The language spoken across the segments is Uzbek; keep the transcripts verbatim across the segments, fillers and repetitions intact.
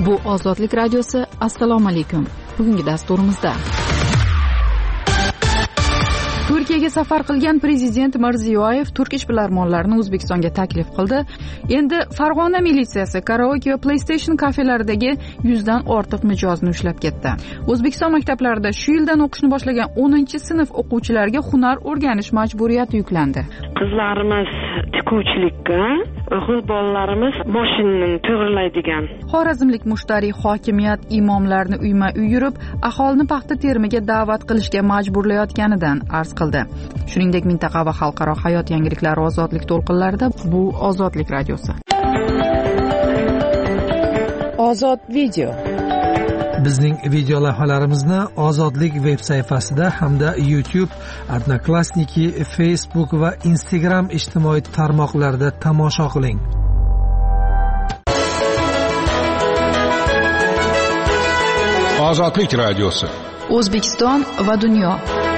Bu Ozodlik radiosi. Assalomu alaykum. Bugungi dasturimizda Turkiyaga safar qilgan prezident Mirziyoyev turk ishbilarmonlarini O'zbekistonga taklif qildi. Endi Farg'ona militsiyasi karaoke va PlayStation kafelaridagi yuzdan ortiq mijozni ushlab ketdi. O'zbekiston maktablarida shu yildan o'qishni boshlagan o'ninchi sinf o'quvchilariga hunar o'rganish majburiyati yuklandi. Qizlarimiz tikuvchilikka, o'g'il bolalarimiz mashinani to'g'rilaydigan. Xorazmlik mushtariy hokimiyat imomlarni uyma-uy yurib, aholini paxta terimiga da'vat qilishga majburlayotganidan arz qildi. Shuningdek, mintaqa va xalqaro hayot yangiliklari ozodlik to'lqinlarida bu Ozodlik radiosi. Ozod video. Bizning video lavhalarimizni Ozodlik veb sayfasida hamda YouTube, Odnoklassniki, Facebook va Instagram ijtimoiy tarmoqlarida tomosha qiling. Ozodlik radiosi. O'zbekiston va dunyo.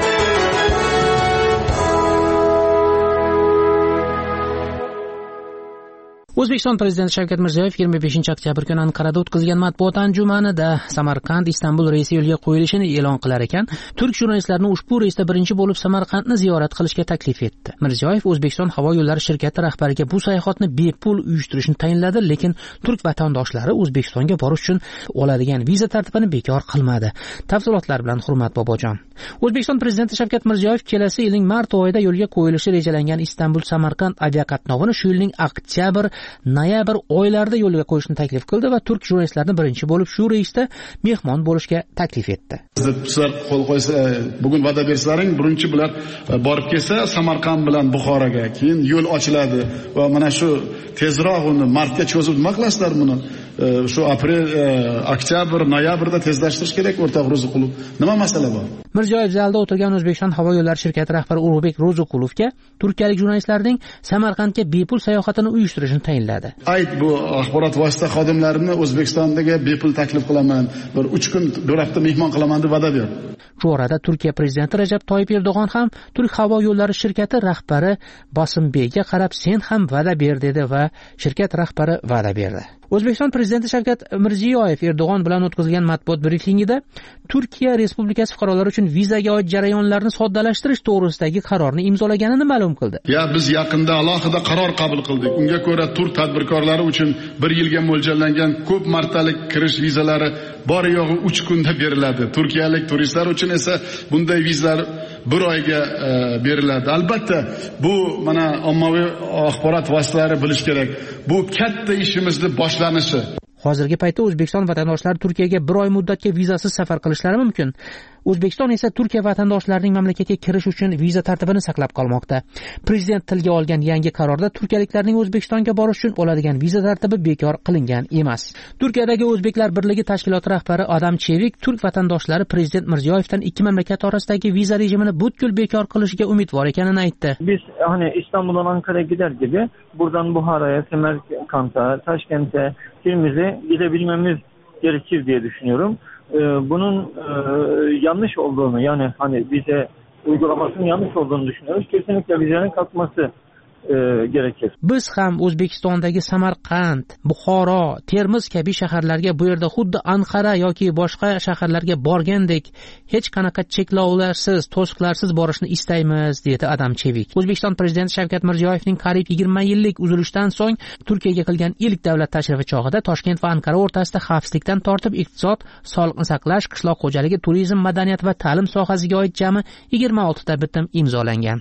O'zbekiston prezidenti Shavkat Mirziyoyev yigirma beshinchi oktyabr kuni Anqarada o'tkazgan matbuot anjumanida Samarqand Istanbul reysi yo'lga qo'yilishini e'lon qilar ekan, turk jurnalistlarini ushbu reysda birinchi bo'lib Samarqandni ziyorat qilishga taklif etdi. Mirziyoyev O'zbekiston havo yo'llari shirkati rahbariga bu sayohatni bepul uyushtirishni tayinladi, lekin turk vatandoshlari O'zbekistonga borish uchun oladigan viza tartibini bekor qilmadi. Tafsilotlar bilan Hurmat Bobojon. O'zbekiston prezidenti Shavkat Mirziyoyev kelasi yilning mart oyida yo'lga qo'yilishi rejalangan Istanbul-Samarqand aviaqatnovini shu yilning oktyabr noyabr oylarida yo'lga qo'yishni taklif qildi va turk jurnalistlarini birinchi bo'lib shu reysda mehmon bo'lishga taklif etdi. Sizlar qo'l qo'ysa, bugun va'da bersalaring, birinchi bular borib kelsa Samarqand bilan Buxoroga, keyin yo'l ochiladi va mana shu tezroq uni martga cho'zib nima qilasizlar buni? Shu aprel, oktyabr, noyabrda tezlashtirish kerak, o'rtoq Ro'ziqulov. Nima masala bor? Mirziyoyev zalda o'tirgan O'zbekiston havo yo'llari shirkati rahbari Ulug'bek Ro'ziqulovga turkiyalik jurnalistlarning Samarqandga bepul sayohatini uyushtirishni tayinladi. Ayt bu axborot vosita xodimlarini O'zbekistondagi bepul taklif qilaman, bir uch kun bir hafta mehmon qilaman deb va'da berdi. Shu orada Turkiya prezidenti Rajab Toyyib Erdo'g'on ham Turk havo yo'llari shirkati rahbari Bosimbekga qarab sen ham va'da ber dedi va shirkat rahbari va'da berdi. O'zbekiston prezidenti Shavkat Mirziyoyev Erdo'g'on bilan o'tkazilgan matbuot brifingida Turkiya Respublikasi fuqarolari uchun vizaga oid jarayonlarni soddalashtirish to'g'risidagi qarorni imzolaganini ma'lum qildi. Ya biz yaqinda alohida qaror qabul qildik. Unga ko'ra turk tadbirkorlari uchun bir yilga mo'ljallangan ko'p martalik kirish vizalari bor yo'g'i uch kunda beriladi. Turkiyalik turistlar uchun esa bunday vizalar bir oyga e, beriladi. Albatta bu mana ommaviy axborot vositalari bilish kerak. Bu katta ishimizni boshlanishi. Hozirgi paytda O'zbekiston vatandoshlari Turkiyaga bir oy muddatga vizasiz safar qilishlari mumkin. O'zbekiston esa Turkiya vatandoshlarining mamlakatga kirish uchun viza tartibini saqlab qolmoqda. Prezident tilga olgan yangi qarorda turkiyaliklarning O'zbekistonga borish uchun oladigan viza tartibi bekor qilingan emas. Turkiyadagi O'zbeklar birligi tashkiloti rahbari Adam Chevik turk vatandoshlari prezident Mirziyoyevdan ikki mamlakat orasidagi viza rejimini butkul bekor qilishiga umidvor ekanini aytdi. Biz hani İstanbul'dan Ankara'ya gider gibi buradan Buhara'ya, Semerkant'a, Taşkent'e, Tirmiz'e gidebilmemiz gerekir diye düşünüyorum. Bunun e, yanlış olduğunu, yani hani bize uygulamasının yanlış olduğunu düşünüyoruz. Kesinlikle vizenin kalkması e, gerekir. Biz ham O'zbekistondagi Samarqand, Buxoro, Termiz kabi shaharlarga bu yerda xuddi Anqara yoki boshqa shaharlarga borgandek hech qanaqa cheklovlarsiz, to'siqlarsiz borishni istaymiz, dedi Adam Chevik. O'zbekiston prezidenti Shavkat Mirziyoyevning qariyb yigirma yillik uzilishdan so'ng Turkiyaga qilgan ilk davlat tashrifi chog'ida Toshkent va Anqara o'rtasida xavfsizlikdan tortib iqtisod, sog'liqni saqlash, qishloq xo'jaligi, turizm, madaniyat va ta'lim sohasiga oid jami yigirma oltita bitim imzolangan.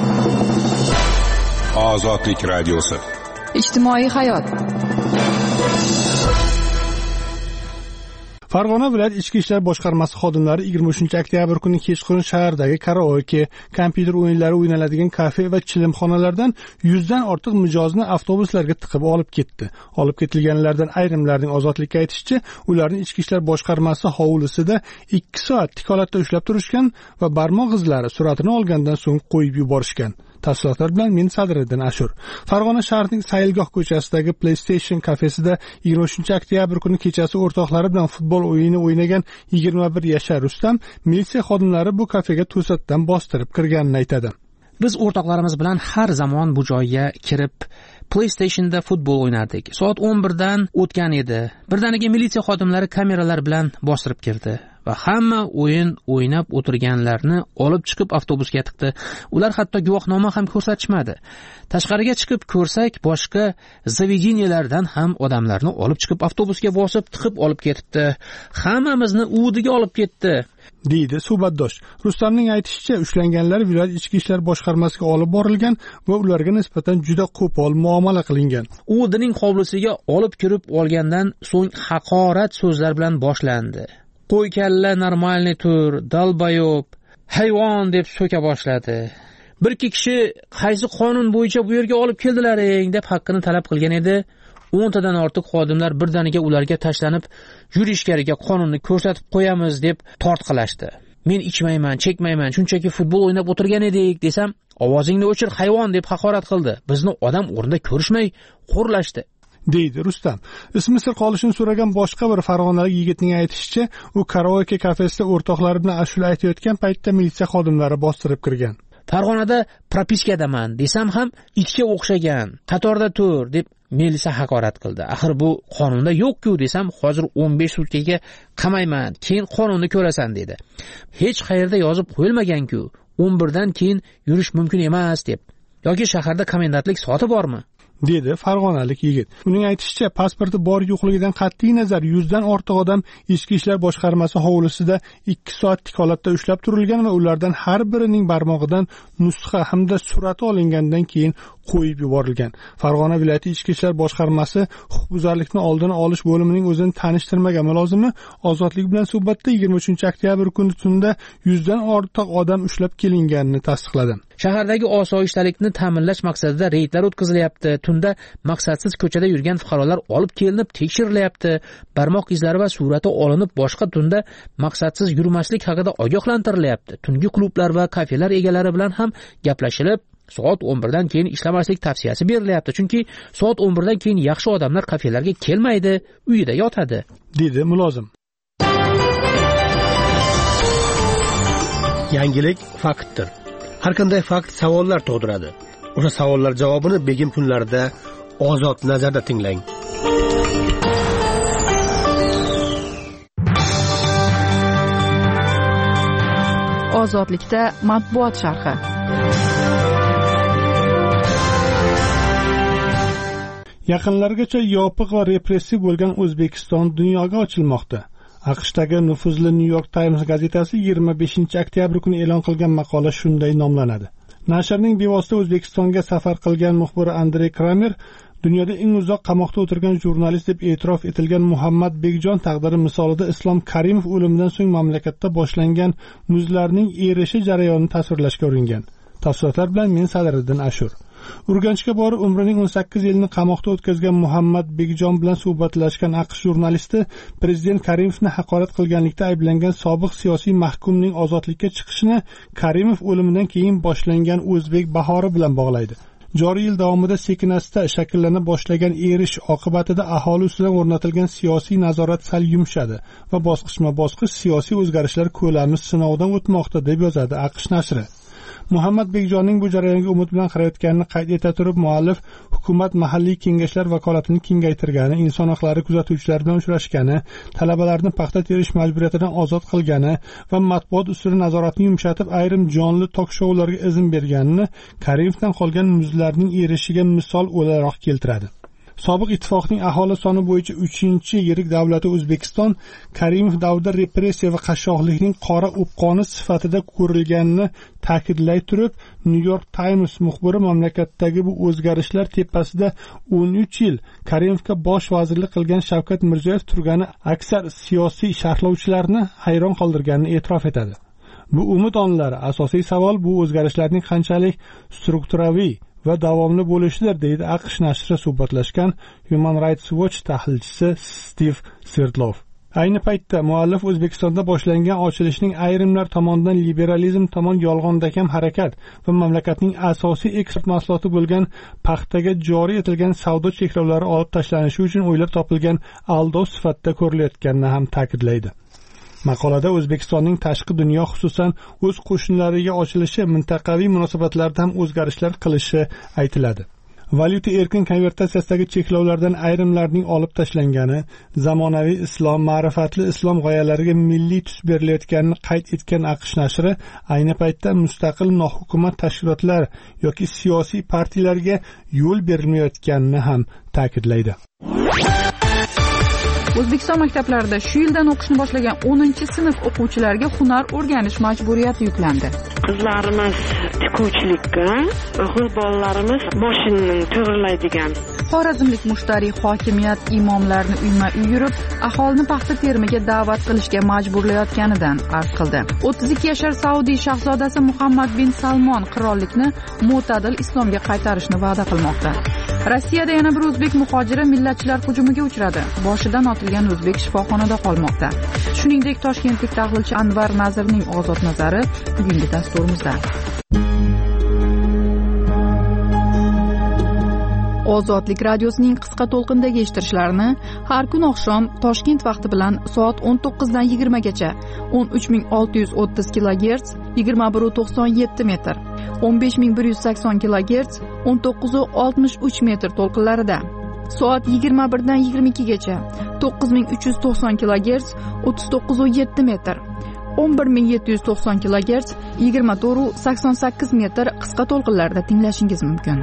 Ozodlik radiosi. Ijtimoiy hayot. Farg'ona viloyat ichki ishlar boshqarmasi xodimlari yigirma uchinchi oktyabr kuni kechqurun shahardagi karaoke, kompyuter o'yinlari o'ynaladigan kafe va chilimxonalardan yuzdan ortiq mijozni avtobuslarga tiqib olib ketdi. Olib ketilganlardan ayrimlarining ozodlikka aytishicha, ularni ichki ishlar boshqarmasi hovlisida ikki soat tik holatda ushlab turishgan va barmoq izlari suratini olgandan so'ng qo'yib yuborishgan. Tafsilotlar bilan men Sadriddin Ashur. Farg'ona shahrining Sayilgoh ko'chasidagi PlayStation kafesida yigirma uchinchi oktyabr kuni kechasi o'rtoqlari bilan futbol o'yini o'ynagan yigirma bir yashar Rustam militsiya xodimlari bu kafega to'satdan bostirib kirganini aytadi. biz o'rtoqlarimiz bilan har zamon bu joyga kirib PlayStationda futbol o'ynardik. Soat o'n birdan o'tgan edi. Birdaniga militsiya xodimlari kameralar bilan bostirib kirdi va hamma o'yin o'ynab o'tirganlarni olib chiqib avtobusga tiqdi. Ular hatto guvohnoma ham ko'rsatishmadi. Tashqariga chiqib ko'rsak, boshqa zavedeniyalardan ham odamlarni olib chiqib avtobusga bosib tiqib olib ketibdi. Hammamizni uviga olib ketdi, deydi suhbatdosh. Rustamning aytishicha, ushlanganlar viloyat ichki ishlar boshqarmasiga olib borilgan va ularga nisbatan juda qo'pol muomala qilingan. Uvining hovlisiga olib kirib olgandan so'ng haqorat so'zlar bilan boshlandi. Qo'y kalla normalniy tur, dalbayob, hayvon deb so'ka boshladi. Bir ikki kishi qaysi qonun bo'yicha bu yerga olib keldilaring deb haqqini talab qilgan edi. o'ntadan ortiq xodimlar birdaniga ularga tashlanib, yur ichkariga, qonunni ko'rsatib qo'yamiz deb tortqilashdi. Men ichmayman, chekmayman, shunchaki futbol o'ynab o'tirgan edik desam, ovozingni o'chir hayvon deb haqorat qildi. Bizni odam o'rnida ko'rishmay xo'rlashdi, deydi Rustam. Ismi sir qolishini so'ragan boshqa bir farg'onalik yigitning aytishicha, u karaoke kafesida o'rtoqlari bilan ashula aytayotgan paytda militsiya xodimlari bostirib kirgan. Farg'onada propiskadaman desam ham itga o'xshagan, qatorda tur deb militsiya haqorat qildi. Axir bu qonunda yo'q-ku desam, hozir o'n besh sutkaga qamayman, keyin qonunni ko'rasan dedi. Hech qayerda yozib qo'yilmagan-ku, o'n birdan keyin yurish mumkin emas deb. Yoki shaharda komendantlik soati bormi? dedi farg'onalik yigit. Uning aytishicha, pasporti bor yo'qligidan qat'iy nazar yuzdan ortiq odam ichki ishlar boshqarmasi hovlisida ikki soatlik holatda ushlab turilgan va ulardan har birining barmog'idan nusxa hamda surati olingandan keyin qo'yib yuborilgan. Farg'ona viloyati ichki ishlar boshqarmasi huquqbuzarlikni oldini olish bo'limining o'zini tanishtirmagan mulozimi ozodlik bilan suhbatda yigirma uchinchi oktyabr kuni tunda yuzdan ortiq odam ushlab kelinganini tasdiqladi. Shahardagi osoyishtalikni ta'minlash maqsadida reydlar o'tkazilyapti. Tunda maqsadsiz ko'chada yurgan fuqarolar olib kelinib tekshirilyapti. Barmoq izlari va surati olinib boshqa tunda maqsadsiz yurmaslik haqida ogohlantirilyapti. Tungi klublar va kafelar egalari bilan ham gaplashilib, soat o'n birdan keyin ishlamaslik tavsiyasi berilyapti. Chunki soat o'n birdan keyin yaxshi odamlar kafelarga kelmaydi, uyida yotadi, dedi mulozim. Yangilik faktdir. Har qanday fakt savollar tug'diradi. O'sha savollar javobini begim kunlarida ozod nazarda tinglang. Ozodlikda matbuot sharhi. Yaqinlargacha yopiq va repressiv bo'lgan O'zbekiston dunyoga ochilmoqda. AQShdagi nufuzli New York Times gazetasi yigirma beshinchi oktyabr kuni e'lon qilgan maqola shunday nomlanadi. Nashrning bevosita O'zbekistonga safar qilgan muxbiri Andrey Kramer dunyoda eng uzoq qamoqda o'tirgan jurnalist deb e'tirof etilgan Muhammad Bekjon taqdiri misolida Islom Karimov o'limidan so'ng mamlakatda boshlangan muzlarning erishi jarayonini tasvirlashga uringan. Tafsilotlar bilan men Sadriddin Ashur. Urganchga borib umrining o'n sakkiz yilini qamoqda o'tkazgan Muhammad Bekjon bilan suhbatlashgan AQSh jurnalisti prezident Karimovni haqorat qilganlikda ayblangan sobiq siyosiy mahkumning ozodlikka chiqishini Karimov o'limidan keyin boshlangan o'zbek bahori bilan bog'laydi. Joriy yil davomida sekin-asta shakllana boshlagan erish oqibatida aholi ustidan o'rnatilgan siyosiy nazorat sal yumshadi va bosqichma-bosqich siyosiy o'zgarishlar ko'lami sinovdan o'tmoqda deb yozadi AQSh nashri. Muhammad Bekjonning bu jarayonga umid bilan qarayotganini qayd eta turib, muallif hukumat mahalliy kengashlar vakolatini kengaytirgani, inson huquqlari kuzatuvchilari bilan uchrashgani, talabalarni paxta terish majburiyatidan ozod qilgani va matbuot ustidan nazoratni yumshatib, ayrim jonli tok-shoularga izn berganini Karimovdan qolgan muzlarning erishiga misol o'laroq keltiradi. Sobiq ittifoqning aholi soni bo'yicha uchinchi yirik davlati O'zbekiston Karimov davrida repressiya va qashshoqlikning qora o'pqoni sifatida ko'rilganini ta'kidlay turib, New York Times muxbiri mamlakatdagi bu o'zgarishlar tepasida o'n uch yil Karimovga bosh vazirlik qilgan Shavkat Mirziyoyev turgani aksar siyosiy sharhlovchilarni hayron qoldirganini e'tirof etadi. Bu umid onlari. Asosiy savol bu o'zgarishlarning qanchalik strukturaviy va davomli bo'lishidir, deydi AQSh nashri suhbatlashgan Human Rights Watch tahlilchisi Steve Serdlov. Ayni paytda muallif O'zbekistonda boshlangan ochilishning ayrimlar tomonidan liberalizm tomon yolg'ondakam harakat va mamlakatning asosiy eksport mahsuloti bo'lgan paxtaga joriy etilgan savdo cheklovlari olib tashlanishi uchun o'ylab topilgan aldov sifatida ko'rilayotganini ham ta'kidlaydi. Maqolada O'zbekistonning tashqi dunyo, xususan o'z qo'shnilariga ochilishi, mintaqaviy munosabatlarda ham o'zgarishlar qilishi aytiladi. Valyuta erkin konvertatsiyasidagi cheklovlardan ayrimlarning olib tashlangani, zamonaviy islom, ma'rifatli islom g'oyalariga milliy tus berilayotganini qayd etgan AQSh nashri ayni paytda mustaqil nohukumat tashkilotlar yoki siyosiy partiyalarga yo'l berilmayotganini ham ta'kidlaydi. O'zbekiston maktablarida shu yildan o'qishni boshlagan o'ninchi sinf o'quvchilariga hunar o'rganish majburiyati yuklandi. Qizlarimiz tikuvchilikka, o'g'il bolalarimiz mashinani to'g'rilaydigan. Xorazmlik mushtariy hokimiyat imomlarni uyma-uy yurib, aholini paxta terimiga da'vat qilishga majburlayotganidan arz qildi. o'ttiz ikki yashar Saudiy shahzodasi Muhammad bin Salmon qirollikni mo'tadil islomga qaytarishni va'da qilmoqda. Rossiyada yana bir o'zbek muhojiri millatchilar hujumiga uchradi. Boshidan otilgan o'zbek shifoxonada qolmoqda. Shuningdek, toshkentlik tahlilchi Anvar Nazirning ozod nazari bugungi dasturimizda. Ozodlik radiosining qisqa to'lqindagi eshittirishlarini har kun oqshom Toshkent vaqti bilan soat o'n to'qqiz dan yigirma gacha o'n uch ming olti yuz o'ttiz kilogerts yigirma bir nuqta to'qson yetti metr, o'n besh ming bir yuz sakson kilogerts o'n to'qqiz nuqta oltmish uch metr to'lqinlarida, soat yigirma bir dan yigirma ikki gacha to'qqiz ming uch yuz to'qson kilogerts o'ttiz to'qqiz nuqta yetti metr, o'n bir ming yetti yuz to'qson kilogerts yigirma to'rt nuqta sakson sakkiz metr qisqa to'lqinlarda tinglashingiz mumkin.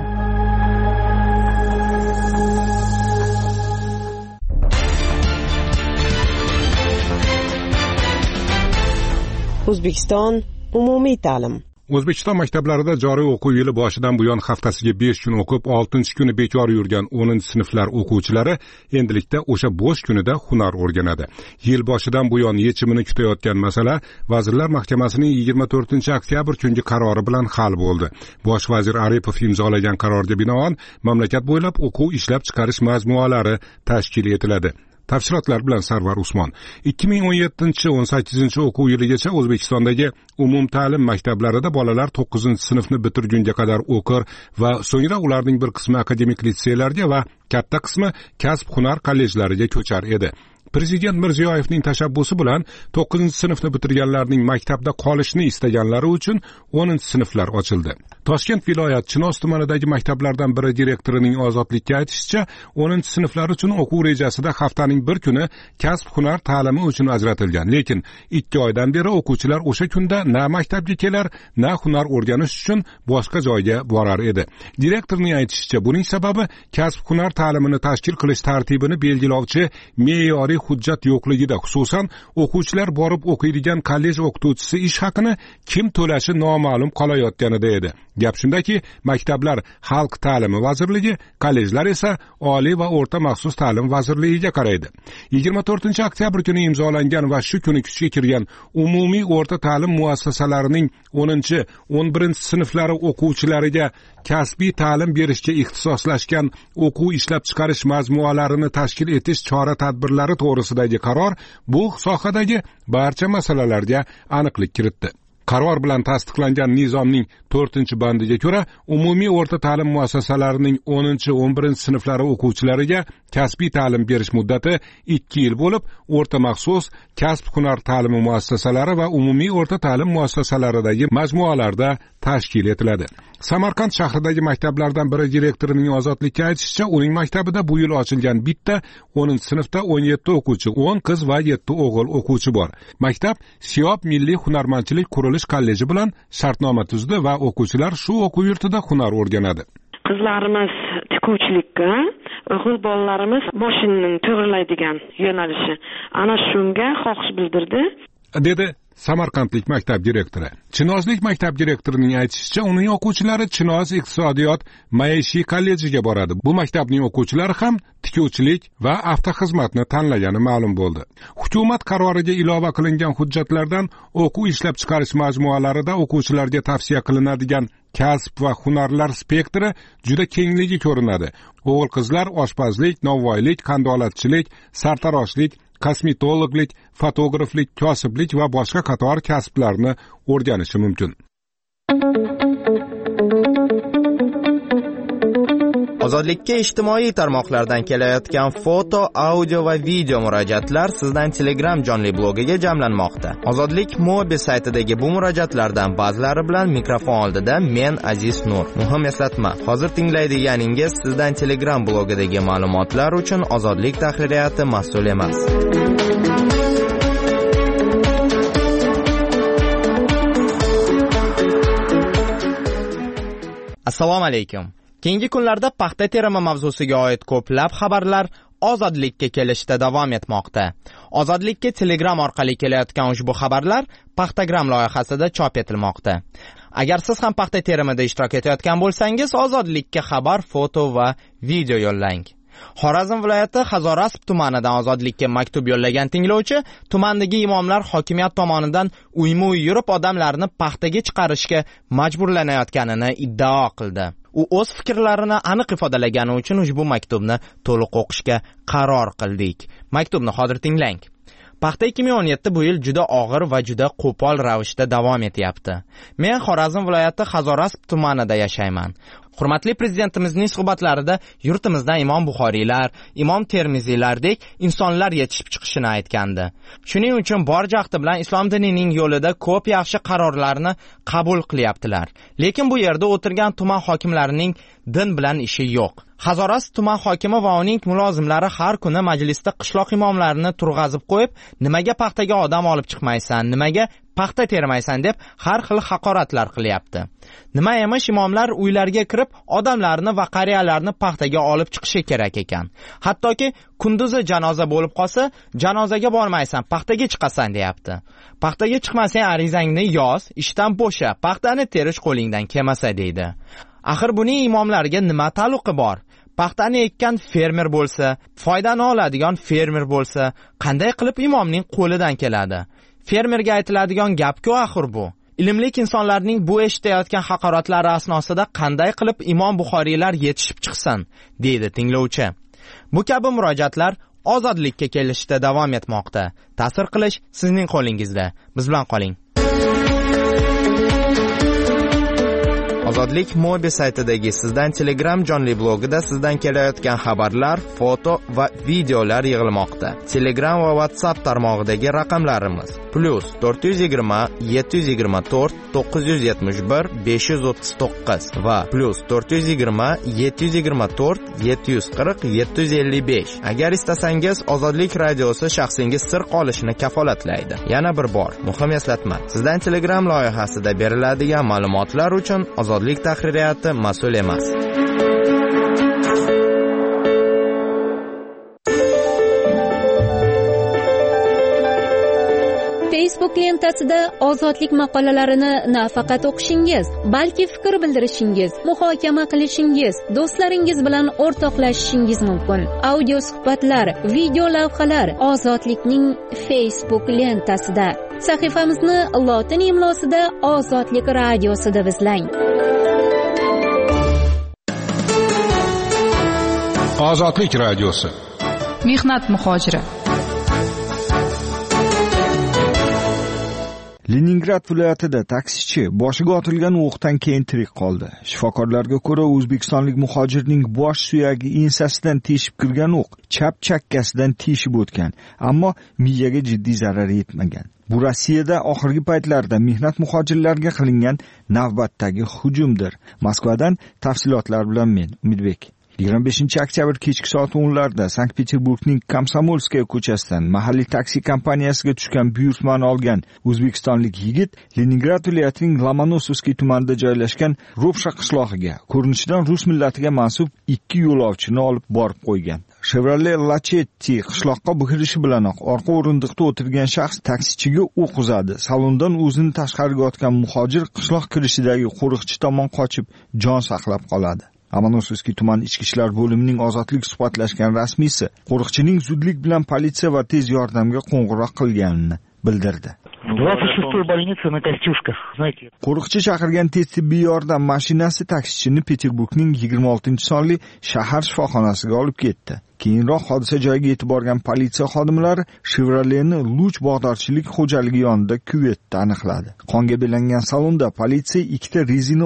O'zbekiston umumiy ta'lim. O'zbekiston maktablarida joriy o'quv yili boshidan buyon haftasiga besh kun o'qib, oltinchi kuni bekor yurgan o'ninchi sinflar o'quvchilari endilikda o'sha bo'sh kunida hunar o'rganadi. Yil boshidan buyon yechimini kutayotgan masala Vazirlar Mahkamasining yigirma to'rtinchi oktyabr kungi qarori bilan hal bo'ldi. Bosh vazir Aripov imzolagan qarorga binoan mamlakat bo'ylab o'quv ishlab chiqarish majmualari tashkil etiladi. Tafsilotlar bilan Sarvar Usmon. ikki ming o'n yettinchi o'n sakkizinchi o'quv yiligacha O'zbekistondagi umumta'lim maktablarida bolalar to'qqizinchi sinfni bitirgunga qadar o'qir va so'ngra ularning bir qismi akademik litseylarga va katta qismi kasb-hunar kollejlariga ko'char edi. Prezident Mirziyoyevning tashabbusi bilan to'qqizinchi sinfni bitirganlarning maktabda qolishni istaganlari uchun o'ninchi sinflar ochildi. Toshkent viloyat Chinoz tumanidagi maktablardan biri direktorining ozodlikka aytishicha, o'ninchi sinflar uchun o'quv rejasida haftaning bir kuni kasb-hunar ta'limi uchun ajratilgan, lekin ikki oydan beri o'quvchilar o'sha kunda na maktabga kelar, na hunar o'rganish uchun boshqa joyga borar edi. Direktorning aytishicha, buning sababi kasb-hunar ta'limini tashkil qilish tartibini belgilovchi me'yoriy hujjat yo'qligida, xususan o'quvchilar borib o'qiydigan kollej o'qituvchisi ish haqini kim to'lashi noma'lum qolayotganida edi. Gap shundaki, maktablar Xalq ta'limi vazirligi, kollejlar esa Oliy va o'rta maxsus ta'lim vazirligiga qaraydi. yigirma to'rtinchi oktyabr kuni imzolangan va shu kuni kuchga kirgan umumiy o'rta ta'lim muassasalarining o'ninchi o'n birinchi sinflari o'quvchilariga kasbiy ta'lim berishga ixtisoslashgan o'quv ishlab chiqarish majmualarini tashkil etish chora-tadbirlari to'g'risidagi qaror bu sohadagi barcha masalalarga aniqlik kiritdi. Qaror bilan tasdiqlangan nizomning to'rtinchi bandiga ko'ra, umumiy o'rta ta'lim muassasalarining o'ninchi o'n birinchi sinflari o'quvchilariga kasbiy ta'lim berish muddati ikki yil bo'lib, o'rta maxsus, kasb-hunar ta'limi muassasalari va umumiy o'rta ta'lim muassasalaridagi majmualarda tashkil etiladi. Samarqand shahridagi maktablardan biri direktorining ozodlikka aytishicha, uning maktabida bu yil ochilgan bitta o'ninchi sinfda o'n yetti o'quvchi, o'n qiz va yetti o'g'il o'quvchi bor. Maktab Siyob milliy hunarmandchilik qurilish kolleji bilan shartnoma tuzdi va o'quvchilar shu o'quv yurtida hunar o'rganadi. Qizlarimiz tikuvchilikka, o'g'il bolalarimiz mashinani to'g'rilaydigan yo'nalishi. Ana shunga xohish bildirdi, dedi Samarqandlik maktab direktori. Chinozlik maktab direktorining aytishicha, uning o'quvchilari Chinoz iqtisodiyot maishiy kollejiga boradi. Bu maktabning o'quvchilari ham tikuvchilik va avtoxizmatni tanlagani ma'lum bo'ldi. Hukumat qaroriga ilova qilingan hujjatlardan o'quv ishlab chiqarish majmualarida o'quvchilarga tavsiya qilinadigan kasb va hunarlar spektri juda kengligi ko'rinadi. O'g'il-qizlar oshpazlik, novvoylik, qandolatchilik, sartaroshlik, kosmetologlik, fotograflik, kosiblik va boshqa qator kasblarni o'rganishi mumkin. Ozodlikka ijtimoiy tarmoqlardan kelayotgan foto, audio va video murojaatlar sizdan Telegram jonli blogiga jamlanmoqda. Ozodlik Mobi saytidagi bu murojaatlardan ba'zilari bilan mikrofon oldida men Aziz Nur. Muhim eslatma, hozir tinglaydiganingiz sizdan Telegram blogidagi ma'lumotlar uchun Ozodlik tahririyati mas'ul emas. Assalomu alaykum. Keyingi kunlarda paxta terimi mavzusiga oid ko'plab xabarlar Ozodlikka kelishda davom etmoqda. Ozodlikka Telegram orqali kelayotgan ushbu xabarlar Paxtagram loyihasida chop etilmoqda. Agar siz ham paxta terimida ishtirok etayotgan bo'lsangiz, Ozodlikka xabar, foto va video yo'llang. Xorazm viloyati Hazorasp tumanidan Ozodlikka maktub yo'llagan tinglovchi tumandagi imomlar hokimiyat tomonidan uyma-uy yurib odamlarni paxtaga chiqarishga majburlanayotganini iddao qildi. U o'z fikrlarini aniq ifodalagani uchun ushbu maktubni to'liq o'qishga qaror qildik. Maktubni hozir tinglang. Paxta ikki ming o'n yetti bu yil juda og'ir va juda qo'pol ravishda davom etyapti. Men Xorazm viloyati Hazorasp tumanida yashayman. Hurmatli prezidentimizning suhbatlarida yurtimizdan Imom Buxoriylar, Imom Termiziylardek insonlar yetishib chiqishini aytgandi. Shuning uchun bor jahdi bilan islom dinining yo'lida ko'p yaxshi qarorlarni qabul qilyaptilar. Lekin bu yerda o'tirgan tuman hokimlarining din bilan ishi yo'q. Hazorasp tuman hokimi va uning mulozimlari har kuni majlisda qishloq imomlarini turg'azib qo'yib, nimaga paxtaga odam olib chiqmaysan, nimaga paxta termaysan deb har xil haqoratlar qilyapti. Nima emish imomlar uylarga kirib odamlarni va qariyalarni paxtaga olib chiqishi kerak ekan. Hattoki kunduzi janoza bo'lib qolsa, janozaga bormaysan, paxtaga chiqasan deyapti. Paxtaga chiqmasang arizangni yoz, ishdan bo'sha, paxtani terish qo'lingdan kelmasa deydi. Axir buning imomlarga nima ta'lluqi bor? Paxtani ekkan fermer bo'lsa, foydani oladigan fermer bo'lsa, qanday qilib imomning qo'lidan keladi? Fermerga aytiladigan gap-ku axir bu. Ilmli insonlarning bu eshitayotgan haqoratlari asnosida qanday qilib Imom Buxoriylar yetishib chiqsin, deydi tinglovchi. Bu kabi murojaatlar Ozodlikka kelishda davom etmoqda. Ta'sir qilish sizning qo'lingizda. Biz bilan qoling. Ozodlik Mobi saytidagi sizdan Telegram jonli blogida sizdan kelayotgan xabarlar, foto va videolar yig'ilmoqda. Telegram va WhatsApp tarmog'idagi raqamlarimiz plus to'rt yuz yigirma yetti yuz yigirma to'rt to'qqiz yuz yetmish bir besh yuz o'ttiz to'qqiz va plus to'rt yuz yigirma yetti yuz yigirma to'rt yetti yuz qirq yetti yuz ellik besh. Agar istasangiz Ozodlik radiosi shaxsingiz sir qolishini kafolatlaydi. Yana bir bor muhim eslatma. Sizdan Telegram loyihasida beriladigan ma'lumotlar uchun Ozodlik tahririyati mas'ul emas. Facebook lentasida Ozodlik maqolalarini nafaqat o'qishingiz, balki fikr bildirishingiz, muhokama qilishingiz, do'stlaringiz bilan o'rtoqlashishingiz mumkin. Audio suhbatlar, video lavhalar Ozodlikning Facebook lentasida. Sahifamizni lotin imlosida Ozodlik radiosida izlang. Ozodlik radiosi. Mehnat muhojiri. Leningrad viloyatida taksichi boshiga otilgan o'qdan keyin tirik qoldi. Shifokorlarga ko'ra, o'zbekistonlik muhojirning bosh suyagi ensasidan teshib kirgan o'q chap chakkasidan teshib o'tgan, ammo miyaga jiddiy zarar yetmagan. Bu Rossiyada oxirgi paytlarda mehnat muhojirlarga qilingan navbatdagi hujumdir. Moskvadan tafsilotlar bilan men Umidbek. yigirma beshinchi oktyabr kechki soat o'nlarda Sankt-Peterburgning Komsomolskaya ko'chasidan mahalliy taksi kompaniyasiga tushgan buyurtmani olgan o'zbekistonlik yigit Leningrad viloyatining Lomonosovskiy tumanida joylashgan Ropsha qishlog'iga ko'rinishidan rus millatiga mansub ikki yo'lovchini olib borib qo'ygan. Chevrolet Lachetti qishloqqa kirishi bilanoq orqa o'rindiqda o'tirgan shaxs taksichiga o'q uzadi. Salondan o'zini tashqariga otgan muhojir qishloq kirishidagi qo'riqchi tomon qochib jon saqlab qoladi. Lomonosovskiy tuman ichki ishlar bo'limining Ozodlik suhbatlashgan rasmiysi qo'riqchining zudlik bilan politsiya va tez yordamga qo'ng'iroq qilganini bildirdi. двадцать шестой больница на Костюшках, знаете. Qo'riqchi chaqirgan tez tibbiy yordam mashinasi taksichini Peterburgning yigirma oltinchi sonli shahar shifoxonasiga olib ketdi. Keyinroq hodisa joyiga yetib borgan politsiya xodimlari Chevroletni Luch bog'dorchilik xo'jaligi yonida kuvetda aniqladi. Qonga belangan salonda politsiya ikkita rezina o'q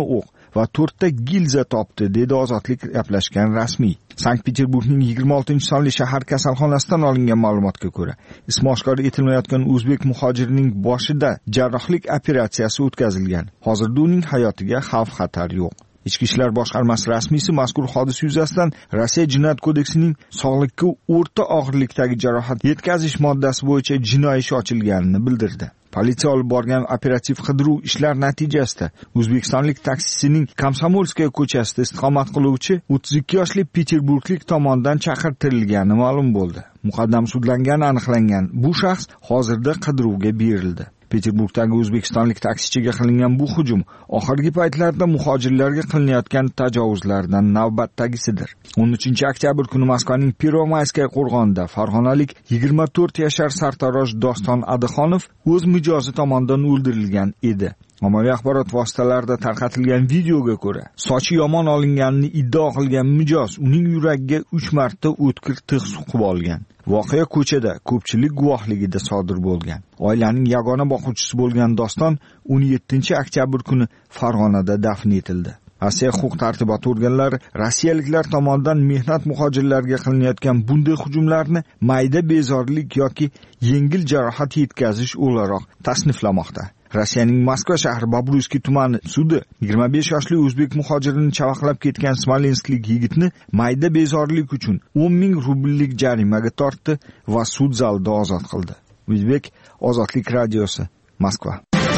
va to'rtta gilza topdi, dedi Ozodlik gaplashgan rasmiy. Sankt-Peterburgning yigirma oltinchi sonli shahar kasalxonasidan olingan ma'lumotga ko'ra, ismi oshkor etilmayotgan o'zbek muhojirining boshida jarrohlik operatsiyasi o'tkazilgan. Hozirda uning hayotiga xavf-xatar yo'q. Ichki ishlar boshqarmasi rasmiysi mazkur hodisa yuzasidan Rossiya Jinoyat kodeksining sog'liqqa o'rta og'irlikdagi jarohat yetkazish moddasi bo'yicha jinoiy ish ochilganini bildirdi. Politsiya olib borgan operativ qidiruv ishlar natijasida o'zbekistonlik taksisining Komsomolskaya ko'chasida istiqomat qiluvchi o'ttiz ikki yoshli peterburglik tomonidan chaqirtirilgani ma'lum bo'ldi. Muqaddam sudlangani aniqlangan bu shaxs hozirda qidiruvga berildi. Peterburgdagi o'zbekistonlik taksichiga qilingan bu hujum oxirgi paytlarda muhojirlarga qilinayotgan tajovuzlardan navbatdagisidir. o'n uchinchi oktyabr kuni Moskvaning Piromayskaya qo'rg'onida farg'onalik yigirma to'rt yashar sartarosh Doston Adixonov o'z mijozi tomonidan o'ldirilgan edi. Ommaviy axborot vositalarida tarqatilgan videoga ko'ra, sochi yomon olinganini iddao qilgan mijoz uning yuragiga uch marta o'tkir tig' suqib olgan. Voqea ko'chada ko'pchilik guvohligida sodir bo'lgan. Oilaning yagona boquvchisi bo'lgan Doston o'n yettinchi oktyabr kuni Farg'onada dafn etildi. Rossiya huquq-tartibot organlari rossiyaliklar tomonidan mehnat muhojirlarga qilinayotgan bunday hujumlarni mayda bezorilik yoki yengil jarohat yetkazish o'laroq tasniflamoqda. Rossiyaning Moskva shahri Bobruyskiy tumani sudi yigirma besh yoshli o'zbek muhojirini chavaqlab ketgan smolensklik yigitni mayda bezorilik uchun o'n ming rubllik jarimaga tortdi va sud zalida ozod qildi. O'zbek Ozodlik radiosi, Moskva.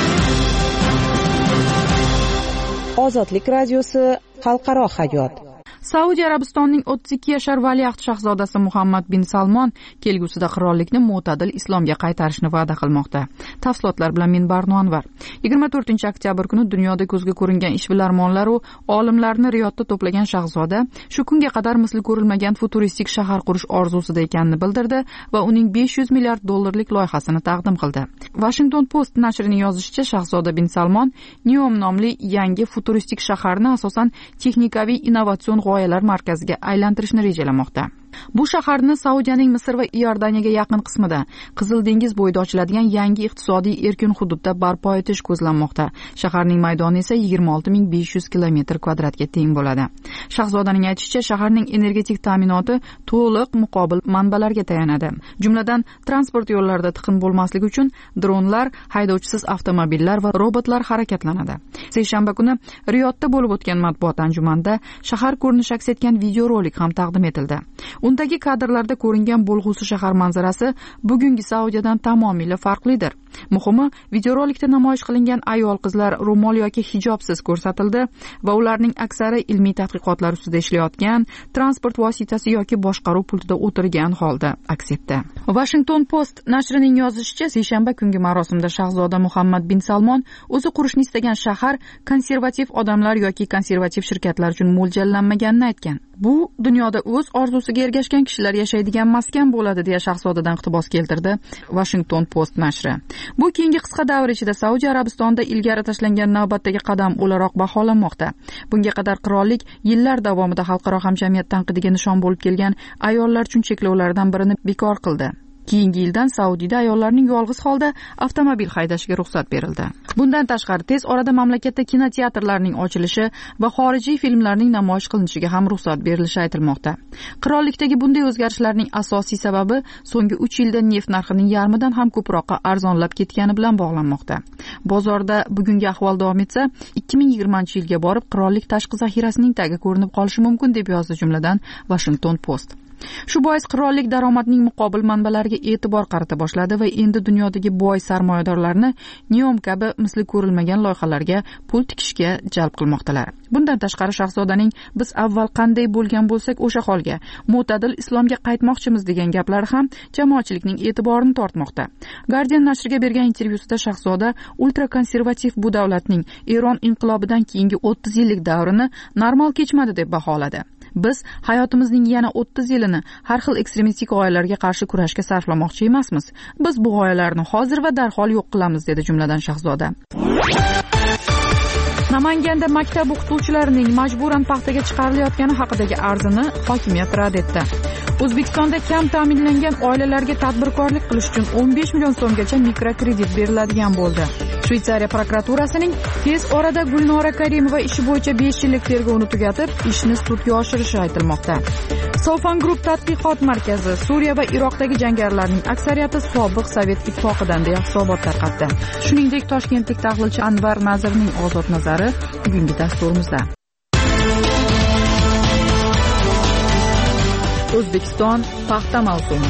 Ozodlik radiosi, xalqaro hayot. Saudiya Arabistonining o'ttiz ikki yashar valiahd shahzodasi Muhammad bin Salmon kelgusida qirollikni mo'tadil islomga qaytarishni va'da qilmoqda. Tafsilotlar bilan men Barno Anvar. yigirma to'rtinchi oktyabr kuni dunyoda ko'zga ko'ringan ishbilarmonlar va olimlarni Riyodda to'plagan shahzoda shu kunga qadar misli ko'rilmagan futuristik shahar qurish orzusida ekanini bildirdi va uning besh yuz milliard dollarlik loyihasini taqdim qildi. Washington Post nashrining yozishicha, shahzoda bin Salmon Neom nomli yangi futuristik shaharni asosan texnikaviy innovatsion g'oyalar markaziga aylantirishni rejalamoqda. Bu shaharni Saudiyaning Misr va Iordaniyaga yaqin qismida Qizil dengiz bo'yida ochiladigan yangi iqtisodiy erkin hududda barpo etish ko'zlanmoqda. Shaharning maydoni esa yigirma olti ming besh yuz kilometr kvadratga teng bo'ladi. Shahzodaning aytishicha, shaharning energetik ta'minoti to'liq muqobil manbalarga tayanadi. Jumladan, transport yo'llarida tiqin bo'lmasligi uchun dronlar, haydovchisiz avtomobillar va robotlar harakatlanadi. Seshanba kuni Riyodda bo'lib o'tgan matbuot anjumanida shahar ko'rinishi aks etgan videorolik ham taqdim etildi. Undagi kadrlarda ko'ringan bo'lg'usi shahar manzarasi bugungi Saudiyadan tamomila farqlidir. Muhimi, videorolikda namoyish qilingan ayol qizlar ro'mol yoki hijobsiz ko'rsatildi va ularning aksari ilmiy tadqiqotlar ustida ishlayotgan, transport vositasi yoki boshqaruv pultida o'tirgan holda aks etdi. Washington Post nashrining yozishicha, seshanba kungi marosimda shahzoda Muhammad bin Salmon o'zi qurishni istagan shahar konservativ odamlar yoki konservativ shirkatlar uchun mo'ljallanmaganini aytgan. Bu dunyoda o'z orzusiga ergashgan kishilar yashaydigan maskan bo'ladi, deya shahzodadan iqtibos keltirdi Washington Post nashri. Bu keyingi qisqa davr ichida Saudiya Arabistonida ilgari tashlangan navbatdagi qadam o'laroq baholanmoqda. Bunga qadar qirollik yillar davomida xalqaro hamjamiyat tanqidiga nishon bo'lib kelgan ayollar uchun cheklovlardan birini bekor qildi. Keyingi yildan Saudiyada ayollarning yolg'iz holda avtomobil haydashiga ruxsat berildi. Bundan tashqari, tez orada mamlakatda kinoteatrlarning ochilishi va xorijiy filmlarning namoyish qilinishiga ham ruxsat berilishi aytilmoqda. Qirollikdagi bunday o'zgarishlarning asosiy sababi so'nggi uch yilda neft narxining yarmidan ham ko'proqqa arzonlab ketgani bilan bog'lanmoqda. Bozorda bugungi ahvol davom etsa, ikki ming yigirmanchi yilga borib qirollik tashqi zaxirasining tagi ko'rinib qolishi mumkin, deb yozdi jumladan Washington Post. Shu bois qirollik daromadning muqobil manbalariga e'tibor qarata boshladi va endi dunyodagi boy sarmoyadorlarni Neom kabi misli ko'rilmagan loyihalarga pul tikishga jalb qilmoqdalar. Bundan tashqari, shahzodaning biz avval qanday bo'lgan bo'lsak o'sha holga, mo'tadil islomga qaytmoqchimiz degan gaplari ham jamoatchilikning e'tiborini tortmoqda. Guardian nashriga bergan intervyusida shahzoda ultrakonservativ bu davlatning Eron inqilobidan keyingi o'ttiz yillik davrini normal kechmadi deb baholadi. Biz hayotimizning yana o'ttiz yilini har xil ekstremistik g'oyalarga qarshi kurashga sarflamoqchi emasmiz. Biz bu g'oyalarni hozir va darhol yo'q qilamiz, dedi jumladan shahzoda. Namanganda maktab o'qituvchilarining majburan paxtaga chiqarilayotgani haqidagi arzini hokimiyat rad etdi. O'zbekistonda kam ta'minlangan oilalarga tadbirkorlik qilish uchun o'n besh million so'mgacha mikrokredit beriladigan bo'ldi. Shveysariya prokuraturasining tez orada Gulnora Karimova ishi bo'yicha besh yillik tergovni tugatib, ishni sudga oshirishi aytilmoqda. Sofan Group tadqiqot markazi Suriya va Iroqdagi jangarilarning aksariyati sobiq Sovet ittifoqidan deya hisobot tarqatdi. Shuningdek, toshkentlik tahlilchi Anvar Nazirning ozod nazari bugungi dasturimizda. O'zbekiston paxta mavsumi.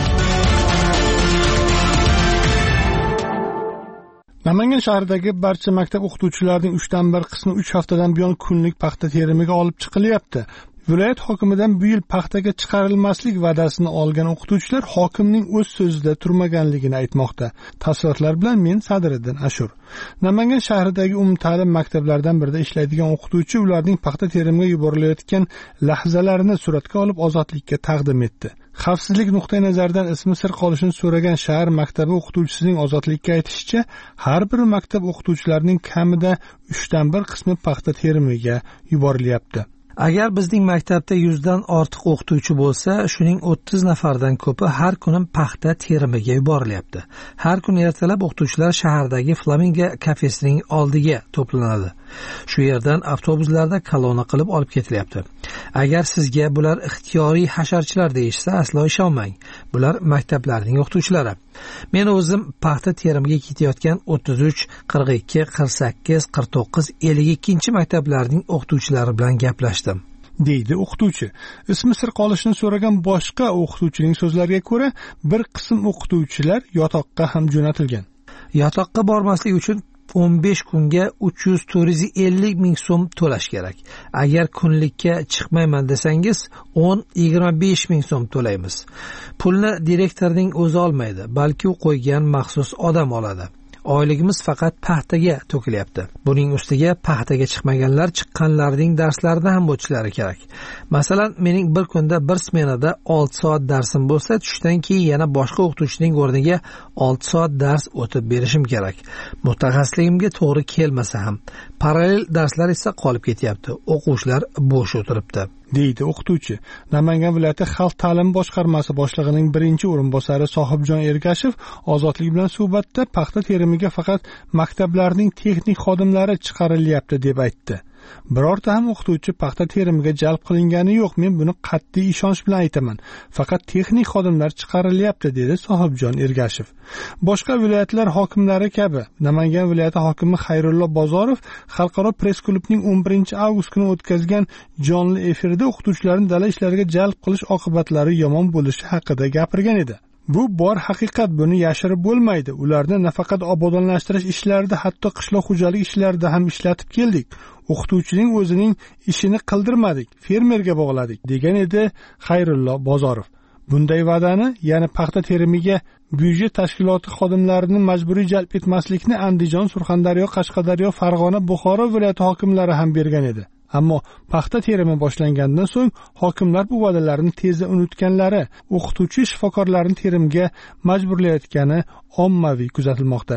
Namangan shahridagi barcha maktab o'qituvchilarining uchdan bir qismi uch haftadan buyon kunlik paxta terimiga olib chiqilyapti. Viloyat hokimidan bu yil paxtaga chiqarilmaslik va'dasini olgan o'qituvchilar hokimning o'z so'zida turmaganligini aytmoqda. Tafsilotlar bilan men Sadriddin Ashur. Namangan shahridagi umumta'lim maktablardan birida ishlaydigan o'qituvchi ularning paxta terimiga yuborilayotgan lahzalarini suratga olib ozodlikka taqdim etdi. Xavfsizlik nuqtai nazaridan ismi sir qolishini so'ragan shahar maktabi o'qituvchisining ozodlikka aytishicha, har bir maktab o'qituvchilarining kamida uchdan bir qismi paxta terimiga yuborilyapti. Agar bizning maktabda yuzdan ortiq o'qituvchi bo'lsa, shuning o'ttiz nafardan ko'pi har kuni paxta terimiga yuborilyapti. Har kuni ertalab o'qituvchilar shahardagi Flamingo kafesining oldiga to'planadi. Shu yerdan avtobuslarda kolonna qilib olib ketilyapti. Agar sizga bular ixtiyoriy hasharchilar deyishsa, aslo ishonmang. Bular maktablarning o'qituvchilari. Men o'zim paxta terimiga ketayotgan o'ttiz uch, qirq ikki, qirq sakkiz, qirq to'qqiz, ellik ikkinchi maktablarning o'qituvchilari bilan gaplashdim, deydi o'qituvchi. Ismi sir qolishini so'ragan boshqa o'qituvchining so'zlariga ko'ra, bir qism o'qituvchilar yotoqqa ham jo'natilgan. Yotoqqa bormaslik uchun o'n besh kunga uch yuz to'rt yuz ellik ming so'm to'lash kerak. Agar kunlikka chiqmayman desangiz, o'n yigirma besh ming so'm to'laymiz. Pulni direktorning o'zi olmaydi, balki u qo'ygan maxsus odam oladi. Oyligimiz faqat paxtaga to'kilyapti. Buning ustiga paxtaga chiqmaganlar chiqqanlarning darslarida ham o'tishlari kerak. Masalan, mening bir kunda bir smenada olti soat darsim bo'lsa, tushdan keyin yana boshqa o'qituvchining o'rniga olti soat dars o'tib berishim kerak. Mutaxassisligimga to'g'ri kelmasa ham, parallel darslar esa qolib ketyapti. O'quvchilar bo'sh o'tiribdi, deydi o'qituvchi. Namangan viloyati xalq ta'limi boshqarmasi boshlig'ining birinchi o'rinbosari Sohibjon Ergashev ozodlik bilan suhbatda paxta terimiga faqat maktablarning texnik xodimlari chiqarilyapti deb aytdi. Birorta ham o'qituvchi paxta terimiga jalb qilingani yo'q. Men buni qat'iy ishonch bilan aytaman. Faqat texnik xodimlar chiqarilyapti, dedi Sohibjon Ergashev. Boshqa viloyatlar hokimlari kabi Namangan viloyati hokimi Xayrullo Bozorov xalqaro press klubning o'n birinchi avgust kuni o'tkazgan jonli efirda o'qituvchilarni dala ishlariga jalb qilish oqibatlari yomon bo'lishi haqida gapirgan edi. Bu bor haqiqat, buni yashirib bo'lmaydi. Ularni nafaqat obodonlashtirish ishlarida, hatto qishloq xo'jalik ishlarida ham ishlatib keldik. O'qituvchining o'zining ishini qildirmadik, fermerga bog'ladik, degan edi Xayrullo Bozorov. Bunday va'dani, ya'ni paxta terimiga byudjet tashkiloti xodimlarini majburiy jalb etmaslikni Andijon, Surxondaryo, Qashqadaryo, Farg'ona, Buxoro viloyati hokimlari ham bergan edi. Ammo paxta terimi boshlangandan so'ng hokimlar bu va'dalarni tezda unutganlari, o'qituvchi shifokorlarni terimga majburlayotgani ommaviy kuzatilmoqda.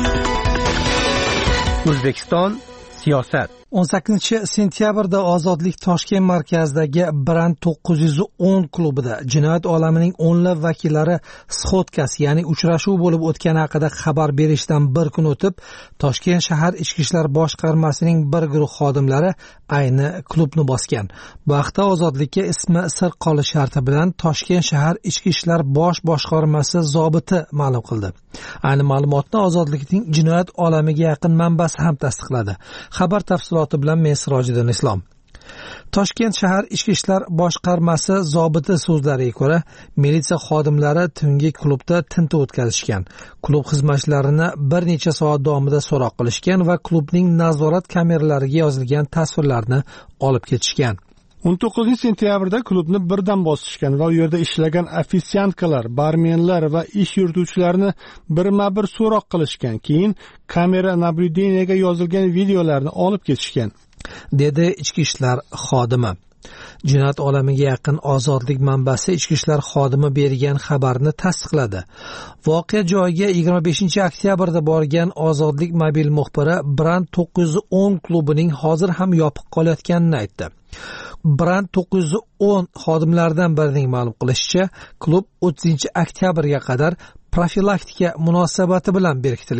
O'zbekiston siyosat. o'n sakkizinchi sentyabrda Ozodlik Toshkent markazidagi Brand to'qqiz yuz o'n klubida jinoyat olamining o'nlab vakillari sxotkasi, ya'ni uchrashuv bo'lib o'tgani haqida xabar berishdan bir kun o'tib, Toshkent shahar ichki ishlar boshqarmasining bir guruh xodimlari ayni klubni bosgan. Bu haqda Ozodlikka ismi sir qolish sharti bilan Toshkent shahar ichki ishlar bosh boshqarmasi zobiti ma'lum qildi. Ayni ma'lumotni Ozodlikning jinoyat olamiga yaqin manbasi ham tasdiqladi. Xabar tafsiloti bilan men Sirojiddin Islom. Toshkent shahar ichki ishlar boshqarmasi zobiti so'zlariga ko'ra, militsiya xodimlari tungi klubda tintuv o'tkazishgan. Klub xizmatchilarini bir necha soat davomida so'roq qilishgan va klubning nazorat kameralariga yozilgan tasvirlarni olib ketishgan. o'n to'qqizinchi sentyabrda klubni birdan bosishgan va u yerda ishlagan ofitsiantkalar, barmenlar va ish yurituvchilarni birma-bir so'roq qilishgan. Keyin kamera nablюдениyaga yozilgan videolarni olib ketishgan, dedi ichki ishlar xodimi. Jinoyat olamiga yaqin Ozodlik manbasi ichki ishlar xodimi bergan xabarni tasdiqladi. Voqea joyiga yigirma beshinchi oktyabrda borgan Ozodlik mobil muxbiri Brand to'qqiz yuz o'n klubining hozir ham yopiq qolayotganini aytdi. Brand to'qqiz yuz o'n xodimlaridan birining ma'lum qilishicha, klub o'ttizinchi oktyabrga qadar profilaktika munosabati bilan berkitilgan.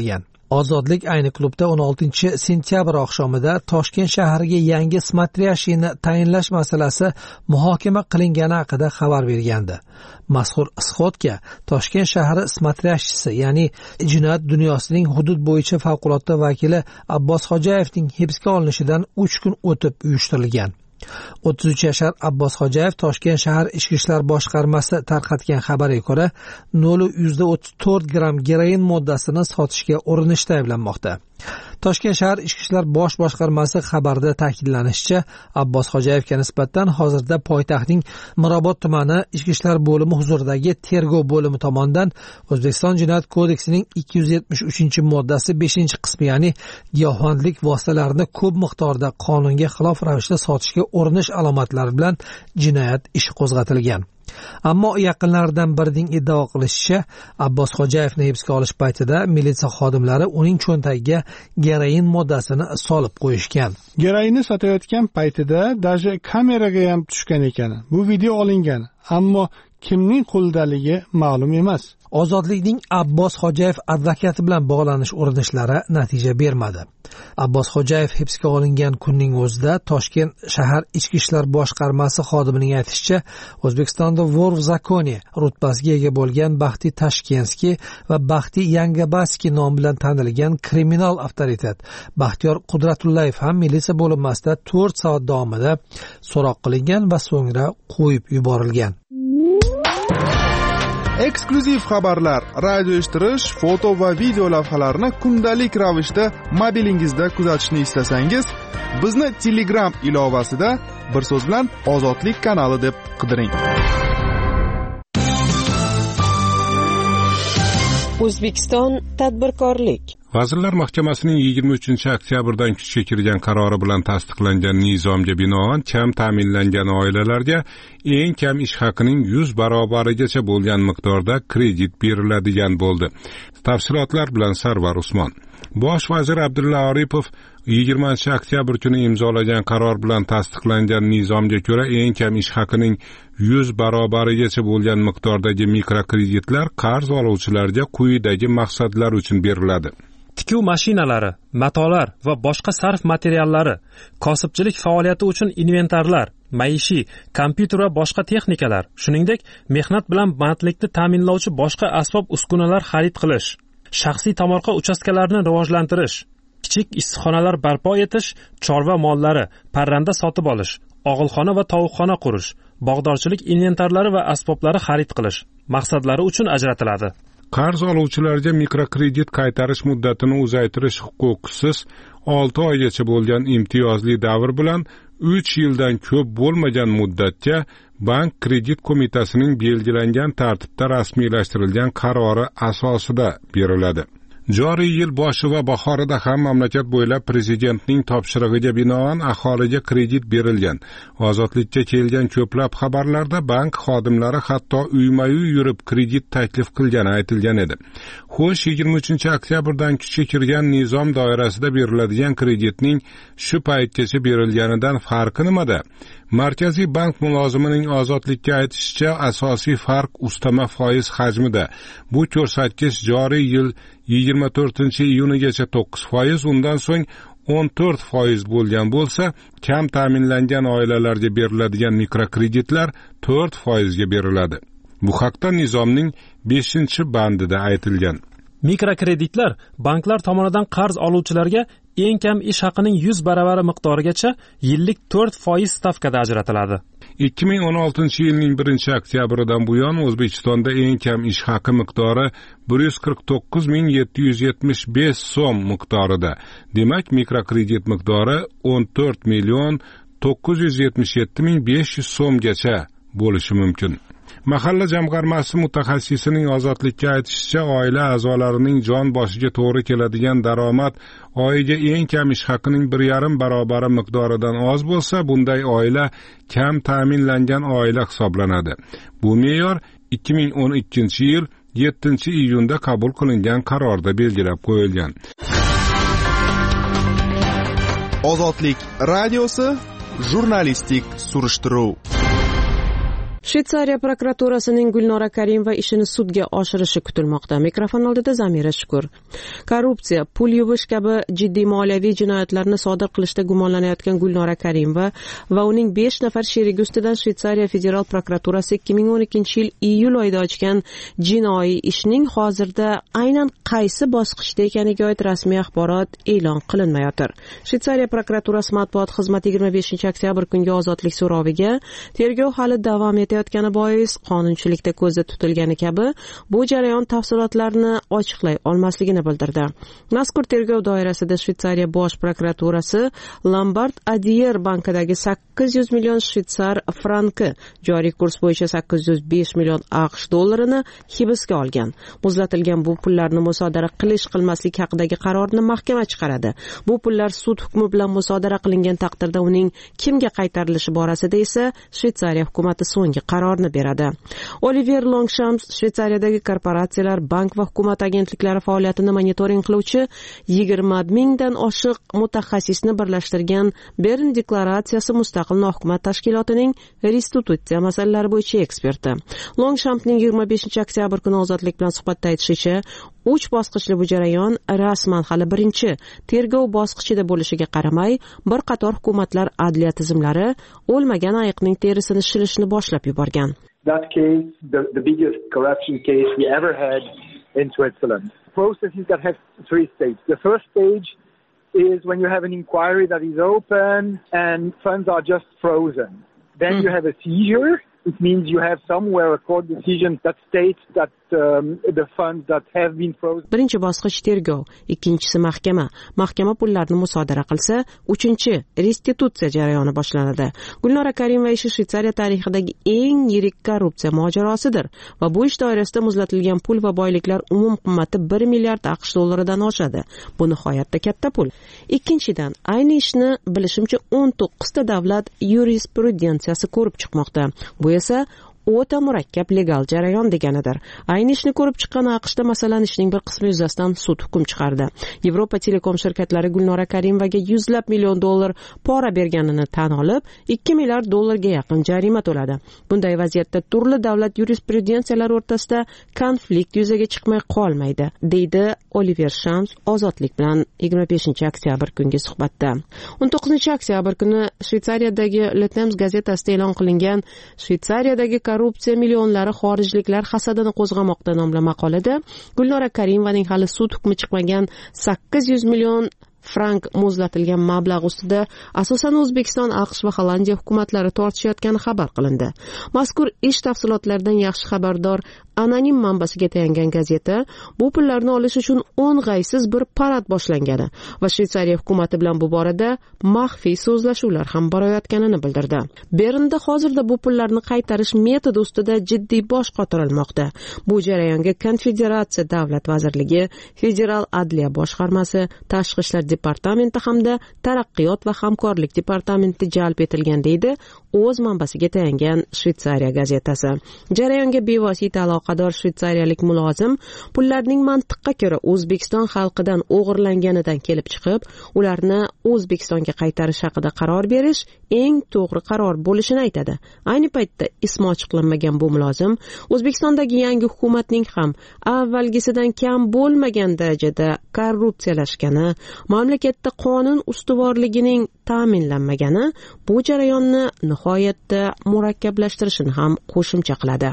Ozodlik ayni klubda o'n oltinchi sentyabr oqshomida Toshkent shahriga yangi smatriyashini tayinlash masalasi muhokama qilingani haqida xabar bergandi. Mazkur ishodga Toshkent shahri smatriyashchisi, ya'ni jinoyat dunyosining hudud bo'yicha favqulodda vakili Abbos Xo'jayevning hibsga olinishidan uch kun o'tib uyushtirilgan. o'ttiz uch yashar Abbos Xo'jayev Toshkent shahar ichki ishlar boshqarmasi tarqatgan xabarga ko'ra nol yuz o'ttiz to'rt gramm geroin moddasini sotishga urinishda ayblanmoqda. Toshkent shahar ichki ishlar bosh boshqarmasi xabarida ta'kidlanishicha, Abbos Xo'jayevga nisbatan hozirda poytaxtning Mirobod tumani ichki ishlar bo'limi huzuridagi tergov bo'limi tomonidan O'zbekiston Jinoyat kodeksining ikki yuz yetmish uchinchi moddasi beshinchi qismi, ya'ni giyohvandlik vositalarini ko'p miqdorda qonunga xilof ravishda sotishga urinish alomatlari bilan jinoyat ishi qo'zg'atilgan. Ammo yaqinlaridan birining iddao qilishicha, Abbos Xo'jayevni hibsga olish paytida militsiya xodimlari uning cho'ntagiga geroin moddasini solib qo'yishgan. Geroinni sotayotgan paytida даже kameraga ham tushgan ekan. Bu video olingan, ammo kimning qo'ldaligi ma'lum emas. Ozodlikning Abbos Xo'jayev advokati bilan bog'lanish urinishlari natija bermadi. Abbos Xo'jayev hibsga olingan kunning o'zida Toshkent shahar ichki ishlar boshqarmasi xodimining aytishicha, O'zbekistonda Vor v zakoni rutbasiga ega bo'lgan Baxti Tashkenskiy va Baxti Yangabaskiy nom bilan tanilgan kriminal avtoritet Baxtiyor Qudratullayev ham militsiya bo'linmasida to'rt soat davomida so'roq qilingan va so'ngra qo'yib yuborilgan. Eksklyuziv xabarlar, radio eshittirish, foto va video lavhalarni kundalik ravishda mobilingizda kuzatishni istasangiz, bizni Telegram ilovasida bir so'z bilan Ozodlik kanali deb qidiring. O'zbekiston tadbirkorlik. Vazirlar Mahkamasining yigirma uchinchi oktyabrdan kuchga kirgan qarori bilan tasdiqlangan nizomga binoan kam ta'minlangan oilalarga eng kam ish haqining yuz barobarigacha bo'lgan miqdorda kredit beriladigan bo'ldi. Tafsilotlar bilan Sarvar Usmon. Bosh vazir Abdulla Aripov yigirmanchi oktyabr kuni imzolagan qaror bilan tasdiqlangan nizomga ko'ra eng kam ish haqining yuz barobarigacha bo'lgan miqdordagi mikrokreditlar qarz oluvchilarga quyidagi maqsadlar uchun beriladi. Tikuv mashinalari, matolar va boshqa sarf materiallari, kosibchilik faoliyati uchun inventarlar, maishiy, kompyuter va boshqa texnikalar, shuningdek, mehnat bilan bandlikni ta'minlovchi boshqa asbob-uskunalar xarid qilish, shaxsiy tomorqa uchastkalarini rivojlantirish, kichik issiqxonalar barpo etish, chorva mollari, parranda sotib olish, og'ilxona va tovuqxona qurish, bog'dorchilik inventarlari va asboblari xarid qilish maqsadlari uchun ajratiladi. Qarz oluvchilarga mikrokredit qaytarish muddatini uzaytirish huquqisiz olti oygacha bo'lgan imtiyozli davr bilan uch yildan ko'p bo'lmagan muddatga bank kredit qo'mitasining belgilangan tartibda rasmiylashtirilgan qarori asosida beriladi. Joriy yil boshi va bahorida ham mamlakat bo'ylab prezidentning topshirig'iga binoan aholiga kredit berilgan. Ozodlikka kelgan ko'plab xabarlarda bank xodimlari hatto uyma-uy yurib kredit taklif qilgani aytilgan edi. Xo'sh, yigirma uchinchi oktyabrdan kuchga kirgan nizom doirasida beriladigan kreditning shu paytgacha berilganidan farqi nimada? Markaziy bank mulozimining Ozodlikka aytishicha, asosiy farq ustama foiz hajmida. Bu ko'rsatkich joriy yil yigirma to'rtinchi iyunigacha to'qqiz foiz, undan so'ng o'n to'rt foiz bo'lgan bo'lsa, kam ta'minlangan oilalarga beriladigan mikrokreditlar to'rt foizga beriladi. Bu haqda nizomning beshinchi bandida aytilgan. Mikrokreditlar banklar tomonidan qarz oluvchilarga eng kam ish haqining yuz baravari miqdorigacha yillik to'rt foiz stavkada ajratiladi. ikki ming o'n oltinchi yilning birinchi oktyabridan buyon O'zbekistonda eng kam ish haqi miqdori bir yuz qirq to'qqiz ming yetti yuz yetmish besh so'm miqdorida. Demak, mikrokredit miqdori o'n to'rt million to'qqiz yuz yetmish yetti ming besh yuz so'mgacha bo'lishi mumkin. Mahalla jamg'armasi mutaxassisining Ozodlikka aytishicha, oila a'zolarining jon boshiga to'g'ri keladigan daromad oyiga eng kam ish haqining bir yarim barobari miqdoridan oz bo'lsa, bunday oila kam ta'minlangan oila hisoblanadi. Bu me'yor ikki ming o'n ikkinchi yil yettinchi iyunda qabul qilingan qarorda belgilab qo'yilgan. Ozodlik radiosi, jurnalistik surishtiruv. Shveysariya prokuraturasining Gulnora Karimova ishini sudga oshirishi kutilmoqda. Mikrofon oldida Zamira Shukur. Korrupsiya, pul yuvish kabi jiddiy moliyaviy jinoyatlarni sodir qilishda gumonlanayotgan Gulnora Karimova va uning besh nafar sherigi ustidan Shveysariya federal prokuraturasi ikki ming o'n ikkinchi yil iyul oyida ochgan jinoiy ishning hozirda aynan qaysi bosqichda ekaniga oid rasmiy axborot e'lon qilinmayotir. Shveysariya prokuraturasi matbuot xizmati yigirma beshinchi oktyabr kungi ozodlik so'roviga tergov hali davom etayotgani bois qonunchilikda ko'zda tutilgani kabi bu jarayon tafsilotlarini ochiqlay olmasligini bildirdi. Mazkur tergov doirasida Shveysariya bosh prokuraturasi Lombard Odier bankidagi sakkiz yuz million shvetsar franki, joriy kurs bo'yicha sakkiz yuz besh million AQSh dollarini hibsga olgan. Muzlatilgan bu pullarni musodara qilish qilmaslik haqidagi qarorni mahkama chiqaradi. Bu pullar sud hukmi bilan musodara qilingan taqdirda uning kimga qaytarilishi borasida esa Shveysariya hukumati so'nggi qarorni beradi. Oliver Longshams Shveysariyadagi korporatsiyalar, bank va hukumat agentliklari faoliyatini monitoring qiluvchi yigirma mingdan oshiq mutaxassisni birlashtirgan Bern deklaratsiyasi mustaqil nohukumat tashkilotining restitutsiya masalalari bo'yicha eksperti. Longshampning yigirma beshinchi oktyabr kuni ozodlik bilan suhbatda aytishicha, uch bosqichli bu jarayon rasman hali birinchi tergov bosqichida bo'lishiga qaramay, bir qator hukumatlar adliya tizimlari o'lmagan ayiqning terisini shilishni boshlab yuborgan. That case, the, the biggest corruption case we ever had in Switzerland. Processes that have three stages. The first stage is when you have an inquiry that is open and funds are just frozen. Then mm. you have a seizure. It means you have somewhere a court decision that states that um, the funds that have been frozen. Birinchi bosqich tergov, ikkinchisi mahkama. Mahkama pullarni musodara qilsa, uchinchi restitutsiya jarayoni boshlanadi. Gulnora Karimova ishi Shveysariya tarixidagi eng yirik korrupsiya mojarosidir va bu ish doirasida muzlatilgan pul va boyliklar umum qimmati bir milliard AQSh dollaridan oshadi. Bu nihoyatda katta pul. Ikkinchidan, ayni ishni bilishimcha o'n to'qqizta davlat yurisprudensiyasi ko'rib chiqmoqda. Bu esa o'ta murakkab legal jarayon deganidir. Ayni ishni ko'rib chiqqan AQShda masalan ishning bir qismi yuzasidan sud hukm chiqardi. Yevropa telekom shirkatlari Gulnora Karimovaga yuzlab million dollar pora berganini tan olib, ikki milliard dollarga yaqin jarima to'ladi. Bunday vaziyatda turli davlat yurisprudensiyalari o'rtasida konflikt yuzaga chiqmay qolmaydi, deydi Oliver Shams ozodlik bilan yigirma beshinchi oktyabr kungi suhbatda. o'n to'qqizinchi oktyabr kuni Shveysariyadagi Le Temps gazetasida e'lon qilingan Shveysariyadagi korrupsiya millionlari xorijliklar hasadini qo'zg'amoqda nomli maqolada Gulnora Karimovaning hali sud hukmi chiqmagan sakkiz yuz million frank muzlatilgan mablag' ustida asosan O'zbekiston, AQSh va Hollandiya hukumatlari tortishayotgani xabar qilindi. Mazkur ish tafsilotlaridan yaxshi xabardor anonim manbasiga tayangan gazeta bu pullarni olish uchun o'ng'aysiz bir parad boshlangani va Shveysariya hukumati bilan bu borada maxfiy so'zlashuvlar ham borayotganini bildirdi. Bernda hozirda bu pullarni qaytarish metodi ustida jiddiy bosh qotirilmoqda. Bu jarayonga Konfederatsiya davlat vazirligi, Federal adliya boshqarmasi, Tashqi ishlar departamenti hamda Taraqqiyot va hamkorlik departamenti jalb etilgan, deydi o'z manbasiga tayangan Shveysariya gazetasi. Jarayonga bevosita aloqador shveysariyalik mulozim pullarning mantiqqa ko'ra O'zbekiston xalqidan o'g'irlanganidan kelib chiqib, ularni O'zbekistonga qaytarish haqida qaror berish eng to'g'ri qaror bo'lishini aytadi. Ayni paytda ismi ochiqlanmagan bu mulozim O'zbekistondagi yangi hukumatning ham avvalgisidan kam bo'lmagan darajada korrupsiyalashgani, mamlakatda qonun ustuvorligining ta'minlanmagani bu jarayonni nihoyatda murakkablashtirishini ham qo'shimcha qiladi.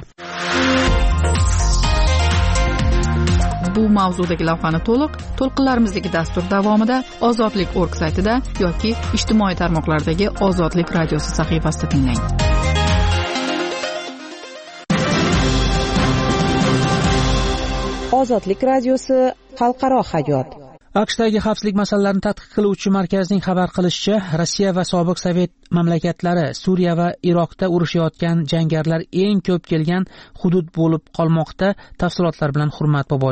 Bu mavzudagi lavhani to'liq to'lqinlarimizdagi dastur davomida ozodlik точка org saytida yoki ijtimoiy tarmoqlardagi Ozodlik radiosi sahifasida tinglang. Ozodlik radiosi xalqaro hayot. AQShdagi xavfsizlik masalalarini tadqiq qiluvchi markazning xabar qilishicha, Rossiya va sobiq Sovet mamlakatlari Suriya va Iroqda urushayotgan jangarilar eng ko'p kelgan hudud bo'lib qolmoqda. Tafsilotlar bilan Hurmat Bobojon.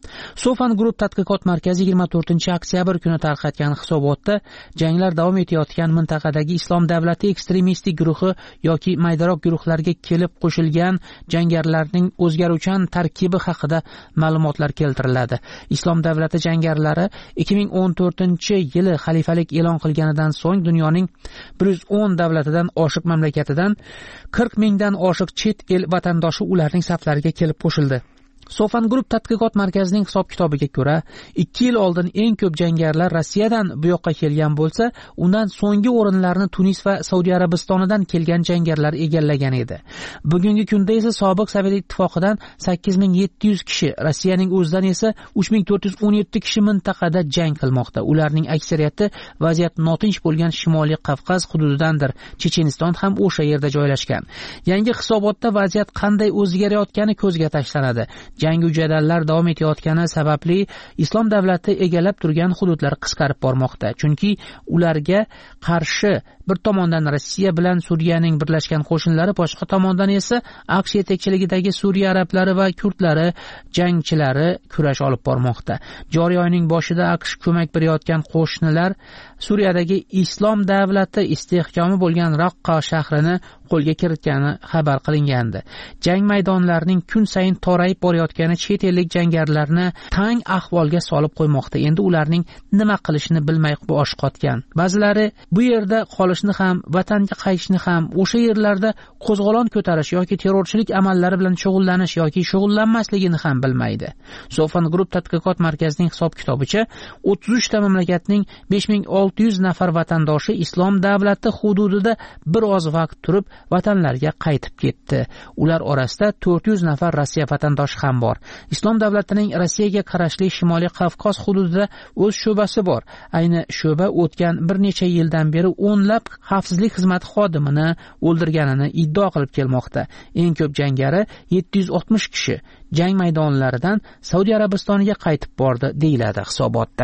Sofan Group tadqiqot markazi yigirma to'rtinchi oktyabr kuni tarqatgan hisobotda janglar davom etayotgan mintaqadagi Islom davlati ekstremistik guruhi yoki maydaroq guruhlarga kelib qo'shilgan jangarilarning o'zgaruvchan tarkibi haqida ma'lumotlar keltiriladi. Islom davlati jangarilari ikki ming o'n to'rtinchi yili xalifalik e'lon qilganidan so'ng dunyoning bir yuz o'n davlatidan oshiq mamlakatidan qirq mingdan oshiq chet el vatandoshi ularning saflariga kelib qo'shildi. Sofan Group tadqiqot markazining hisob-kitobiga ko'ra, ikki yil oldin eng ko'p jangarilar Rossiyadan bu yoqqa kelgan bo'lsa, undan so'nggi o'rinlarni Tunis va Saudiya Arabistonidan kelgan jangarilar egallagan edi. Bugungi kunda esa sobiq Sovet ittifoqidan sakkiz ming yetti yuz kishi, Rossiyaning o'zidan esa uch ming to'rt yuz o'n yetti kishi mintaqada jang qilmoqda. Ularning aksariyati vaziyat notinch bo'lgan Shimoliy Qafqaz hududidandir. Checheniston ham o'sha yerda joylashgan. Yangi hisobotda vaziyat qanday o'zgarayotgani ko'zga tashlanadi. Jangu jadallar davom etayotgani sababli Islom davlati egallab turgan hududlar qisqarib bormoqda. Chunki ularga qarshi bir tomondan Rossiya bilan Suriyaning birlashgan qo'shinlari, boshqa tomondan esa AQSh yetakchiligidagi Suriya arablari va kurdlari jangchilari kurash olib bormoqda. Joriy oyning boshida AQSh ko'mak berayotgan qo'shnilar Suriyadagi Islom davlati istehkomi bo'lgan Raqqa shahrini qo'lga kiritgani xabar qilingandi. Jang maydonlarining kun sayin torayib borayotgani chet ellik jangarilarni tang ahvolga solib qo'ymoqda. Endi ularning nima qilishini bilmay bosh qotgan. Ba'zilari bu yerda qolishni ham, vatanga qaytishni ham, o'sha yerlarda qo'zg'olon ko'tarish yoki terrorchilik amallari bilan shug'ullanish yoki shug'ullanmasligini ham bilmaydi. Sofan Group tadqiqot markazining hisob-kitobicha o'ttiz uch ta mamlakatning besh ming olti yuz nafar vatandoshi Islom davlati hududida bir oz vaqt turib vatanlariga qaytib ketdi. Ular orasida to'rt yuz nafar Rossiya vatandoshi ham bor. Islom davlatining Rossiyaga qarashli Shimoliy Qafqoz hududida o'z sho'basi bor. Ayni sho'ba o'tgan bir necha yildan beri o'nlab xavfsizlik xizmati xodimini o'ldirganini iddao qilib kelmoqda. Eng ko'p jangari yetti yuz oltmish kishi jang maydonlaridan Saudiya Arabistoniga qaytib bordi, deyiladi hisobotda.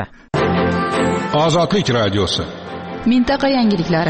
Ozodlik radiosi. Mintaqa yangiliklari.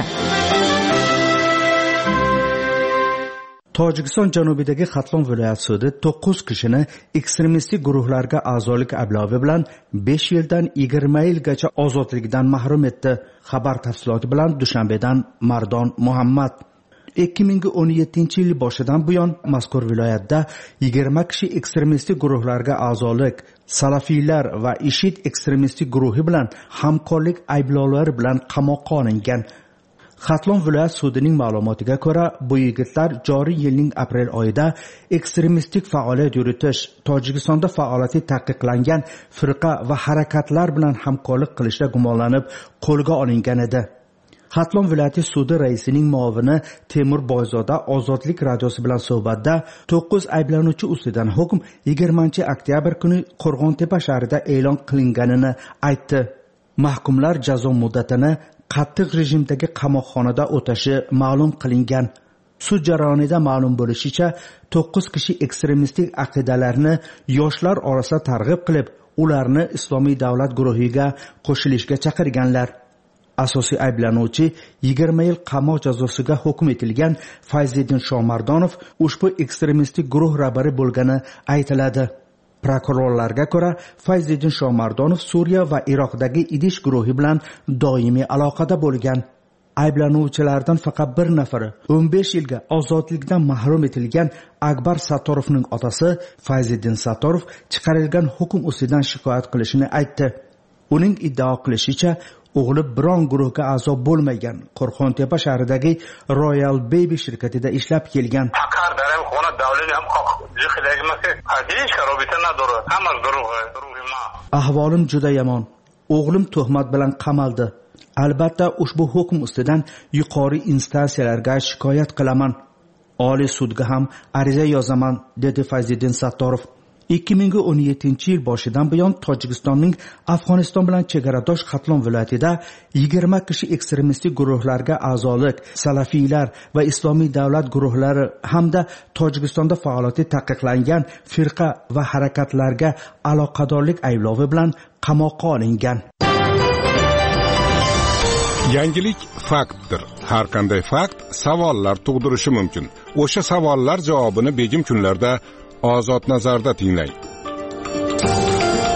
Tojikiston janubidagi Xatlon viloyat sudi to'qqiz kishini ekstremistik guruhlarga a'zolik ayblovi bilan besh yildan yigirma yilgacha ozodlikdan mahrum etdi. Xabar tafsiloti bilan Dushanbedan Mardon Muhammad. ikki ming o'n yettinchi yil boshidan buyon mazkur viloyatda yigirma kishi ekstremistik guruhlarga a'zolik, salafiylar va IShID ekstremistik guruhi bilan hamkorlik ayblovlari bilan qamoqqa olingan. Xatlon viloyat sudining ma'lumotiga ko'ra, bu yigitlar joriy yilning aprel oyida ekstremistik faoliyat yuritish, Tojikistonda faoliyati taqiqlangan firqa va harakatlar bilan hamkorlik qilishda gumonlanib qo'lga olingan edi. Xatlon viloyati sudi raisining muovini Temur Boyzoda Ozodlik radiosi bilan suhbatda to'qqiz ayblanuvchi ustidan hukm yigirmanchi oktyabr kuni Qo'rg'ontepa shahrida e'lon qilinganini aytdi. Mahkumlar jazo muddatini qattiq rejimdagi qamoqxonada o'tashi ma'lum qilingan. Sud jarayonida ma'lum bo'lishicha, to'qqiz kishi ekstremistik aqidalarni yoshlar orasida targ'ib qilib, ularni Islomiy davlat guruhiga qo'shilishga chaqirganlar. Asosiy ayblanuvchi yigirma yil qamoq jazosiga hukm etilgan Fayziddin Shomardonov ushbu ekstremistik guruh rahbari bo'lgani aytiladi. Prokurorlarga ko'ra, Fayziddin Shomardonov Suriya va Iroqdagi IDish guruhi bilan doimiy aloqada bo'lgan. Ayblanuvchilardan faqat bir nafari o'n besh yilga ozodlikdan mahrum etilgan Akbar Sattorovning otasi Fayziddin Sattorov chiqarilgan hukm ustidan shikoyat qilishini aytdi. Uning iddao qilishicha, o'g'li biron guruhga a'zo bo'lmagan, Qo'rg'ontepa shahridagi Royal Baby shirkatida ishlab kelgan. Ahvolim juda yomon. O'g'lim tuhmat bilan qamaldi. Albatta ushbu hukm ustidan yuqori instansiyalarga shikoyat qilaman. Oliy sudga ham ariza yozaman, dedi Fayziddin Sattorov. ikki ming o'n yettinchi yil boshidan buyon Tojikistonning Afg'oniston bilan chegaradosh Xatlon viloyatida yigirma kishi ekstremistik guruhlarga a'zolik, salafiylar va Islomiy davlat guruhlari hamda Tojikistonda faoliyati taqiqlangan firqa va harakatlarga aloqadorlik ayblovi bilan qamoqqa olingan. Yangilik faktdir. Har qanday fakt savollar tug'dirishi mumkin. O'sha savollar javobini begim kunlarda Ozod nazarda tinglang.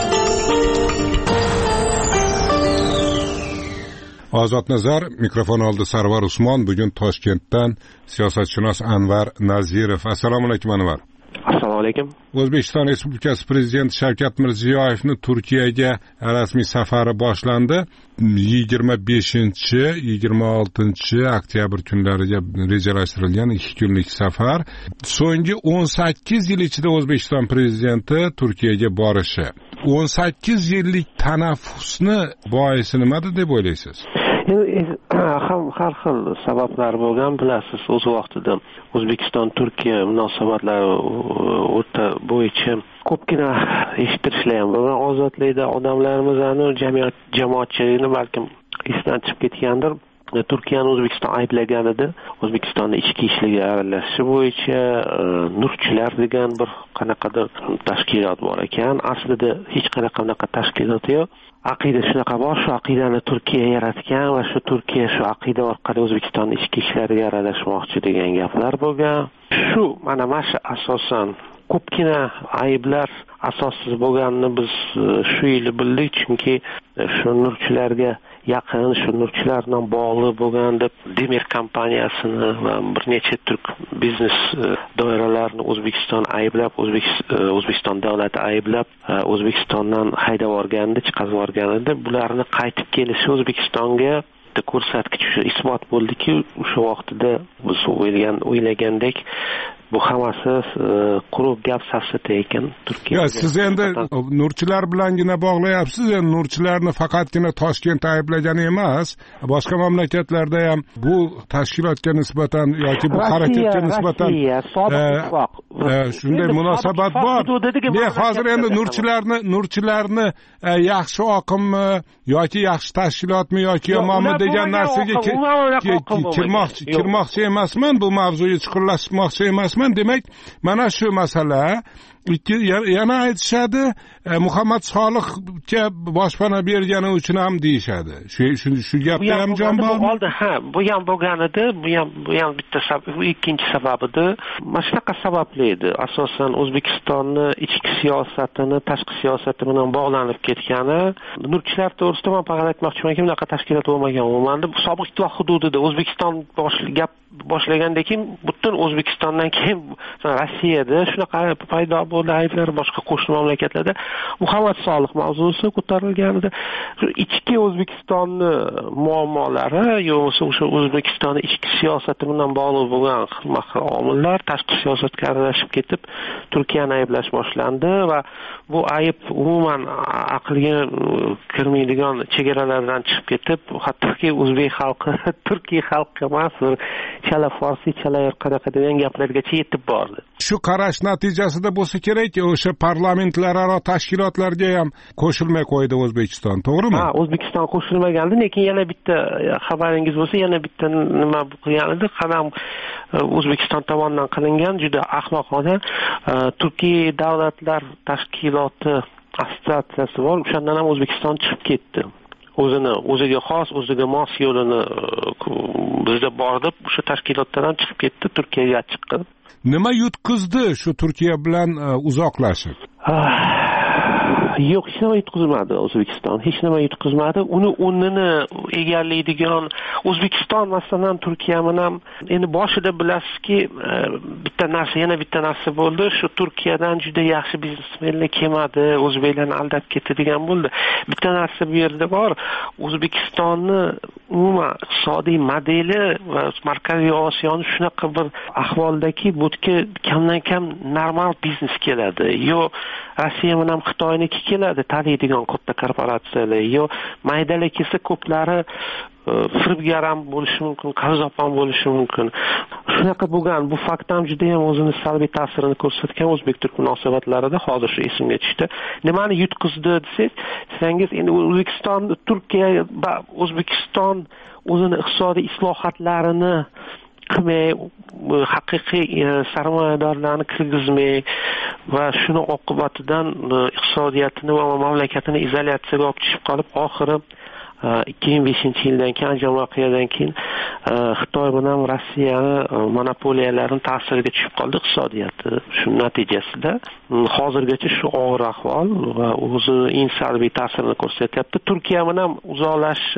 Ozodnazar, mikrofon oldi Sarvar Usmon. Bugun Toshkentdan siyosatshunos Anvar Nazirov. Assalomu alaykum Anvar. Assalomu alaykum. O'zbekiston Respublikasi Prezidenti Shavkat Mirziyoyevning Turkiyaga rasmiy safari boshlandi. yigirma beshinchi yigirma oltinchi oktyabr kunlariga rejalashtirilgan ikki kunlik safar. So'nggi o'n sakkiz yil ichida O'zbekiston prezidenti Turkiyaga borishi. o'n sakkiz yillik tanaffusni boisi nimada deb o'ylaysiz? ham har xil sabablar bo'lgan, bilasiz. O'z vaqtida O'zbekiston Turkiya munosabatlari o'rta bo'yicha ko'pgina eshittirishlar ham bo'lgan. Ozodlikda odamlarimizni, jamiyat jamoatchiligini balkim esdan chiqib ketgandir. Turkiyani O'zbekiston ayblagan edi. O'zbekistonning ichki ishlariga aralashishi bo'yicha nurchilar degan bir qanaqadir tashkilot bor ekan. Aslida hech qanaqa bunaqa tashkilot yo'q. Aqida shunaqa bor, shu aqidani Turkiya yaratgan va shu Turkiya shu aqida orqali O'zbekistonning ichki ishlariga aralashmoqchi degan gaplar bo'lgan. Shu mana mana asosan ko'pgina ayblar asossiz bo'lganini biz shu yil bildik, chunki shu nurchilarga yaqin, shu nurchilar bilan bog'liq bo'lgan deb Demir kompaniyasini va bir necha turk biznes doiralarini O'zbekiston ayblab, O'zbekiston davlati ayblab, O'zbekistondan haydab yuborgandi, chiqarib yuborgandi. Bularni qaytib kelishi O'zbekistonga ko'rsatkich shu isbot bo'ldiki, o'sha vaqtida biz o'ylagan o'ylagandek bu hammasi quruq gap safsata ekan. Turkiya. Siz endi nurchilar bilangina bog'layapsiz. Endi nurchilarni faqatgina Toshkent ayblagani emas, boshqa mamlakatlarda ham bu tashkilotga nisbatan yoki bu harakatga nisbatan shunday munosabat bor. Men hozir endi nurchilarni nurchilarni yaxshi oqimmi yoki yaxshi tashkilotmi yoki yomonmi degan narsaga kirmoqchi kirmoqchi emasman, bu mavzuga chuqurlashmoqchi emasman. Demak, mana shu masala ikki yana aytishadi, Muhammad Solihga boshpana bergani uchun ham deyishadi. Shu shu shu gapda ham jon bormi? Ha, bu ham bo'lgan edi, bu ham bu ham bitta sabab, bu ikkinchi sabab edi. Mana shunaqa sababli edi. Asosan O'zbekistonning ichki siyosatini tashqi siyosati bilan bog'lanib ketgani. Nurchilar to'g'risida men faqat aytmoqchimanki, bunaqa tashkilot bo'lmagan. Umuman sobiq ittifoq hududida O'zbekiston gap boshlagandan keyin butun O'zbekistondan keyin Rossiyada shunaqa paydo bo'ldi ayblar, boshqa qo'shni mamlakatlarda Muhammad Solih mavzusi ko'tarilgan edi. Ichki O'zbekistonni muammolari yo'qsa o'sha O'zbekistonning ichki siyosati bilan bog'liq bo'lgan xilma-xil omillar tashqi siyosatga aralashib ketib Turkiyani ayblash boshlandi va bu ayb umuman aqlga kirmaydigan chegaralardan chiqib ketib, hattoki o'zbek xalqi Turkiya xalqi emas, chala farsi, chala qanaqa degan gaplargacha yetib bordi. Shu qarash natijasida bo'lsa kerak, o'sha parlamentlararo tashkilotlarga ham qo'shilmay qo'ydi O'zbekiston, to'g'rimi? Ha, O'zbekiston qo'shilmagandi, lekin yana bitta xabaringiz bo'lsa, yana bitta nima qilgan edi, qadam O'zbekiston tomonidan qilingan juda ahmoqona Turkiya davlatlar tashkiloti assotsiatsiyasi bor, o'shandan ham O'zbekiston chiqib ketdi. O'zini o'ziga xos, o'ziga mos yo'lini bizda bor deb o'sha tashkilotdan ham chiqib ketdi, Turkiyaga chiqdi. Nima yutqizdi shu Turkiya bilan uzoqlashib? Yo'q, hech nima yutqizmadi O'zbekiston. Hech nima yutqizmadi. Uni o'rnini egallaydigan O'zbekiston masalan Turkiya bilan endi boshida bilasizki, bitta narsa, yana bitta narsa bo'ldi. Shu Turkiyadan juda yaxshi biznesmenlar kelmadi, o'zbeklarni aldab ketdi degan bo'ldi. Bitta narsa bu yerda bor. O'zbekistonni umuman iqtisodiy modeli va Markaziy Osiyoning shunaqa bir ahvoldaki, bu yerga kamdan kam normal biznes keladi. Yo Rossiya bilan Xitoyniki keladi, taniydigan katta korporatsiyalar, yo maydalik kelsa ko'plari firibgaram bo'lishi mumkin, qarzopon bo'lishi mumkin. Shunaqa bo'lgan, bu fakt ham juda ham o'zini salbiy ta'sirini ko'rsatgan o'zbek-turk munosabatlarida. Hozir shu esimga tushdi. Nimani yutqizdi desangiz, endi O'zbekiston, Turkiya va O'zbekiston o'zini iqtisodiy islohotlarini qilmay, haqiqiy sarmoyadorlarni kirgizmay va shuni oqibatidan iqtisodiyotini va mamlakatini izolyatsiyaga olib chiqib qolib, oxiri ikki ming beshinchi yildan keyin anjom voqeadan keyin Xitoy bilan Rossiyani monopoliyalarining ta'siriga tushib qoldi iqtisodiyoti. Shu natijasida hozirgacha shu og'ir ahvol va o'zini eng salbiy ta'sirini ko'rsatyapti. Turkiya bilan uzoqlashishini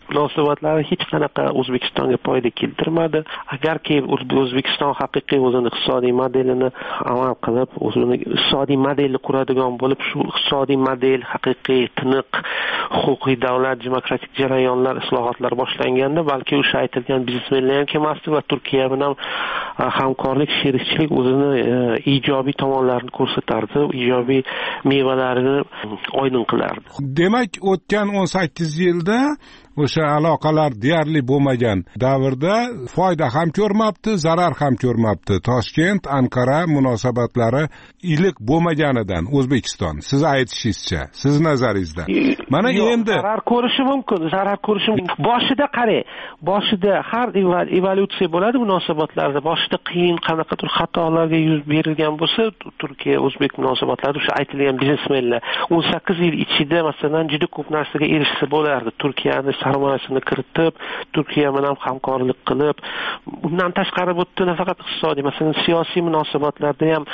munosabatlari hech qanaqa O'zbekistonga foyda keltirmadi. Agarki O'zbekiston haqiqiy o'zining iqtisodiy modelini amal qilib, o'zining iqtisodiy modelni quradigan bo'lib, shu iqtisodiy model haqiqiy tiniq huquqiy davlat, demokratik jarayonlar, islohotlar boshlanganda, balki o'sha aytilgan biznesmenlar ham kelmasdi va Turkiya bilan hamkorlik, sherikchilik o'zini ijobiy tomonlarini ko'rsatardi, ijobiy mevalarini oydin qilardi. Demak, o'tgan o'n sakkiz yilda o'sha aloqalar deyarli bo'lmagan davrda foyda ham ko'rmabdi, zarar ham ko'rmabdi. Toshkent Anqara munosabatlari iliq bo'lmaganidan O'zbekiston siz aytishingizcha, siz nazaringizda. Mana endi zarar ko'rishi mumkin, zarar ko'rishi mumkin. Boshida qarang, boshida har evolyutsiya bo'ladi munosabatlarda. Boshida qiyin qanaqadir xatolarga yuz berilgan bo'lsa, Turkiya O'zbek munosabatlari o'sha aytilgan biznesmenlar o'n sakkiz yil ichida masalan juda ko'p narsaga erishsa bo'lardi. Turkiyani sarmoyasini kiritib, Turkiya bilan hamkorlik qilib, undan tashqari bu nafaqat iqtisodiy, masalan, siyosiy munosabatlarda ham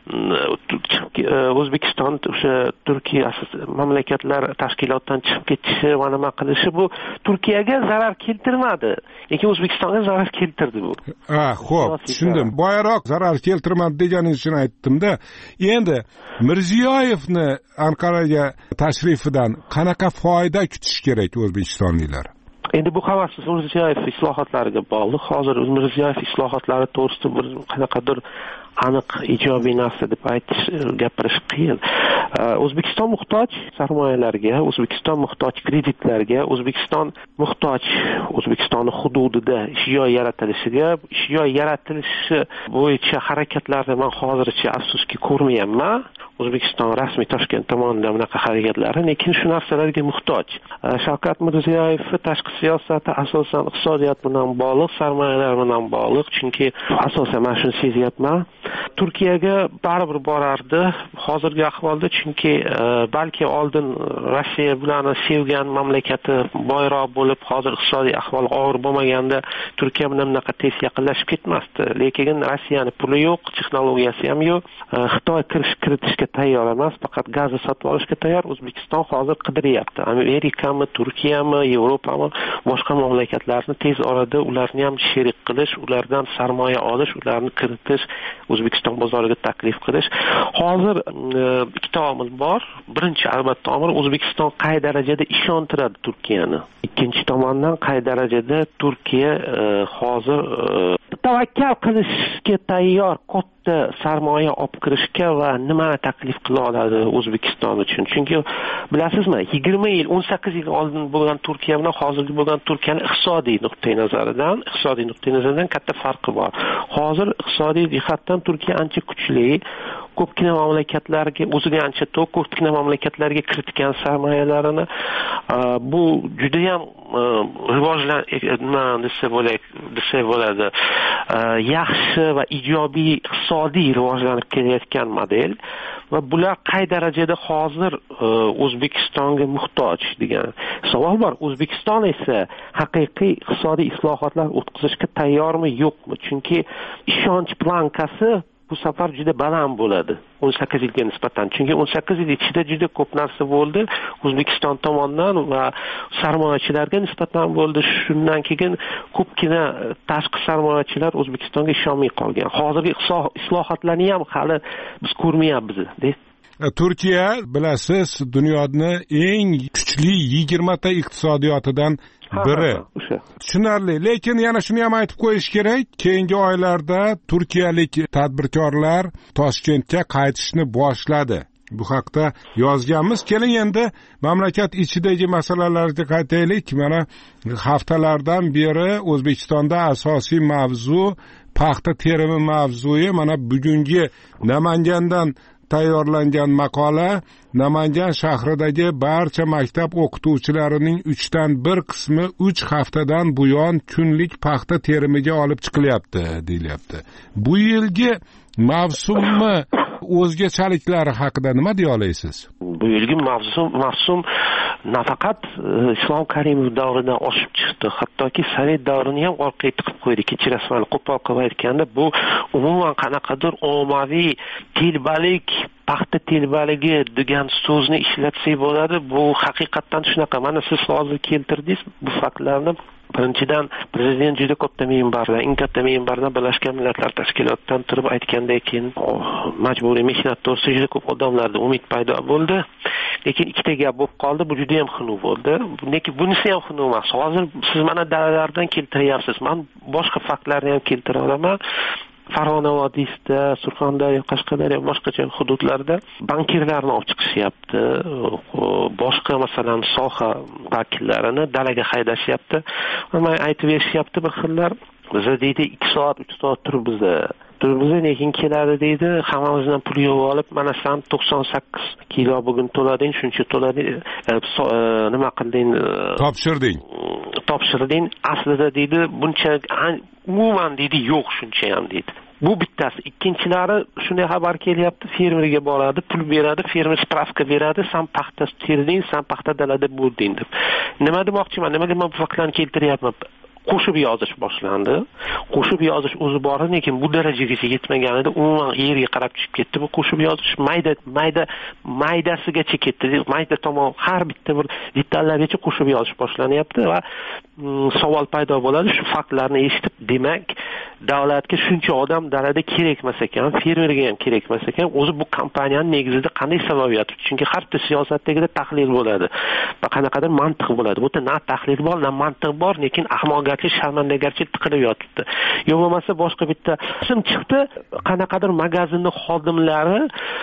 O'zbekiston o'sha Turkiya mamlakatlar tashkilotdan chiqib ketishi va nima qilishi bu Turkiyaga zarar keltirmadi, lekin O'zbekistonga zarar keltirdi bu. Ha, xo'p, tushundim. Boyaroq zarar keltirmadi deganingiz uchun aytdim-da. Endi Mirziyoyevni Anqaraga tashrifidan qanaqa foyda kutish kerak O'zbekistonliklar? Endi bu hammasi Mirziyoyev islohotlariga bog'liq. Hozir Mirziyoyev islohotlari to'g'risida bir qanaqadir aniq ijobiy narsa deb aytish, gapirish qiyin. O'zbekiston muhtoj sarmoyalarga, O'zbekiston muhtoj kreditlarga, O'zbekiston muhtoj O'zbekistonning hududida ish joy yaratilishiga, ish joy yaratilishi bo'yicha harakatlarni men hozircha afsuski ko'rmayapman. O'zbekiston rasmiy Toshkent tomonidan bunaqa harakatlar, lekin shu narsalarga muhtoj. Shavkat Mirziyoyev tashqi siyosati asosan iqtisodiyot bilan bog'liq, sarmoyalar bilan bog'liq, chunki asosan men shuni sezyapman. Turkiyaga baribir borardi hozirgi ahvolda, chunki balki oldin Rossiya bilan sevgan mamlakati boyroq bo'lib, hozir iqtisodiy ahvol og'ir bo'lmaganda Turkiya bilan bunaqa tez yaqinlashib ketmasdi. Lekin Rossiyaning puli yo'q, texnologiyasi ham yo'q. Xitoy kirish kiritishga tayyor emas, faqat gazni sotib olishga tayyor. O'zbekiston hozir qidiryapti. Amerikami, Turkiyami, Yevropami, boshqa mamlakatlarni tez orada ularni ham sherik qilish, ulardan sarmoya olish, ularni kiritish, O'zbekiston bozoriga taklif qilish. Hozir ikkita omil bor. Birinchi albatta omil O'zbekiston qay darajada ishontiradi Turkiyani. Ikkinchi tomondan qay darajada Turkiya hozir tavakkal qilishga tayyor katta sarmoya olib kirishga va nimani taklif qila oladi O'zbekiston uchun. Chunki bilasizmi, yigirma yil, o'n sakkiz yil oldin bo'lgan Turkiya bilan hozirgi bo'lgan Turkiyaning iqtisodiy nuqtai nazaridan, iqtisodiy nuqtai nazaridan katta farqi bor. Hozir iqtisodiy jihatdan Turkiya ancha kuchli, ko'pgina mamlakatlarga, o'ziga ancha to'q, ko'pgina mamlakatlarga kiritgan sarmoyalarini bu juda ham rivojlangan desa bo'ladi, yaxshi va ijobiy iqtisodiy rivojlanib kelayotgan model va bular qay darajada hozir O'zbekistonga muhtoj degan savol bor. O'zbekiston esa haqiqiy iqtisodiy islohotlar o'tkazishga tayyormi, yo'qmi? Chunki ishonch plankasi bu safar juda baland bo'ladi o'n sakkiz yilga nisbatan. Chunki o'n sakkiz yil ichida juda ko'p narsa bo'ldi O'zbekiston tomonidan va sarmoyachilarga nisbatan bo'ldi. Shundan keyin ko'pgina tashqi sarmoyachilar O'zbekistonga ishonmay qolgan. Hozirgi islohotlarni ham hali biz ko'rmayapmiz. Turkiya, bilasiz, dunyoning eng kuchli yigirma ta iqtisodiyotidan biri. Tushunarli, lekin yana shuni ham aytib qo'yish kerak, keyingi oylarda turkiyalik tadbirkorlar Toshkentga qaytishni boshladi. Bu haqda yozganmiz. Keling endi mamlakat ichidagi masalalarga qaytaylik. Mana haftalardan beri O'zbekistonda asosiy mavzu paxta terimi mavzuyi. Mana bugungi Namangandan tayyorlangan maqola Namangan shahridagi barcha maktab o'qituvchilarining uchdan bir qismi uch haftadan buyon kunlik paxta terimiga olib chiqilyapti, deyilyapti. Bu yilgi mavsummi o'zgachaliklari haqida nima deya olasiz? Bu yilgi mavsum mavsum nafaqat Islom Karimov davridan oshib chiqdi, hattoki Sovet davrini ham orqaga tiqib qo'ydi. Kechirasizlar, qo'pol qilib aytganda, bu umuman qanaqadir ommaviy telbalik, paxta telbaligi degan so'zni ishlatsak bo'ladi. Bu haqiqatdan shunaqa. Mana siz hozir keltirdingiz bu faktlarni. Birinchidan, prezident juda katta minbarda, eng katta minbarda Birlashgan Millatlar Tashkilotidan turib aytgandan keyin majburiy mehnat to'g'risida juda ko'p odamlarda umid paydo bo'ldi. Lekin ikkita gap bo'lib qoldi, bu juda ham xunuk bo'ldi. Lekin bunisi ham xunuk emas. Hozir siz mana dalalardan keltiryapsiz. Men boshqa faktlarni ham keltira olaman. Farg'ona vodiysida, Surxondaryo, Qashqadaryo, boshqacha hududlarda bankirlarni olib chiqishyapti. Boshqa masalan soha vakillarini dalaga haydashyapti. Mana aytib berishyapti bir xillar. Biz deydi ikki soat, uch soat turibmiz. Turibmiz, lekin keladi deydi, hammamizdan pul yig'ib olib, mana sen to'qson sakkiz kilo bugun to'lading, shuncha to'lading, nima qilding? Topshirding. Topshirding. Aslida deydi, buncha umuman deydi, yo'q shuncha ham deydi. Bu bittasi. Ikkinchilari shunday xabar kelyapti, fermerga boradi, pul beradi, fermer spravka beradi, sen paxta terding, sen paxta dalada bo'lding deb. Nima demoqchiman? Nimaga men bu faktlarni keltiryapman? Qo'shib yozish boshlandi. Qo'shib yozish o'zi bor, lekin bu darajagacha yetmaganida umuman yerga qarab tushib ketdi. Bu qo'shib yozish mayda mayda maydasigacha ketdi. Mayda tomon har bitta bir detallargacha qo'shib yozish boshlanyapti va savol paydo bo'ladi. Shu faktlarni eshitib, demak, davlatga shuncha odam dalada kerak emas ekan, fermerga ham kerak emas ekan. O'zi bu kompaniyaning negizida qanday sababiyat? Chunki har bir siyosatdagida tahlil bo'ladi. Va qanaqadir mantiq bo'ladi. Bu yerda na tahlil bor, na mantiq bor, lekin ahmoqgarchilik, sharmandagarchilik tiqilib yotibdi. Yo'q bo'lmasa boshqa bitta ism chiqdi, qanaqadir magazinning xodimlari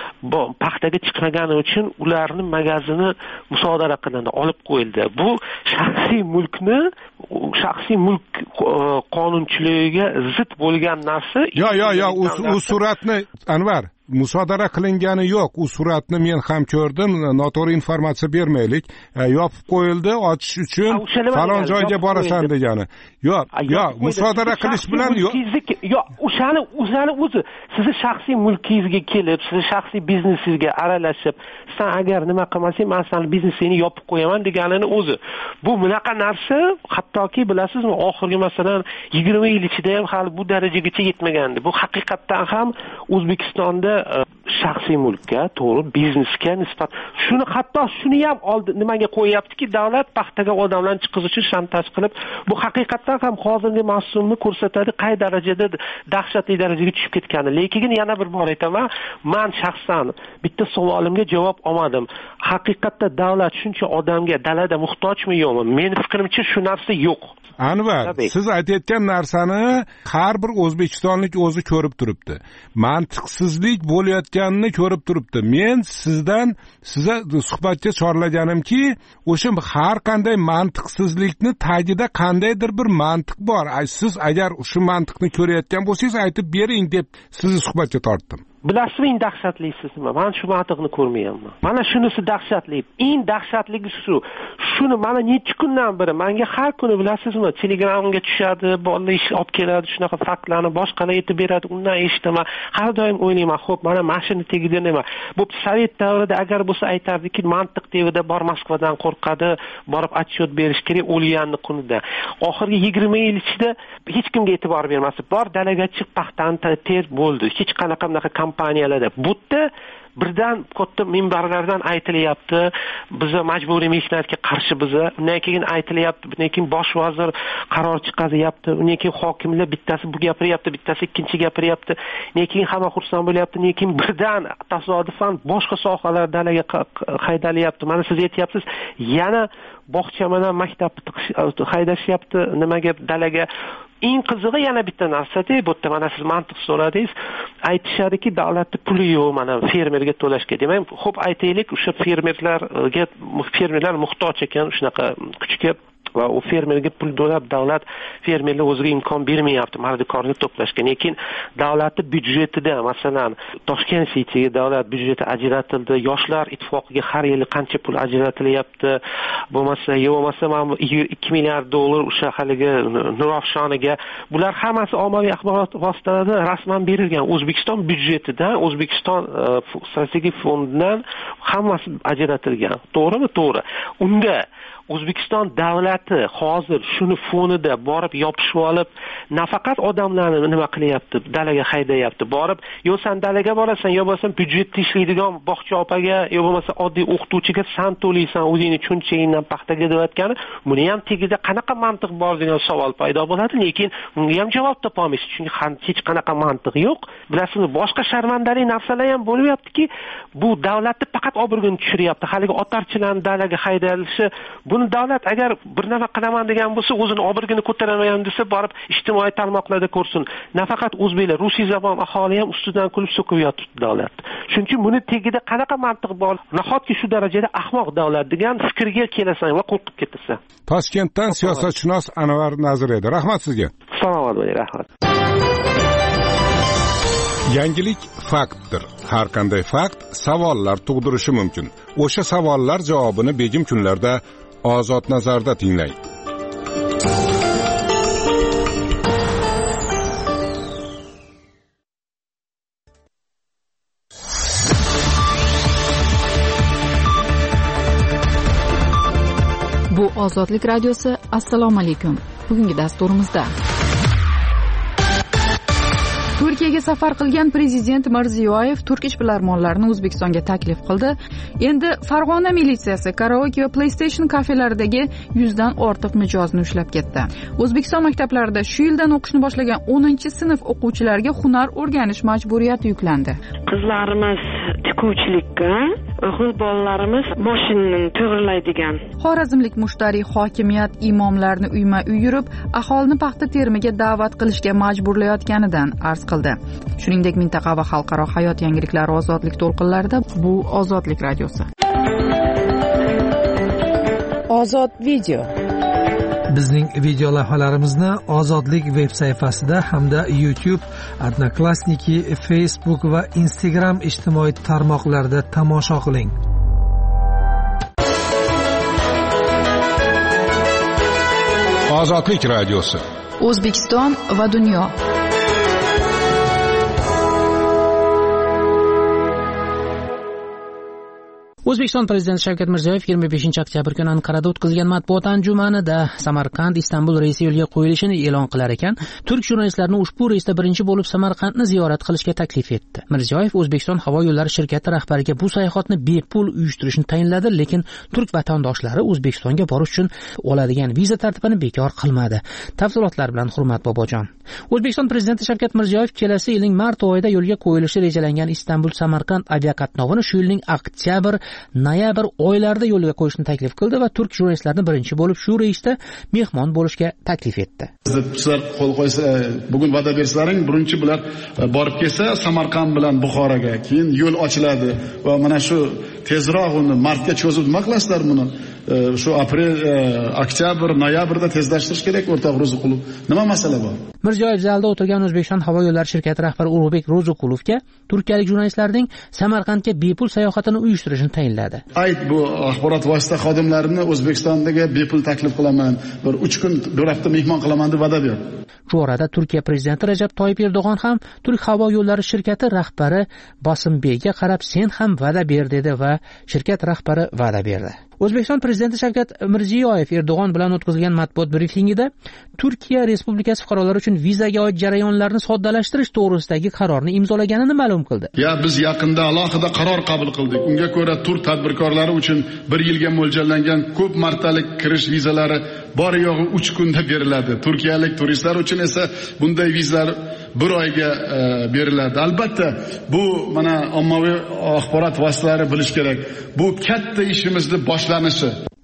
paxtaga chiqmagani uchun ularning magazini musodara qilindi, olib qo'yildi. Bu shaxsiy mulkni, shaxsiy mulk qonunchiligiga zid bo'lgan narsa. Yo, yo, yo, u suratni Anvar musodara qilingani yo'q. U suratni men ham ko'rdim. Noto'g'ri informatsiya bermaylik. Yopib qo'yildi, ochish uchun falon joyga borasan degani. Yo'q, yo'q, musodara qilish bilan yo'q. Yo'q, o'shani o'zani o'zi sizni shaxsiy mulkingizga kelib, sizni shaxsiy biznesingizga aralashib, sen agar nima qilmasang, men seni biznesingni yopib qo'yaman deganini o'zi. Bu bunaqa narsa, hattoki bilasizmi, oxirgi masalan yigirma yil ichida ham hali bu darajagacha yetmagandi. Bu haqiqatdan ham O'zbekistonda shaxsiy mulkka, to'g'ri, biznesga nisbat. Shuni hatto shuni ham oldi nimaga qo'yaptiki, davlat paxtaga odamlarni chiqizish uchun shantaj qilib, bu haqiqatdan ham hozirgi mavsumni ko'rsatadi, qay darajada dahshatli darajaga tushib ketgani. Lekin yana bir bor aytaman, men shaxsan bitta savolimga javob olmadim. Haqiqatda davlat shuncha odamga dalada muhtojmi yo'qmi? Men fikrimcha shu narsa yo'q. Anvar, siz aytayotgan narsani har bir o'zbekistonlik o'zi ko'rib turibdi. Mantiqsizlik bo'layotganini ko'rib turibdi. Men sizdan siza suhbatga chorlaganimki, o'sha har qanday mantiqsizlikni tagida qandaydir bir mantiq bor. Siz agar shu mantiqni ko'rayotgan bo'lsangiz, aytib bering deb sizni suhbatga tortdim. Bilasizmi, eng dahshatlisi nima? Men shu mantiqni ko'rmayapman. Mana shunisi dahshatli. Eng dahshatligi shu. Shuni mana necha kundan beri menga har kuni bilasizmi, Telegramga tushadi, bolalar ish olib keladi, shunaqa faktlarni boshqalar aytib beradi, undan eshitaman. Har doim o'ylayman, xo'p, mana mashina tagida nima? Bu Sovet davrida agar bo'lsa aytardiki, mantiq devida bor Moskvadan qo'rqadi, borib отчет berish kerak o'lganni kunida. Oxirgi yigirma yil ichida hech kimga e'tibor bermasdi. Bor dalaga chiq, paxtani ter bo'ldi. Hech qanaqa bunaqa kompaniyalarda. Bu yerda birdan katta minbarlardan aytilyapti, biz majburiy mehnatga qarshi biz. Undan keyin aytilyapti, undan keyin bosh vazir qaror chiqaryapti, undan keyin hokimlar bittasi bu gapiryapti, bittasi ikkinchi gapiryapti. Undan keyin hamma xursand bo'lyapti, undan keyin birdan tasodifan boshqa sohalar dalaga haydalyapti. Mana siz aytyapsiz, yana bog'cha bilan maktabni haydashyapti, nimaga dalaga. Eng qizig'i yana bitta narsa-da, bu yerda mana siz mantiq so'radingiz, aytishadiki, davlatda puli yo'q mana fermerga to'lashga. Demak, xo'p aytaylik, o'sha fermerlarga fermerlar muhtoj ekan shunaqa kuchga va u fermerga pul to'lab davlat fermerlar o'ziga imkon bermayapti mardikorni to'plashga. Lekin davlatning byudjetida, masalan, Toshkent Cityga davlat byudjeti ajratildi, yoshlar ittifoqiga har yili qancha pul ajratilyapti, bo'lmasa, yo bo'lmasa mana ikki milliard dollar o'sha haligi Nurafshoniga, bular hammasi ommaviy axborot vositalarida rasman berilgan. O'zbekiston byudjetidan, O'zbekiston strategik fondidan hammasi ajratilgan. To'g'rimi? To'g'ri. Unda O'zbekiston davlati hozir shuni fonida borib yopishib olib, nafaqat odamlarni nima qilyapti, dalaga haydayapti. Borib, yo sen dalaga borasan, yo bo'lmasa byudjetda ishlaydigan bog'cha opaga, yo bo'lmasa oddiy o'qituvchiga san to'laysan, o'zingni cho'nchagingdan paxtaga deyotgani, buni ham tagida qanaqa mantiq bor degan savol paydo bo'ladi, lekin bunga ham javob topa olmaysiz, chunki hech qanaqa mantiq yo'q. Bilasizmi, boshqa sharmandali narsalar ham bo'lyaptiki, bu davlatni faqat obro'ini tushiryapti. Haligi otarchilarning dalaga haydalishi, buni davlat agar bir nima qilaman degan bo'lsa, o'zini obro'ini ko'tarolmagan desa, borib ijtimoiy tarmoqlarda ko'rsin. Nafaqat o'zbeklar, rusiy zabon aholi ham ustidan kulib so'kib yotibdi davlat. Chunki buni tagida qanaqa mantiq bor? Nahotki shu darajada ahmoq davlat degan fikrga kelasan va qo'rqib ketasan. Toshkentdan siyosatshunos Anvar Nazir edi. Rahmat sizga. Salom alaykum, rahmat. Yangilik faktdir. Har qanday fakt savollar tug'dirishi mumkin. O'sha savollar javobini begim kunlarda Ozod nazarda tinglang. Bu Ozodlik radiosi. Assalomu alaykum. Bugungi dasturimizda Turkiyaga safar qilgan prezident Mirziyoyev turk ishbilarmonlarini O'zbekistonga taklif qildi. Endi Farg'ona militsiyasi karaoke va PlayStation kafelaridagi yuzdan ortiq mijozni ushlab ketdi. O'zbekiston maktablarida shu yildan o'qishni boshlagan o'ninchi sinf o'quvchilariga hunar o'rganish majburiyati yuklandi. Qizlarimiz tikuvchilikka, o'g'il bolalarimiz mashinani to'g'rilaydigan. Xorazmlik mushtariy hokimiyat imomlarni uyma-uy yurib, aholini paxta terimiga da'vat qilishga majburlayotganidan arz qildi. Shuningdek, mintaqa va xalqaro hayot yangiliklari ozodlik to'lqinlarida bu Ozodlik radiosi. Ozod video. Bizning video lavhalarimizni Ozodlik veb sayfasida hamda YouTube, Odnoklassniki, Facebook va Instagram ijtimoiy tarmoqlarida tomosha qiling. Ozodlik radiosi. O'zbekiston va dunyo. O'zbekiston prezidenti Shavkat Mirziyoyev yigirma beshinchi oktyabr kuni Anqarada o'tkazilgan matbuot anjumanida Samarqand Istanbul reysi yo'lga qo'yilishini e'lon qilar ekan, turk jurnalistlarini ushbu reysda birinchi bo'lib Samarqandni ziyorat qilishga taklif etdi. Mirziyoyev O'zbekiston havo yo'llari shirkati rahbariga bu sayohatni bepul uyushtirishni tayinladi, lekin turk vatandoshlari O'zbekistonga borish uchun oladigan viza tartibini bekor qilmadi. Tafsilotlar bilan Hurmat Bobojon. O'zbekiston prezidenti Shavkat Mirziyoyev kelasi yilning mart oyida yo'lga qo'yilishi rejalangan Istanbul Samarqand aviaqatnovini shu yilning oktyabr noyabr oylarida yo'lga qo'yishni taklif qildi va turk jurnalistlarini birinchi bo'lib shu reysda mehmon bo'lishga taklif etdi. Sizlar qo'l qo'ysa, bugun va'da bersalaring, birinchi bular borib kelsa Samarqand bilan Buxoroga, keyin yo'l ochiladi va mana shu tezroq uni martga cho'zib nima qilasizlar buni? Shu aprel, oktyabr, noyabrda tezlashtirish kerak, o'rtoq Ro'ziqulov. Nima masala bor? Mirziyoyev zalda o'tirgan O'zbekiston havo yo'llari shirkati rahbari Ulug'bek Ro'ziqulovga turkiyalik jurnalistlarning Samarqandga bepul sayohatini uyushtirishni tayinladi. Ayt bu axborot vosita xodimlarini O'zbekistondagi bepul taklif qilaman, bir uch kun bir hafta mehmon qilaman deb va'da berdi. Shu orada Turkiya prezidenti Rajab Toyyib Erdo'g'on ham Turk havo yo'llari shirkati rahbari Bosimbekga qarab, sen ham va'da ber dedi va shirkat rahbari va'da berdi. O'zbekiston prezidenti Shavkat Mirziyoyev Erdo'g'on bilan o'tkazilgan matbuot brifingida Turkiya Respublikasi fuqarolari uchun vizaga oid jarayonlarni soddalashtirish to'g'risidagi qarorni imzolaganini ma'lum qildi. Ya biz yaqinda alohida qaror qabul qildik. Unga ko'ra turk tadbirkorlari uchun bir yilga mo'ljallangan ko'p martalik kirish vizalari bor yo'g'i uch kunda beriladi. Turkiyalik turistlar uchun esa bunday vizalar bir oyga e, beriladi. Albatta bu mana ommaviy axborot vositalari bilish kerak. Bu katta ishimizni boshlanishi.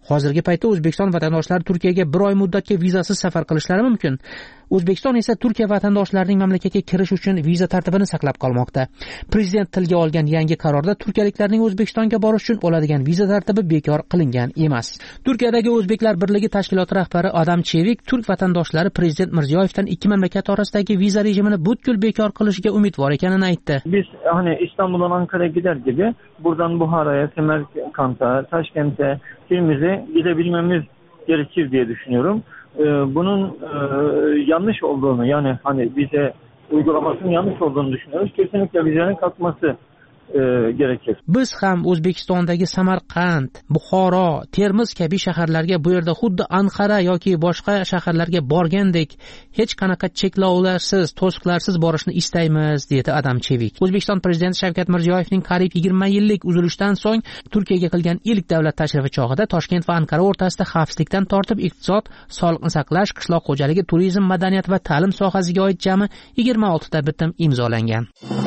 hozirgi paytda O'zbekiston vatandoshlari Turkiyaga bir oy muddatga vizasiz safar qilishlari mumkin. O'zbekiston esa Turkiya vatandoshlarining mamlakatga kirish uchun viza tartibini saqlab qolmoqda. Prezident tilga olgan yangi qarorda turkiyaliklarning O'zbekistonga borish uchun oladigan viza tartibi bekor qilingan emas. Turkiyadagi O'zbeklar birligi tashkiloti rahbari Adam Chevik turk vatandoshlari Prezident Mirziyoyevdan ikki mamlakat orasidagi viza rejimini butkul bekor qilishiga umidvor ekanini aytdi. Biz hani İstanbul'dan Ankara'ya gider gibi buradan Buhara'ya, Semerkant'a, Taşkent'e, Tirmiz'e gidebilmemiz gerekir diye düşünüyorum. Ee, bunun e, yanlış olduğunu, yani hani bize uygulamasının yanlış olduğunu düşünüyoruz. Kesinlikle vizenin kalkması e, gerekir. Biz ham O'zbekistondagi Samarqand, Buxoro, Termiz kabi shaharlarga bu yerda xuddi Anqara yoki boshqa shaharlarga borgandek hech qanaqa cheklovlarsiz, to'siqlarsiz borishni istaymiz, dedi Adam Chevik. O'zbekiston prezidenti Shavkat Mirziyoyevning qariyb yigirma yillik uzilishdan so'ng Turkiyaga qilgan ilk davlat tashrifi chog'ida Toshkent va Anqara o'rtasida xavfsizlikdan tortib iqtisod, sog'liqni saqlash, qishloq xo'jaligi, turizm, madaniyat va ta'lim sohasiga oid jami yigirma oltita bitim imzolangan.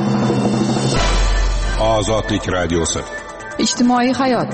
Ozodlik radiosi. Ijtimoiy hayot.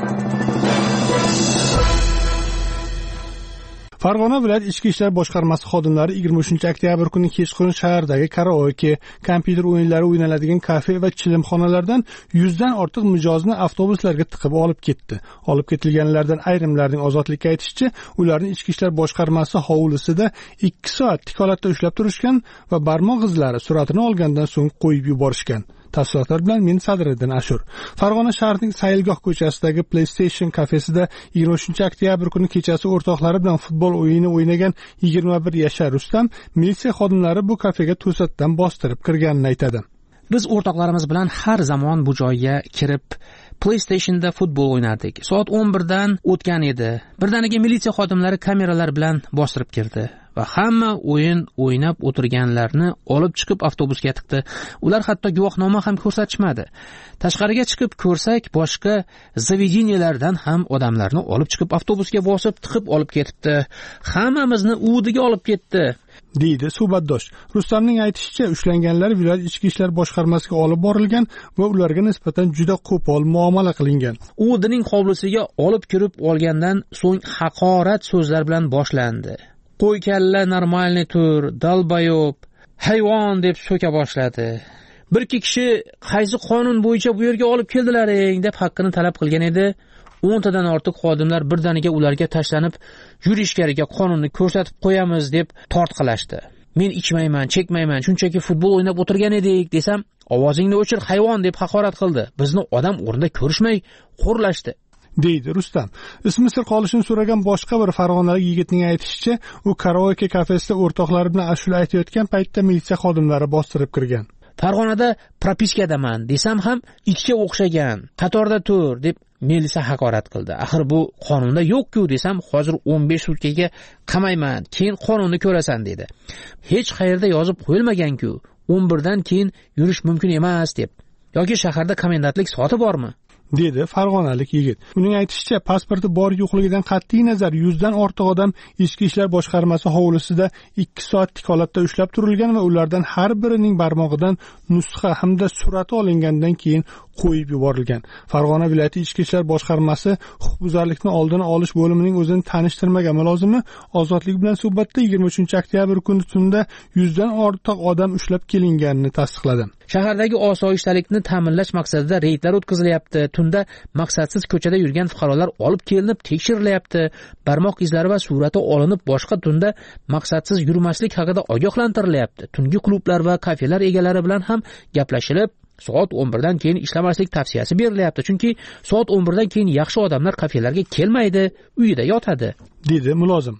Farg'ona viloyat ichki ishlar boshqarmasi xodimlari yigirma uchinchi oktyabr kuni kechqurun shahardagi karaoke, kompyuter o'yinlari o'ynaladigan kafe va chilimxonalardan yuzdan ortiq mijozni avtobuslarga tiqib olib ketdi. Olib ketilganlardan ayrimlarining ozodlikka aytishicha, ularni ichki ishlar boshqarmasi hovlisida ikki soat tikolatda ushlab turishgan va barmoq izlari suratini olgandan so'ng qo'yib yuborishgan. Tafsilotlar bilan men Sadriddin Ashur. Farg'ona shahrining Sayilgoh ko'chasidagi PlayStation kafesida yigirma uchinchi oktyabr kuni kechasi o'rtoqlari bilan futbol o'yini o'ynagan yigirma bir yashar Rustam militsiya xodimlari bu kafega to'satdan bostirib kirganini aytadi. Biz o'rtoqlarimiz bilan har zamon bu joyga kirib PlayStationda futbol o'ynardik. Soat o'n birdan o'tgan edi. Birdaniga militsiya xodimlari kameralar bilan bostirib kirdi va hamma o'yin o'ynab o'tirganlarni olib chiqib avtobusga tiqdi. Ular hatto guvohnoma ham ko'rsatishmadi. Tashqariga chiqib ko'rsak, boshqa zavedeniyalardan ham odamlarni olib chiqib avtobusga bosib tiqib olib ketibdi. Hammamizni uviga olib ketdi, deydi suhbatdosh. Rustamning aytishicha, ushlanganlar viloyat ichki ishlar boshqarmasiga olib borilgan va ularga nisbatan juda qo'pol muomala qilingan. Uvining hovlisiga olib kirib olgandan so'ng haqorat so'zlar bilan boshlandi. Qo'y kalla normalniy tur, dalbayob, hayvon deb so'ka boshladi. Bir ikki kishi qaysi qonun bo'yicha bu yerga olib keldilaring deb haqqini talab qilgan edi. o'ntadan ortiq xodimlar birdaniga ularga tashlanib, yur ichkariga, qonunni ko'rsatib qo'yamiz deb tortqilashdi. Men ichmayman, chekmayman, shunchaki futbol o'ynab o'tirgan edik desam, ovozingni o'chir, hayvon deb haqorat qildi. Bizni odam o'rnida ko'rishmay xo'rlashdi, deydi Rustam. Ismi sir qolishini so'ragan boshqa bir farg'onalik yigitning aytishicha, u karaoke kafesida o'rtoqlari bilan ashula aytayotgan paytda militsiya xodimlari bostirib kirgan. Farg'onada propiskadaman desam ham itga o'xshagan, qatorda tur deb militsiya haqorat qildi. Axir bu qonunda yo'q-ku desam, hozir o'n besh sutkaga qamayman, keyin qonunni ko'rasan dedi. Hech qayerda yozib qo'yilmagan-ku, o'n birdan keyin yurish mumkin emas deb. Yoki shaharda komendantlik soati bormi? dedi farg'onalik yigit. Uning aytishicha, pasporti bor yo'qligidan qat'iy nazar yuzdan ortiq odam ichki ishlar boshqarmasi hovlisida ikki soat tikolatda ushlab turilgan va ulardan har birining barmog'idan nusxa hamda surati olingandan keyin qo'yib yuborilgan. Farg'ona viloyati ichki ishlar boshqarmasi huquqbuzarlikni oldini olish bo'limining o'zini tanishtirmagan mulozimi ozodlik bilan suhbatda yigirma uchinchi oktyabr kuni tunda yuzdan ortiq odam ushlab kelinganini tasdiqladi. Shahardagi osoyishtalikni ta'minlash maqsadida reydlar o'tkazilyapti. Tunda maqsadsiz ko'chada yurgan fuqarolar olib kelinib tekshirilyapti. Barmoq izlari va surati olinib boshqa tunda maqsadsiz yurmaslik haqida ogohlantirilyapti. Tungi klublar va kafelar egalari bilan ham gaplashilib, soat o'n birdan keyin ishlamaslik tavsiyasi berilyapti. Chunki soat o'n birdan keyin yaxshi odamlar kafelarga kelmaydi, uyida yotadi, dedi mulozim.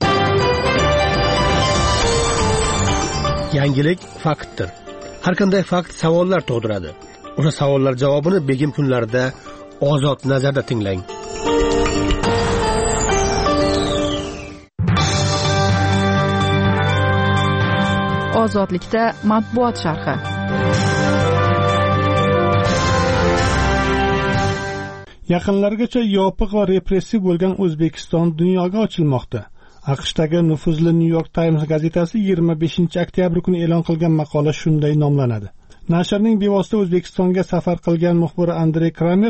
Yangilik faktdir. Har qanday fakt savollar tug'diradi. O'sha savollar javobini begim kunlarida ozod nazarda tinglang. Ozodlikda matbuot sharhi. Yaqinlargacha yopiq va repressiv bo'lgan O'zbekiston dunyoga ochilmoqda. AQShdagi nufuzli New York Times gazetasi yigirma beshinchi oktyabr kuni e'lon qilgan maqola shunday nomlanadi. Nashrning bevosita O'zbekistonga safar qilgan muxbiri Andrey Kramer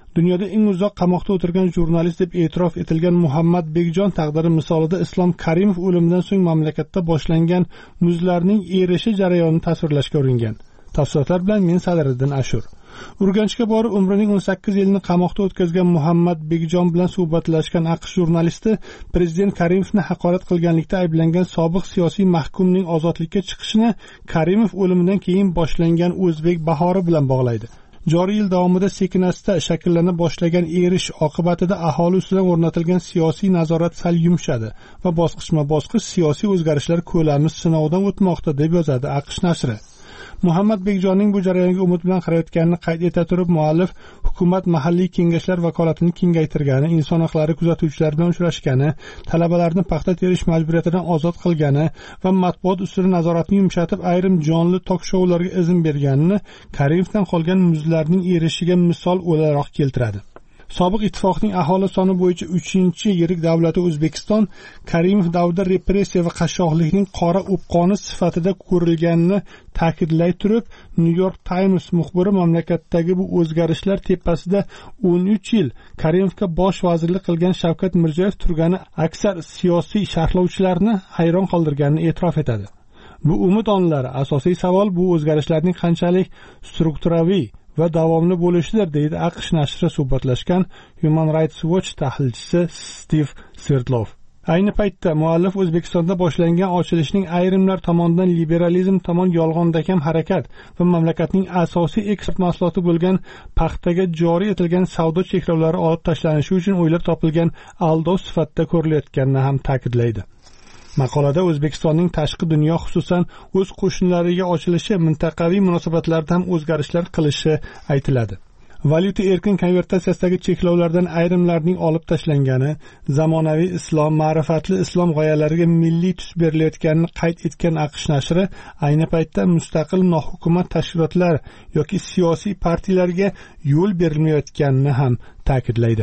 Dunyoda eng uzoq qamoqda o'tirgan jurnalist deb e'tirof etilgan Muhammad Bekjon taqdiri misolida Islom Karimov o'limidan so'ng mamlakatda boshlangan muzlarning erishi jarayonini tasvirlashga uringan. Tafsilotlar bilan men Sadiriddin Ashur. Urganchga borib umrining o'n sakkiz yilini qamoqda o'tkazgan Muhammad Bekjon bilan suhbatlashgan AQSh jurnalisti prezident Karimovni haqorat qilganlikda ayblangan sobiq siyosiy mahkumning ozodlikka chiqishini Karimov o'limidan keyin boshlangan o'zbek bahori bilan bog'laydi. Joriy yil davomida sekin-asta shakllana boshlagan erish oqibatida aholi ustidan o'rnatilgan siyosiy nazorat sal yumshadi va bosqichma-bosqich siyosiy o'zgarishlar ko'lami sinovdan o'tmoqda deb yozadi AQSh nashri. Muhammad Bekjonning bu jarayonga umid bilan qarayotganini qayd eta turib, muallif hukumat mahalliy kengashlar vakolatini kengaytirgani, inson huquqlari kuzatuvchilari bilan uchrashgani, talabalarni paxta terish majburiyatidan ozod qilgani va matbuot ustidan nazoratni yumshatib, ayrim jonli tok-shoularga izn berganini Karimovdan qolgan muzlarning erishiga misol o'laroq keltiradi. Sobiq ittifoqning aholi soni bo'yicha uchinchi yirik davlati O'zbekiston Karimov davrida repressiya va qashshoqlikning qora o'pqoni sifatida ko'rilganini ta'kidlay turib, New York Times muxbiri mamlakatdagi bu o'zgarishlar tepasida o'n uch yil Karimovga bosh vazirlik qilgan Shavkat Mirziyoyev turgani aksar siyosiy sharhlovchilarni hayron qoldirganini e'tirof etadi. Bu umid onlari. Asosiy savol bu o'zgarishlarning qanchalik strukturaviy va davomli bo'lishidir, deydi AQSh nashri suhbatlashgan Human Rights Watch tahlilchisi Steve Svertlov. Ayni paytda muallif O'zbekistonda boshlangan ochilishning ayrimlar tomonidan liberalizm tomon yolg'ondakam harakat va mamlakatning asosiy eksport mahsuloti bo'lgan paxtaga joriy etilgan savdo cheklovlari olib tashlanishi uchun o'ylab topilgan aldov sifatida ko'rilayotganini ham ta'kidlaydi. Maqolada O'zbekistonning tashqi dunyo, xususan o'z qo'shnilariga ochilishi, mintaqaviy munosabatlarda ham o'zgarishlar qilishi aytiladi. Valyuta erkin konvertatsiyasidagi cheklovlardan ayrimlarning olib tashlangani, zamonaviy islom, ma'rifatli islom g'oyalariga milliy tus berilayotganini qayd etgan AQSh nashri ayni paytda mustaqil nohukumat tashkilotlar yoki siyosiy partiyalarga yo'l berilmayotganini ham ta'kidlaydi.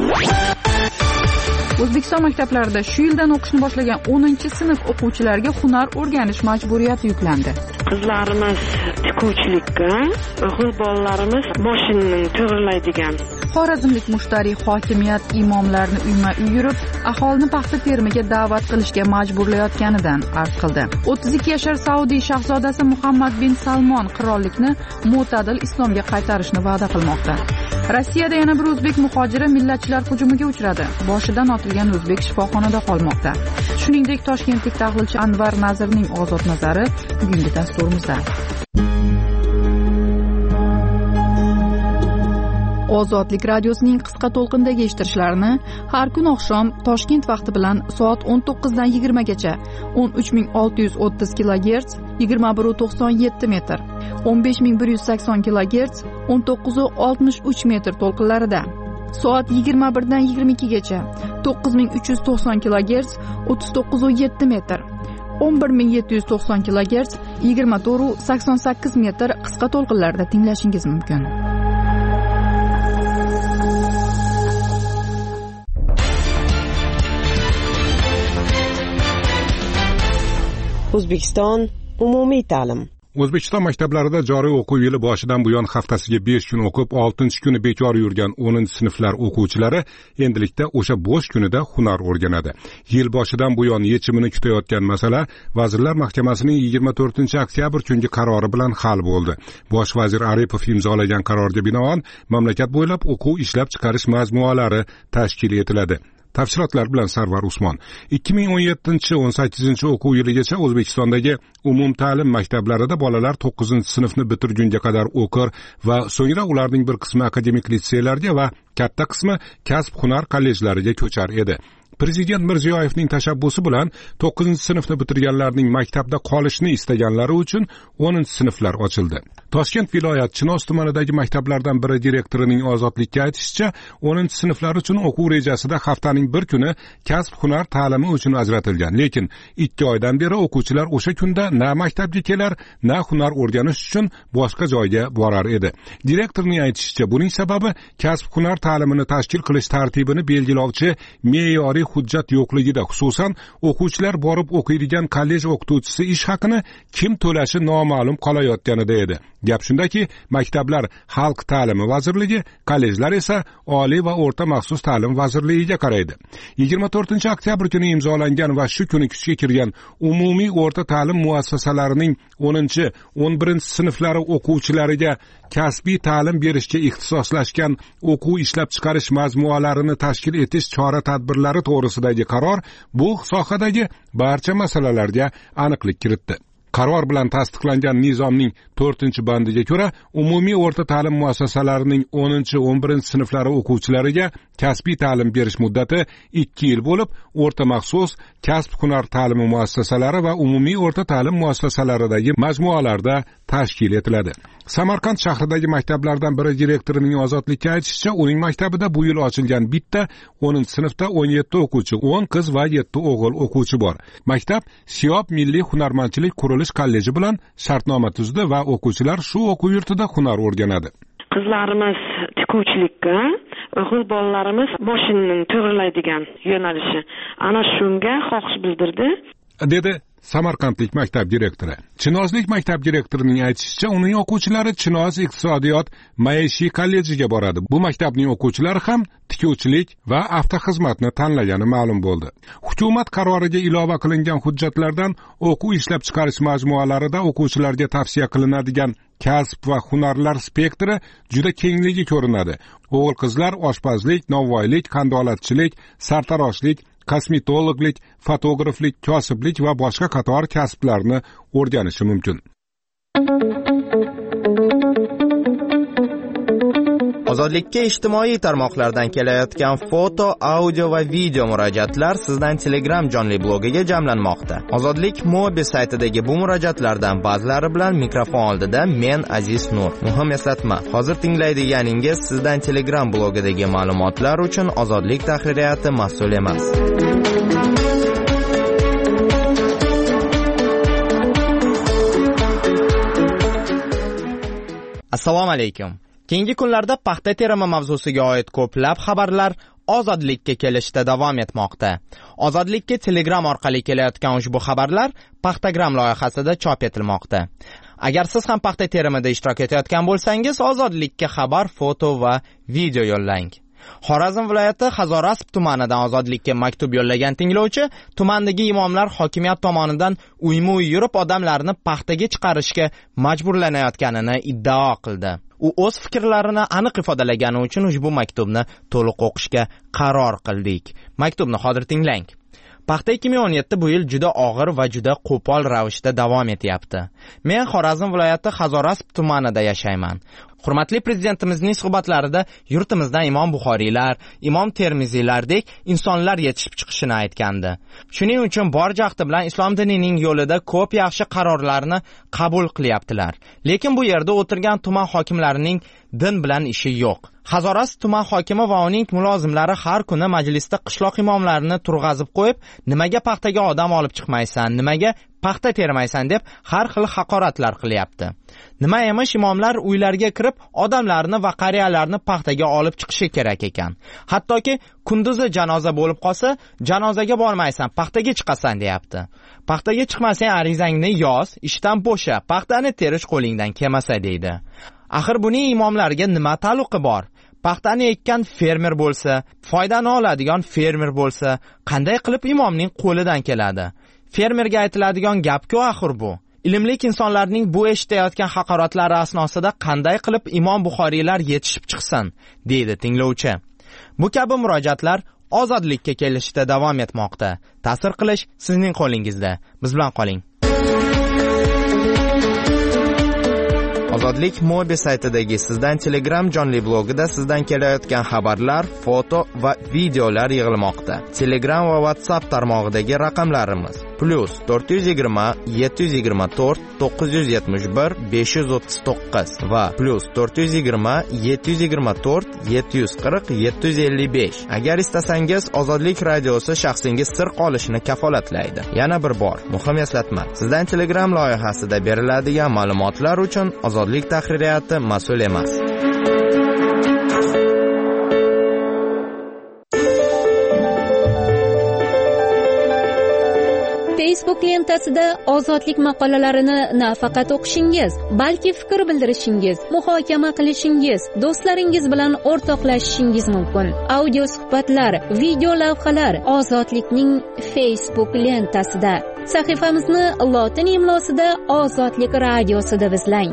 O'zbekiston maktablarida shu yildan o'qishni boshlagan o'ninchi sinf o'quvchilariga hunar o'rganish majburiyati yuklandi. Qizlarimiz tikuvchilikka, o'g'il bolalarimiz mashinani to'g'rilaydigan. Xorazmlik mushtariy hokimiyat imomlarni uyma-uy yurib, aholini paxta terimiga da'vat qilishga majburlayotganidan arz qildi. o'ttiz ikki yashar Saudiya shahzodasi Muhammad bin Salmon qirollikni mo'tadil islomga qaytarishni va'da qilmoqda. Rossiyada yana bir o'zbek muhojiri millatchilar hujumiga uchradi. Boshidan otilgan o'zbek shifoxonada qolmoqda. Shuningdek, toshkentlik tahlilchi Anvar Nazirning ozod nazari bugungi dasturimizda. Ozodlik radiosining qisqa to'lqindagi eshittirishlarini har kun oqshom Toshkent vaqti bilan soat o'n to'qqiz dan yigirma gacha o'n uch ming olti yuz o'ttiz kilogerts yigirma bir nuqta to'qson yetti metr, o'n besh ming bir yuz sakson kilogerts o'n to'qqiz nuqta oltmish uch metr to'lqinlarida, soat yigirma bir dan yigirma ikki gacha to'qqiz ming uch yuz to'qson kilogerts o'ttiz to'qqiz nuqta yetti metr, o'n bir ming yetti yuz to'qson kilogerts yigirma to'rt nuqta sakson sakkiz metr qisqa to'lqinlarda tinglashingiz mumkin. O'zbekiston umumiy ta'lim. O'zbekiston maktablarida joriy o'quv yili boshidan buyon haftasiga besh kun o'qib, oltinchi kuni bekor yurgan o'ninchi sinflar o'quvchilari endilikda o'sha bo'sh kunida hunar o'rganadi. Yil boshidan buyon yechimini kutayotgan masala Vazirlar Mahkamasining yigirma to'rtinchi oktyabr kungi qarori bilan hal bo'ldi. Bosh vazir Aripov imzolagan qarorga binoan mamlakat bo'ylab o'quv ishlab chiqarish majmualari tashkil etiladi. Tafsilotlar bilan Sarvar Usmon. ikki ming o'n yettinchi o'n sakkizinchi o'quv yiligacha O'zbekistondagi umumta'lim maktablarida bolalar to'qqizinchi sinfni bitirgunga qadar o'qir va so'ngra ularning bir qismi akademik litseylarga va katta qismi kasb-hunar kollejlariga ko'char edi. Prezident Mirziyoyevning tashabbusi bilan to'qqizinchi sinfni bitirganlarning maktabda qolishni istaganlari uchun o'ninchi sinflar ochildi. Toshkent viloyat Chinoz tumanidagi maktablardan biri direktorining ozodlikka aytishicha, o'ninchi sinflar uchun o'quv rejasida haftaning bir kuni kasb-hunar ta'limi uchun ajratilgan, lekin ikki oydan beri o'quvchilar o'sha kunda na maktabga kelar, na hunar o'rganish uchun boshqa joyga borar edi. Direktorning aytishicha, buning sababi kasb-hunar ta'limini tashkil qilish tartibini belgilovchi me'yoriy hujjat yo'qligida, xususan o'quvchilar borib o'qiydigan kollej o'qituvchisi ish haqini kim to'lashi noma'lum qolayotganida edi. Gap shundaki, maktablar Xalq ta'limi vazirligi, kollejlar esa Oliy va o'rta maxsus ta'lim vazirligiga qaraydi. yigirma to'rtinchi oktyabr kuni imzolangan va shu kuni kuchga kirgan umumiy o'rta ta'lim muassasalarining o'ninchi o'n birinchi sinflari o'quvchilariga kasbiy ta'lim berishga ixtisoslashgan o'quv ishlab chiqarish majmualarini tashkil etish chora-tadbirlari to'g'risidagi qaror bu sohadagi barcha masalalarga aniqlik kiritdi. Qaror bilan tasdiqlangan nizomning to'rtinchi bandiga ko'ra, umumiy o'rta ta'lim muassasalarining o'ninchi o'n birinchi sinflari o'quvchilariga kasbiy ta'lim berish muddati ikki yil bo'lib, o'rta maxsus, kasb-hunar ta'limi muassasalari va umumiy o'rta ta'lim muassasalaridagi majmualarda tashkil etiladi. Samarqand shahridagi maktablardan biri direktorining ozodlikka aytishicha, uning maktabida bu yil ochilgan bitta o'ninchi sinfda o'n yetti o'quvchi, o'n qiz va yetti o'g'il o'quvchi bor. Maktab Siyob milliy hunarmandchilik qurilish kolleji bilan shartnoma tuzdi va o'quvchilar shu o'quv yurtida hunar o'rganadi. Qizlarimiz tikuvchilikka, o'g'il bolalarimiz mashinani to'g'rilaydigan yo'nalishi. Ana shunga xohish bildirdi, dedi Samarqandlik maktab direktori. Chinozlik maktab direktorining aytishicha, uning o'quvchilari Chinoz iqtisodiyot maishiy kollejiga boradi. Bu maktabning o'quvchilari ham tikuvchilik va avtoxizmatni tanlagani ma'lum bo'ldi. Hukumat qaroriga ilova qilingan hujjatlardan o'quv ishlab chiqarish majmualarida o'quvchilarga tavsiya qilinadigan kasb va hunarlar spektri juda kengligi ko'rinadi. O'g'il-qizlar oshpazlik, novvoylik, qandolatchilik, sartaroshlik, kosmetologlik, fotograflik, kosiblik va boshqa qator kasblarni o'rganishi mumkin. Ozodlikka ijtimoiy tarmoqlardan kelayotgan foto, audio va video murojaatlar sizdan Telegram jonli blogiga jamlanmoqda. Ozodlik mobil saytidagi bu murojaatlardan ba'zilari bilan mikrofon oldida men Aziz Nur. Muhim eslatma, hozir tinglaydiganingiz sizdan Telegram blogidagi ma'lumotlar uchun Ozodlik tahririyati mas'ul emas. Assalomu alaykum. Keyingi kunlarda paxta terimi mavzusiga oid ko'plab xabarlar Ozodlikka kelishda davom etmoqda. Ozodlikka Telegram orqali kelayotgan ushbu xabarlar Paxtagram loyihasida chop etilmoqda. Agar siz ham paxta terimida ishtirok etayotgan bo'lsangiz, Ozodlikka xabar, foto va video yo'llang. Xorazm viloyati Hazorasp tumanidan Ozodlikka maktub yo'llagan tinglovchi tumandagi imomlar hokimiyat tomonidan uyma-uy yurib odamlarni paxtaga chiqarishga majburlanayotganini iddao qildi. U o'z fikrlarini aniq ifodalagani uchun ushbu maktubni to'liq o'qishga qaror qildik. Maktubni hozir tinglang. Paxta ikki ming o'n yetti bu yil juda og'ir va juda qo'pol ravishda davom etyapti. Men Xorazm viloyati Hazorasp tumanida yashayman. Hurmatli prezidentimizning suhbatlarida yurtimizdan Imom Buxoriylar, Imom Termiziylardek insonlar yetishib chiqishini aytgandi. Shuning uchun bor jahdi bilan islom dinining yo'lida ko'p yaxshi qarorlarni qabul qilyaptilar. Lekin bu yerda o'tirgan tuman hokimlarining din bilan ishi yo'q. Hazoras tuman hokimi va uning mulozimlari har kuni majlisda qishloq imomlarini turg'azib qo'yib, nimaga paxtaga odam olib chiqmaysan, nimaga paxta termaysan deb har xil haqoratlar qilyapti. Nima emish imomlar uylarga kirib odamlarni va qariyalarni paxtaga olib chiqishi kerak ekan. Hattoki kunduzi janoza bo'lib qolsa, janozaga bormaysan, paxtaga chiqasan deyapti. Paxtaga chiqmasang arizangni yoz, ishdan bo'sha, paxtani terish qo'lingdan kelmasa deydi. Axir buning imomlarga nima ta'alluqi bor? Paxtani ekkan fermer bo'lsa, foydani oladigan fermer bo'lsa, qanday qilib imomning qo'lidan keladi? Fermerga aytiladigan gap-ku axir bu. Ilmlik insonlarning bu eshitayotgan haqoratlari asnosida qanday qilib Imom Buxoriylar yetishib chiqsin, deydi tinglovchi. Bu kabi murojaatlar ozodlikka kelishda davom etmoqda. Ta'sir qilish sizning qo'lingizda. Biz bilan qoling. Ozodlik mobil saytidagi sizdan Telegram jonli blogida sizdan kelayotgan xabarlar, foto va videolar yig'ilmoqda. Telegram va WhatsApp tarmog'idagi raqamlarimiz plus to'rt yuz yigirma yetti yuz yigirma to'rt to'qqiz yuz yetmish bir besh yuz o'ttiz to'qqiz va plus to'rt yuz yigirma yetti yuz yigirma to'rt yetti yuz qirq yetti yuz ellik besh. Agar istasangiz Ozodlik radiosi shaxsingiz sir qolishini kafolatlaydi. Yana bir bor muhim eslatma. Sizdan Telegram loyihasida beriladigan ma'lumotlar uchun Ozodlik tahririyati mas'ul emas. Facebook lentasida ozodlik maqolalarini nafaqat o'qishingiz, balki fikr bildirishingiz, muhokama qilishingiz, do'stlaringiz bilan o'rtoqlashishingiz mumkin. Audio suhbatlar, video lavhalar Ozodlikning Facebook lentasida. Sahifamizni lotin imlosida Ozodlik radiosida izlang.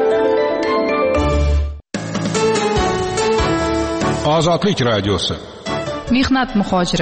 Ozodlik radiosi. Mehnat muhojiri.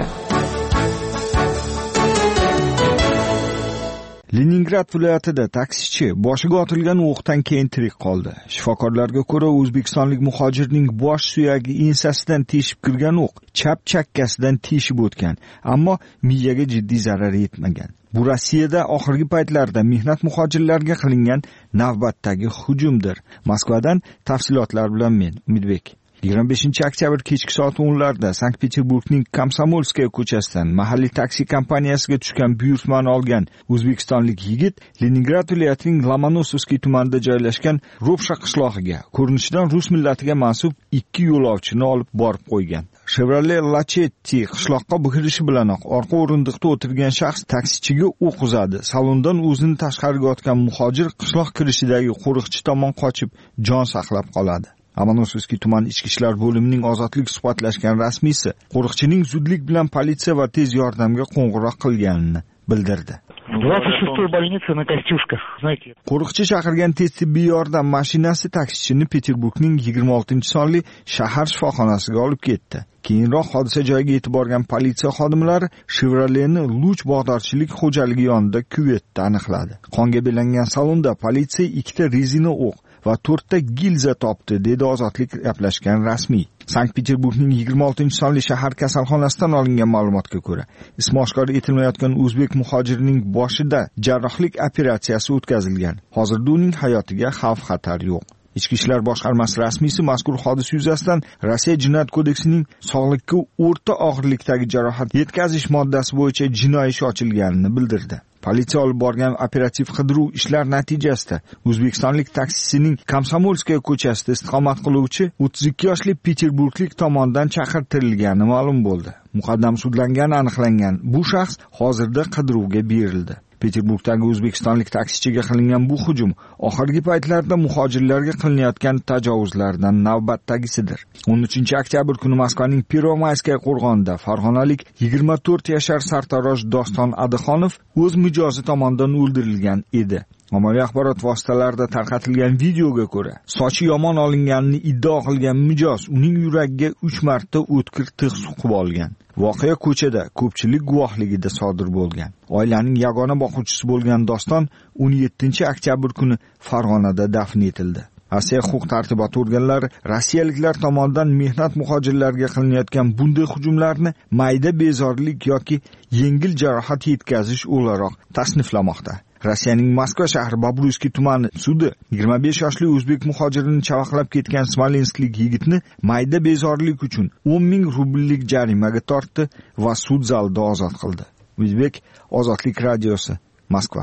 Leningrad viloyatida taksichi boshiga otilgan o'qdan keyin tirik qoldi. Shifokorlarga ko'ra, o'zbekistonlik muhojirning bosh suyagi ensasidan teshib kirgan o'q chap chakkasidan teshib o'tgan, ammo miyaga jiddiy zarar yetmagan. Bu Rossiyada oxirgi paytlarda mehnat muhojirlarga qilingan navbatdagi hujumdir. Moskvadan tafsilotlar bilan men Umidbek. yigirma beshinchi oktyabr kechki soat o'nlarda Sankt-Peterburgning Komsomolskaya ko'chasidan mahalliy taksi kompaniyasiga tushgan buyurtmani olgan o'zbekistonlik yigit Leningrad viloyatining Lomonosovskiy tumanida joylashgan Ropsha qishlog'iga ko'rinishidan rus millatiga mansub ikki yo'lovchini olib borib qo'ygan. Chevrolet Lachetti qishloqqa kirishi bilanoq orqa o'rindiqda o'tirgan shaxs taksichiga o'q uzadi. Salondan o'zini tashqariga otgan muhojir qishloq kirishidagi qo'riqchi tomon qochib jon saqlab qoladi. Lomonosovskiy tuman ichki ishlar bo'limining ozodlik suhbatlashgan rasmiysi qo'riqchining zudlik bilan politsiya va tez yordamga qo'ng'iroq qilganini bildirdi. двадцать шестой больница на Костюшках, знаете. Qo'riqchi chaqirgan tez tibbiy yordam mashinasi taksichini Peterburgning yigirma oltinchi sonli shahar shifoxonasiga olib ketdi. Keyinroq hodisa joyiga yetib borgan politsiya xodimlari Chevroletni Luch bog'dorchilik xo'jaligi yonida kuvetda aniqladi. Qonga belangan salonda politsiya ikkita rezina o'q va to'rtta gilza topdi, dedi ozodlik gaplashgan rasmiy. Sankt-Peterburgning yigirma oltinchi sonli shahar kasalxonasidan olingan ma'lumotga ko'ra, ismi oshkor etilmayotgan o'zbek muhojirining boshida jarrohlik operatsiyasi o'tkazilgan. Hozirda uning hayotiga xavf-xatar yo'q. Ichki ishlar boshqarmasi rasmiysi mazkur hodisa yuzasidan Rossiya Jinoyat kodeksining sog'liqqa o'rta og'irlikdagi jarohat yetkazish moddasi bo'yicha jinoiy ish ochilganini bildirdi. Politsiya olib borgan operativ qidiruv ishlar natijasida o'zbekistonlik taksisining Komsomolskaya ko'chasida istiqomat qiluvchi o'ttiz ikki yoshli peterburglik tomonidan chaqirtirilgani ma'lum bo'ldi. Muqaddam sudlangani aniqlangan bu shaxs hozirda qidiruvga berildi. Peterburgdagi o'zbekistonlik taksichiga qilingan bu hujum oxirgi paytlarda muhojirlarga qilinayotgan tajovuzlardan navbatdagisidir. o'n uchinchi oktyabr kuni Moskvaning Peromayskaya qo'rg'onida farg'onalik yigirma to'rt yashar sartarosh Doston Adixonov o'z mijozi tomonidan o'ldirilgan edi. Ommaviy axborot vositalarida tarqatilgan videoga ko'ra, sochi yomon olinganini iddao qilgan mijoz uning yuragiga uch marta o'tkir tig' suqib olgan. Voqea ko'chada ko'pchilik guvohligida sodir bo'lgan. Oilaning yagona boquvchisi bo'lgan Doston o'n yettinchi oktyabr kuni Farg'onada dafn etildi. Rossiya huquq-tartibot organlari rossiyaliklar tomonidan mehnat muhojirlarga qilinayotgan bunday hujumlarni mayda bezorilik yoki yengil jarohat yetkazish o'laroq tasniflamoqda. Rossiyaning Moskva shahri Bobruyskiy tumani sudi yigirma besh yoshli o'zbek muhojirini chavaqlab ketgan smolensklik yigitni mayda bezorilik uchun o'n ming rubllik jarimaga tortdi va sud zalida ozod qildi. O'zbek Ozodlik radiosi, Moskva.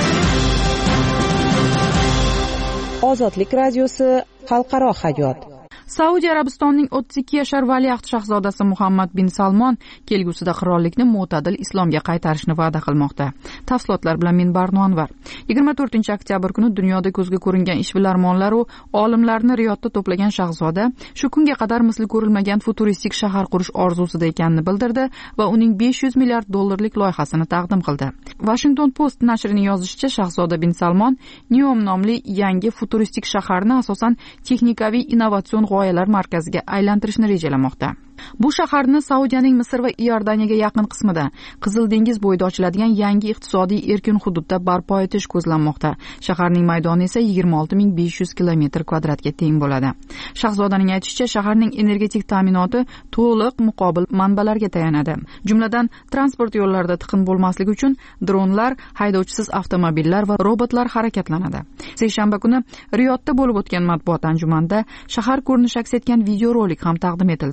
Ozodlik radiosi xalqaro hayot. Saudiya Arabistonining o'ttiz ikki yashar valiahd shahzodasi Muhammad bin Salmon kelgusida qirollikni mo'tadil islomga qaytarishni va'da qilmoqda. Tafsilotlar bilan men Barnonvar. yigirma to'rtinchi oktyabr kuni dunyoda ko'zga ko'ringan ishbilarmonlar va olimlarni Riyodda to'plagan shahzoda shu kunga qadar misli ko'rilmagan futuristik shahar qurish orzusida ekanini bildirdi va uning besh yuz milliard dollarlik loyihasini taqdim qildi. Washington Post nashrining yozishicha, shahzoda bin Salmon Neom nomli yangi futuristik shaharni asosan texnikaviy innovatsion g'oyalar markaziga aylantirishni rejalamoqda. Bu shaharni Saudiyaning Misr va Iordaniyaga yaqin qismida Qizil dengiz bo'yida ochiladigan yangi iqtisodiy erkin hududda barpo etish ko'zlanmoqda. Shaharning maydoni esa yigirma olti ming besh yuz kilometr kvadratga teng bo'ladi. Shahzodaning aytishicha, shaharning energetik ta'minoti to'liq muqobil manbalarga tayanadi. Jumladan, transport yo'llarida tiqin bo'lmasligi uchun dronlar, haydovchisiz avtomobillar va robotlar harakatlanadi. Seshanba kuni Riyodda bo'lib o'tgan matbuot anjumanida shahar ko'rinishi aks etgan videorolik ham taqdim etildi.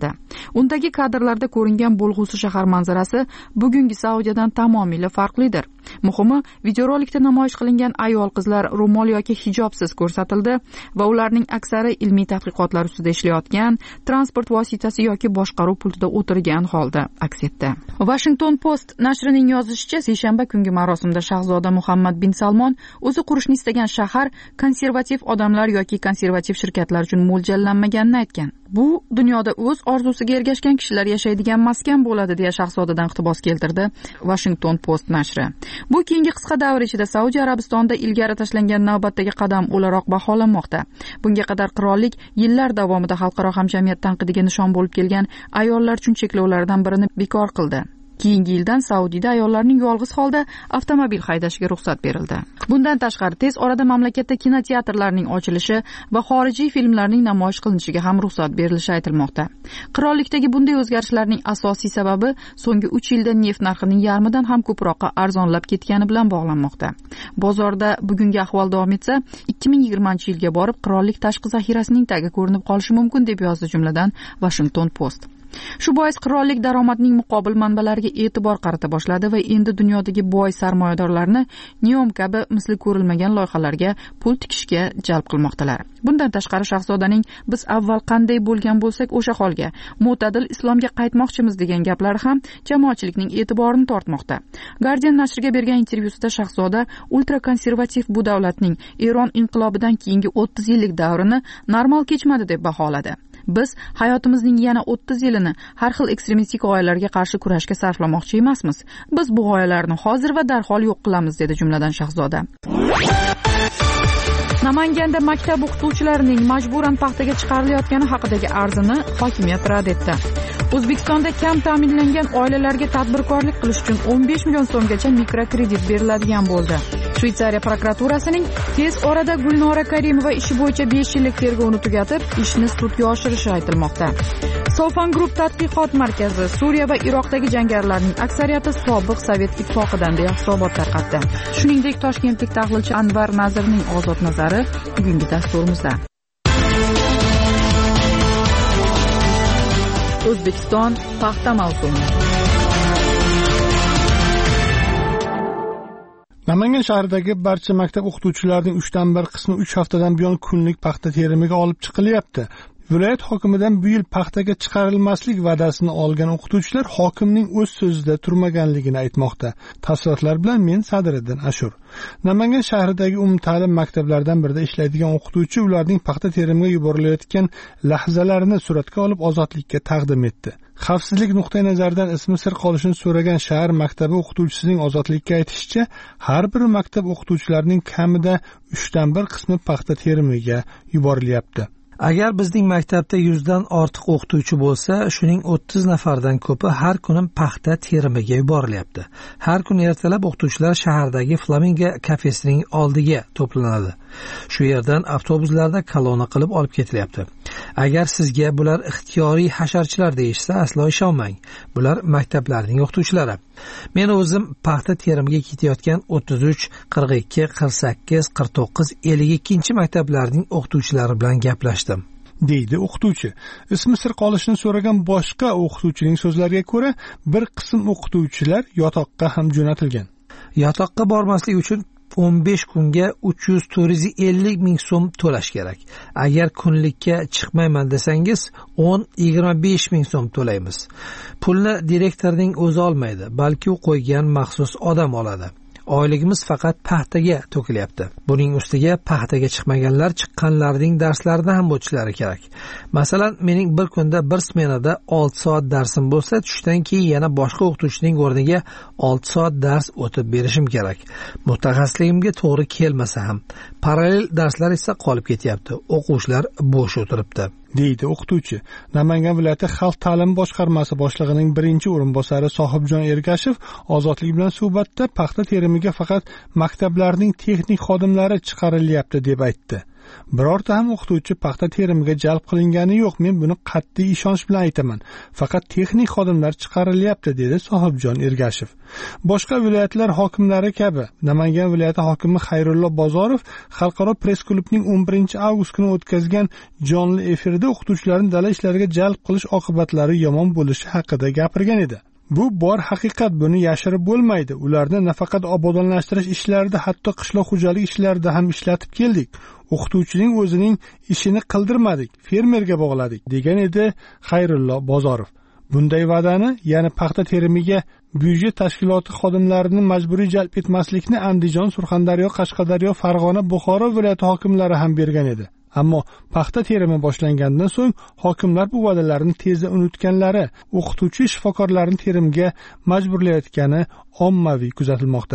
undagi kadrlarda ko'ringan bo'lg'usi shahar manzarasi bugungi Saudiyadan tamomila farqlidir. Muhimi, videorolikda namoyish qilingan ayol qizlar ro'mol yoki hijobsiz ko'rsatildi va ularning aksari ilmiy tadqiqotlar ustida ishlayotgan, transport vositasi yoki boshqaruv pultida o'tirgan holda aks etdi. Washington Post nashrining yozishicha, seshanba kungi marosimda shahzoda Muhammad bin Salmon o'zi qurishni istagan shahar konservativ odamlar yoki konservativ shirkatlar uchun mo'ljallanmaganini aytgan. Bu dunyoda o'z orzusiga ergashgan kishilar yashaydigan maskan bo'ladi deya shahzodadan iqtibos keltirdi Washington Post nashri. Bu keyingi qisqa davr ichida Saudiya Arabistonida ilgari tashlangan navbatdagi qadam o'laroq baholanmoqda. Bunga qadar qirollik yillar davomida xalqaro hamjamiyat tanqidiga nishon bo'lib kelgan ayollar uchun cheklovlardan birini bekor qildi. Keyingi yildan Saudiyada ayollarning yolg'iz holda avtomobil haydashiga ruxsat berildi. Bundan tashqari tez orada mamlakatda kinoteatrlarning ochilishi va xorijiy filmlarning namoyish qilinishiga ham ruxsat berilishi aytilmoqda. Qirollikdagi bunday o'zgarishlarning asosiy sababi so'nggi uch yilda neft narxining yarmidan ham ko'proqqa arzonlab ketgani bilan bog'lanmoqda. Bozorda bugungi ahvol davom etsa, ikki ming yigirmanchi yilga borib qirollik tashqi zaxirasining tagi ko'rinib qolishi mumkin deb yozdi jumladan Washington Post. Shu bois qirollik daromadning muqobil manbalariga e'tibor qarata boshladi va endi dunyodagi boy sarmoyadorlarni Neom kabi misli ko'rilmagan loyihalarga pul tikishga jalb qilmoqdalar. Bundan tashqari shahzodaning biz avval qanday bo'lgan bo'lsak o'sha holga, mo'tadil islomga qaytmoqchimiz degan gaplari ham jamoatchilikning e'tiborini tortmoqda. Guardian nashriga bergan intervyusida shahzoda ultrakonservativ bu davlatning Eron inqilobidan keyingi o'ttiz yillik davrini normal kechmadi deb baholadi. Biz hayotimizning yana o'ttiz yilini har xil ekstremistik g'oyalarga qarshi kurashga sarflamoqchi emasmiz. Biz bu g'oyalarni hozir va darhol yo'q qilamiz, dedi jumladan shahzoda. Namanganda maktab o'qituvchilarining majburan paxtaga chiqarilayotgani haqidagi arzini hokimiyat rad etdi. O'zbekistonda kam ta'minlangan oilalarga tadbirkorlik qilish uchun o'n besh million so'mgacha mikrokredit beriladigan bo'ldi. Shveysariya prokuraturasining tez orada Gulnora Karimova ishi bo'yicha besh yillik tergovni tugatib, ishni sudga oshirishi aytilmoqda. Sofan Group tadqiqot markazi Suriya va Iroqdagi jangarilarning aksariyati sobiq Sovet ittifoqidan deya hisobot tarqatdi. Shuningdek, toshkentlik tahlilchi Anvar Nazirning ozod nazari bugungi dasturimizda. O'zbekiston paxta mavsumi. Namangan shahridagi barcha maktab o'qituvchilarining uchdan bir qismi uch haftadan buyon kunlik paxta terimiga olib chiqilyapti. Viloyat hokimidan bu yil paxtaga chiqarilmaslik va'dasini olgan o'qituvchilar hokimning o'z so'zida turmaganligini aytmoqda. Tafsilotlar bilan men Sadriddin Ashur. Namangan shahridagi umumta'lim maktablardan birida ishlaydigan o'qituvchi ularning paxta terimiga yuborilayotgan lahzalarini suratga olib ozodlikka taqdim etdi. Xavfsizlik nuqtai nazaridan ismi sir qolishini so'ragan shahar maktabi o'qituvchisining ozodlikka aytishicha, har bir maktab o'qituvchilarining kamida uchdan bir qismi paxta terimiga yuborilyapti. Agar bizning maktabda yuzdan ortiq o'qituvchi bo'lsa, shuning o'ttiz nafardan ko'pi har kuni paxta terimiga yuborilyapti. Har kun ertalab o'qituvchilar shahardagi Flamingo kafesining oldiga to'planadi. Shu yerdan avtobuslarda kolonna qilib olib ketilyapti. Agar sizga bular ixtiyoriy hasharchilar deyishsa, aslo ishonmang. Bular maktablarning o'qituvchilari. Men o'zim paxta terimiga ketayotgan o'ttiz uch, qirq ikki, qirq sakkiz, qirq to'qqiz, ellik ikkinchi maktablarning o'qituvchilari bilan gaplashdim, deydi o'qituvchi. Ismi sir qolishini so'ragan boshqa o'qituvchining so'zlariga ko'ra, bir qism o'qituvchilar yotoqqa ham jo'natilgan. Yotoqqa bormaslik uchun o'n besh kunga uch yuz to'rt yuz ellik ming so'm to'lash kerak. Agar kunlikka chiqmayman desangiz, o'n yigirma besh ming so'm to'laymiz. Pulni direktorning o'zi olmaydi, balki u qo'ygan maxsus odam oladi. Oyligimiz faqat paxtaga to'kilyapti. Buning ustiga paxtaga chiqmaganlar chiqqanlarning darslarini ham o'tishlari kerak. Masalan, mening bir kunda bir smenada olti soat darsim bo'lsa, tushdan keyin yana boshqa o'qituvchining o'rniga olti soat dars o'tib berishim kerak. Mutaxassisligimga to'g'ri kelmasa ham, parallel darslar esa qolib ketyapti. O'quvchilar bo'sh o'tiribdi, deydi o'qituvchi. Namangan viloyati xalq ta'limi boshqarmasi boshlig'ining birinchi o'rinbosari Sohibjon Ergashev ozodlik bilan suhbatda paxta terimiga faqat maktablarning texnik xodimlari chiqarilyapti deb aytdi. Birorta ham o'qituvchi paxta terimiga jalb qilingani yo'q. Men buni qat'iy ishonch bilan aytaman. Faqat texnik xodimlar chiqarilyapti, dedi Sohibjon Ergashev. Boshqa viloyatlar hokimlari kabi Namangan viloyati hokimi Xayrullo Bozorov Xalqaro press-klubning o'n birinchi avgust kuni o'tkazgan jonli efirda o'qituvchilarni dala ishlariga jalb qilish oqibatlari yomon bo'lishi haqida gapirgan edi. Bu bor haqiqat, buni yashirib bo'lmaydi. Ularni nafaqat obodonlashtirish ishlarida, hatto qishloq xo'jalik ishlarida ham ishlatib keldik. O'qituvchining o'zining ishini qildirmadik, fermerga bog'ladik, degan edi Xayrullo Bozorov. Bunday va'dani, ya'ni paxta terimiga byudjet tashkiloti xodimlarini majburiy jalb etmaslikni Andijon, Surxondaryo, Qashqadaryo, Farg'ona, Buxoro viloyati hokimlari ham bergan edi. Ammo paxta terimi boshlangandan so'ng hokimlar bu va'dalarni tezda unutganlari, o'qituvchi shifokorlarni terimga majburlayotgani ommaviy kuzatilmoqda.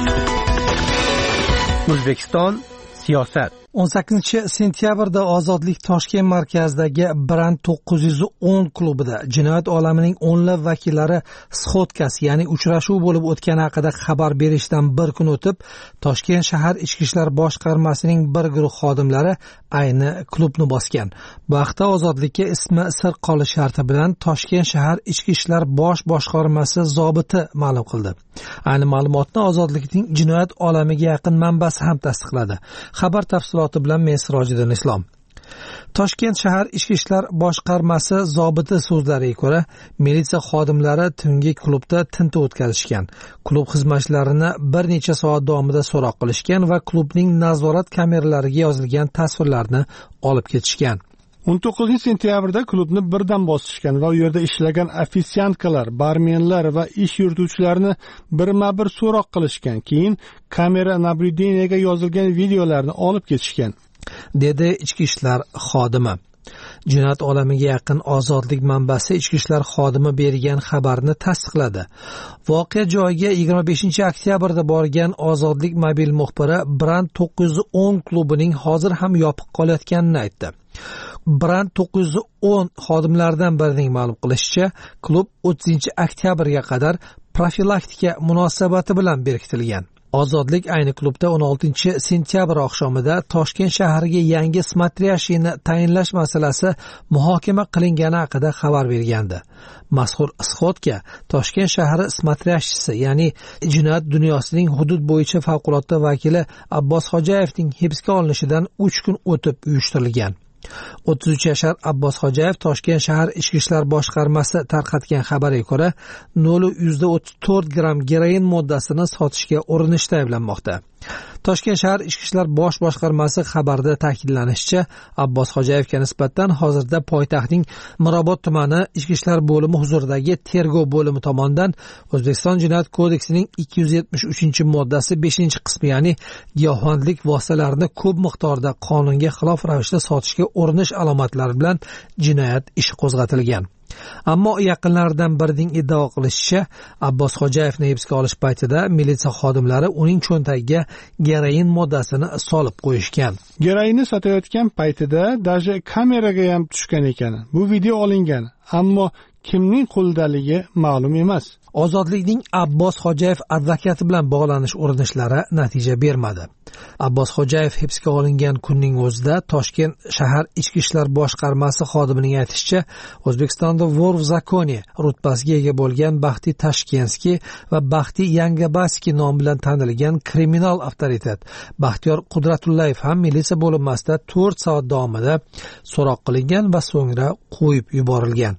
O'zbekiston siyosat. o'n sakkizinchi sentyabrda Ozodlik Toshkent markazidagi Brand to'qqiz yuz o'n klubida jinoyat olamining o'nlab vakillari sxotkasi, ya'ni uchrashuv bo'lib o'tgani haqida xabar berishdan bir kun o'tib, Toshkent shahar ichki ishlar boshqarmasining bir guruh xodimlari ayni klubni bosgan. Bu haqda Ozodlikka ismi sir qolish sharti bilan Toshkent shahar ichki ishlar bosh boshqarmasi zobiti ma'lum qildi. Ayni ma'lumotni Ozodlikning jinoyat olamiga yaqin manbasi ham tasdiqladi. Xabar tafsiloti bilan men Sirojiddin Islom. Toshkent shahar ichki ishlar boshqarmasi zobiti so'zlariga ko'ra, militsiya xodimlari tungi klubda tintuv o'tkazishgan. Klub xizmatchilarini bir necha soat davomida so'roq qilishgan va klubning nazorat kameralariga yozilgan tasvirlarni olib ketishgan. o'n to'qqizinchi sentyabrda klubni birdan bosishgan va u yerda ishlagan ofitsiantkalar, barmenlar va ish yurituvchilarni birma-bir so'roq qilishgan. Keyin kamera nablюдениyaga yozilgan videolarni olib ketishgan, dedi ichki ishlar xodimi. Jinoyat olamiga yaqin Ozodlik manbasi ichki ishlar xodimi bergan xabarni tasdiqladi. Voqea joyiga yigirma beshinchi oktyabrda borgan Ozodlik mobil muxbiri Brand to'qqiz yuz o'n klubining hozir ham yopiq qolayotganini aytdi. Brand to'qqiz yuz o'n xodimlaridan birining ma'lum qilishicha, klub o'ttizinchi oktyabrga qadar profilaktika munosabati bilan berkitilgan. Ozodlik ayni klubda o'n oltinchi sentyabr oqshomida Toshkent shahriga yangi smatriyashini tayinlash masalasi muhokama qilingani haqida xabar bergandi. Mazkur sxotka Toshkent shahri smatriyashchisi, ya'ni jinoyat dunyosining hudud bo'yicha favqulodda vakili Abbos Xojayevning hibsga olinishidan uch kun o'tib uyushtirilgan. o'ttiz uch yashar Abbos Xojayev Toshkent shahar ichki ishlar boshqarmasi tarqatgan xabarga ko'ra, nol yuz o'ttiz to'rt gramm geroin moddasini sotishga urinishda ayblanmoqda. Toshkent shahar ichki ishlar bosh boshqarmasi xabarida ta'kidlanishicha, Abbos Xojayevga nisbatan hozirda poytaxtning Mirobod tumani ichki ishlar bo'limi huzuridagi tergov bo'limi tomonidan O'zbekiston Jinoyat kodeksining ikki yuz yetmish uchinchi moddasi beshinchi qismi, ya'ni giyohvandlik vositalarini ko'p miqdorda qonunga xilof ravishda sotishga urinish alomatlari bilan jinoyat ishi qo'zg'atilgan. Ammo yaqinlaridan birining iddao qilishicha, Abbos Xojayevni hibsga olish paytida militsiya xodimlari uning cho'ntagiga geroin moddasini solib qo'yishgan. Geroinni sotayotgan paytida даже kameraga ham tushgan ekan. Bu video olingan, ammo kimning qo'ldaligi ma'lum emas. Ozodlikning Abbos Xojayev advokati bilan bog'lanish urinishlari natija bermadi. Abbos Xojayev hibsga olingan kunning o'zida Toshkent shahar ichki ishlar boshqarmasi xodimining aytishicha, O'zbekistonda Vor v zakoni rutbasiga ega bo'lgan Baxti Tashkenskiy va Baxti Yangabaskiy nom bilan tanilgan kriminal avtoritet Baxtiyor Qudratullayev ham militsiya bo'linmasida to'rt soat davomida so'roq qilingan va so'ngra qo'yib yuborilgan.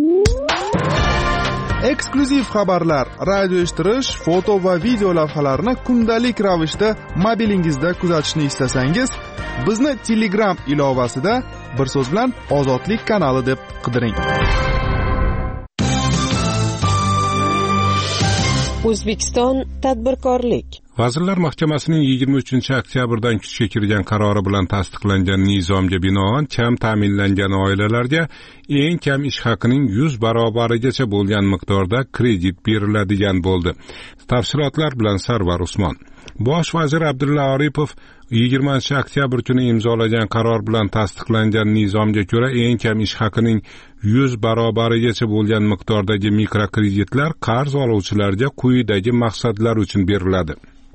Eksklyuziv xabarlar, radio eshittirish, foto va video lavhalarni kundalik ravishda mobilingizda kuzatishni istasangiz, bizni Telegram ilovasida bir so'z bilan Ozodlik kanali deb qidiring. O'zbekiston tadbirkorlik. Vazirlar Mahkamasining yigirma uchinchi oktyabrdan kuchga kirgan qarori bilan tasdiqlangan nizomga binoan kam ta'minlangan oilalarga eng kam ish haqining yuz barobarigacha bo'lgan miqdorda kredit beriladigan bo'ldi. Tafsilotlar bilan Sarvar Usmon. Bosh vazir Abdulla Aripov yigirmanchi oktyabr kuni imzolagan qaror bilan tasdiqlangan nizomga ko'ra eng kam ish haqining yuz barobarigacha bo'lgan miqdordagi mikrokreditlar qarz oluvchilarga quyidagi maqsadlar uchun beriladi.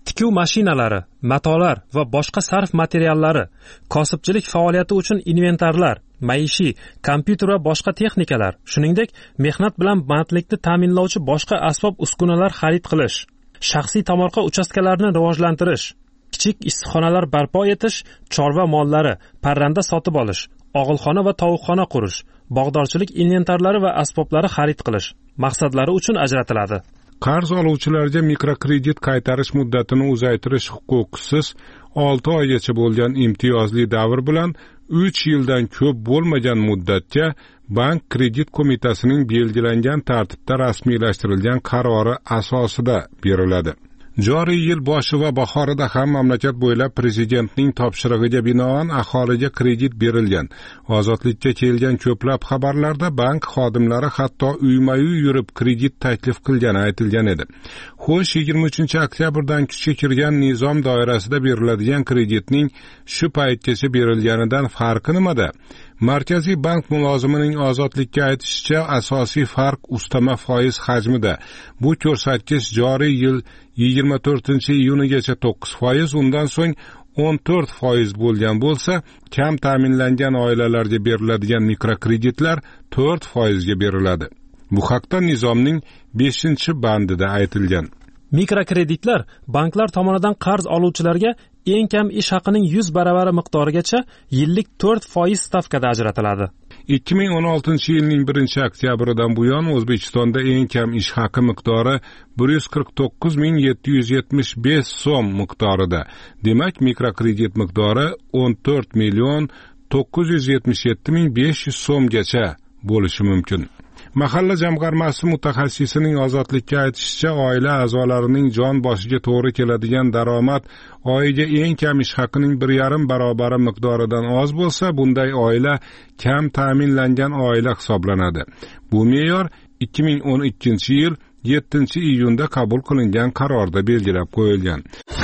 tikuv mashinalari, matolar va boshqa sarf materiallari, kosibchilik faoliyati uchun inventarlar, maishiy, kompyuter va boshqa texnikalar, shuningdek, mehnat bilan bandlikni ta'minlovchi boshqa asbob-uskunalar xarid qilish, shaxsiy tomorqa uchastkalarini rivojlantirish, kichik issiqxonalar barpo etish, chorva mollari, parranda sotib olish, og'ilxona va tovuqxona qurish, bog'dorchilik inventarlari va asboblari xarid qilish maqsadlari uchun ajratiladi. Qarz oluvchilarga mikrokredit qaytarish muddatini uzaytirish huquqisiz olti oygacha bo'lgan imtiyozli davr bilan uch yildan ko'p bo'lmagan muddatga bank kredit qo'mitasining belgilangan tartibda rasmiylashtirilgan qarori asosida beriladi. Joriy yil boshi va bahorida ham mamlakat bo'ylab prezidentning topshirig'iga binoan aholiga kredit berilgan. Ozodlikka kelgan ko'plab xabarlarda bank xodimlari hatto uyma-uy yurib kredit taklif qilgani aytilgan edi. Xo'sh, yigirma uchinchi oktyabrdan kuchga kirgan nizom doirasida beriladigan kreditning shu paytgacha berilganidan farqi nimada? Markaziy bank mulozimining ozodlikka aytishicha, asosiy farq ustama foiz hajmida. Bu ko'rsatkich joriy yil yigirma to'rtinchi iyunigacha to'qqiz foiz, undan so'ng o'n to'rt foiz bo'lgan bo'lsa, kam ta'minlangan oilalarga beriladigan mikrokreditlar to'rt foizga beriladi. Bu haqda nizomning beshinchi bandida aytilgan. Mikrokreditlar banklar tomonidan qarz oluvchilarga eng kam ish haqining yuz baravari miqdorigacha yillik to'rt foiz stavkada ajratiladi. ikki ming o'n oltinchi yilning birinchi oktyabridan buyon O'zbekistonda eng kam ish haqi miqdori bir yuz qirq to'qqiz ming yetti yuz yetmish besh so'm miqdorida. Demak, mikrokredit miqdori o'n to'rt million to'qqiz yuz yetmish yetti ming besh yuz so'mgacha bo'lishi mumkin. Mahalla jamg'armasi mutaxassisining ozodlikka aytishicha, oila a'zolarining jon boshiga to'g'ri keladigan daromad oyiga eng kam ish haqining bir yarim barobari miqdoridan oz bo'lsa, bunday oila kam ta'minlangan oila hisoblanadi. Bu me'yor ikki ming o'n ikkinchi yil yettinchi iyunda qabul qilingan qarorda belgilab qo'yilgan.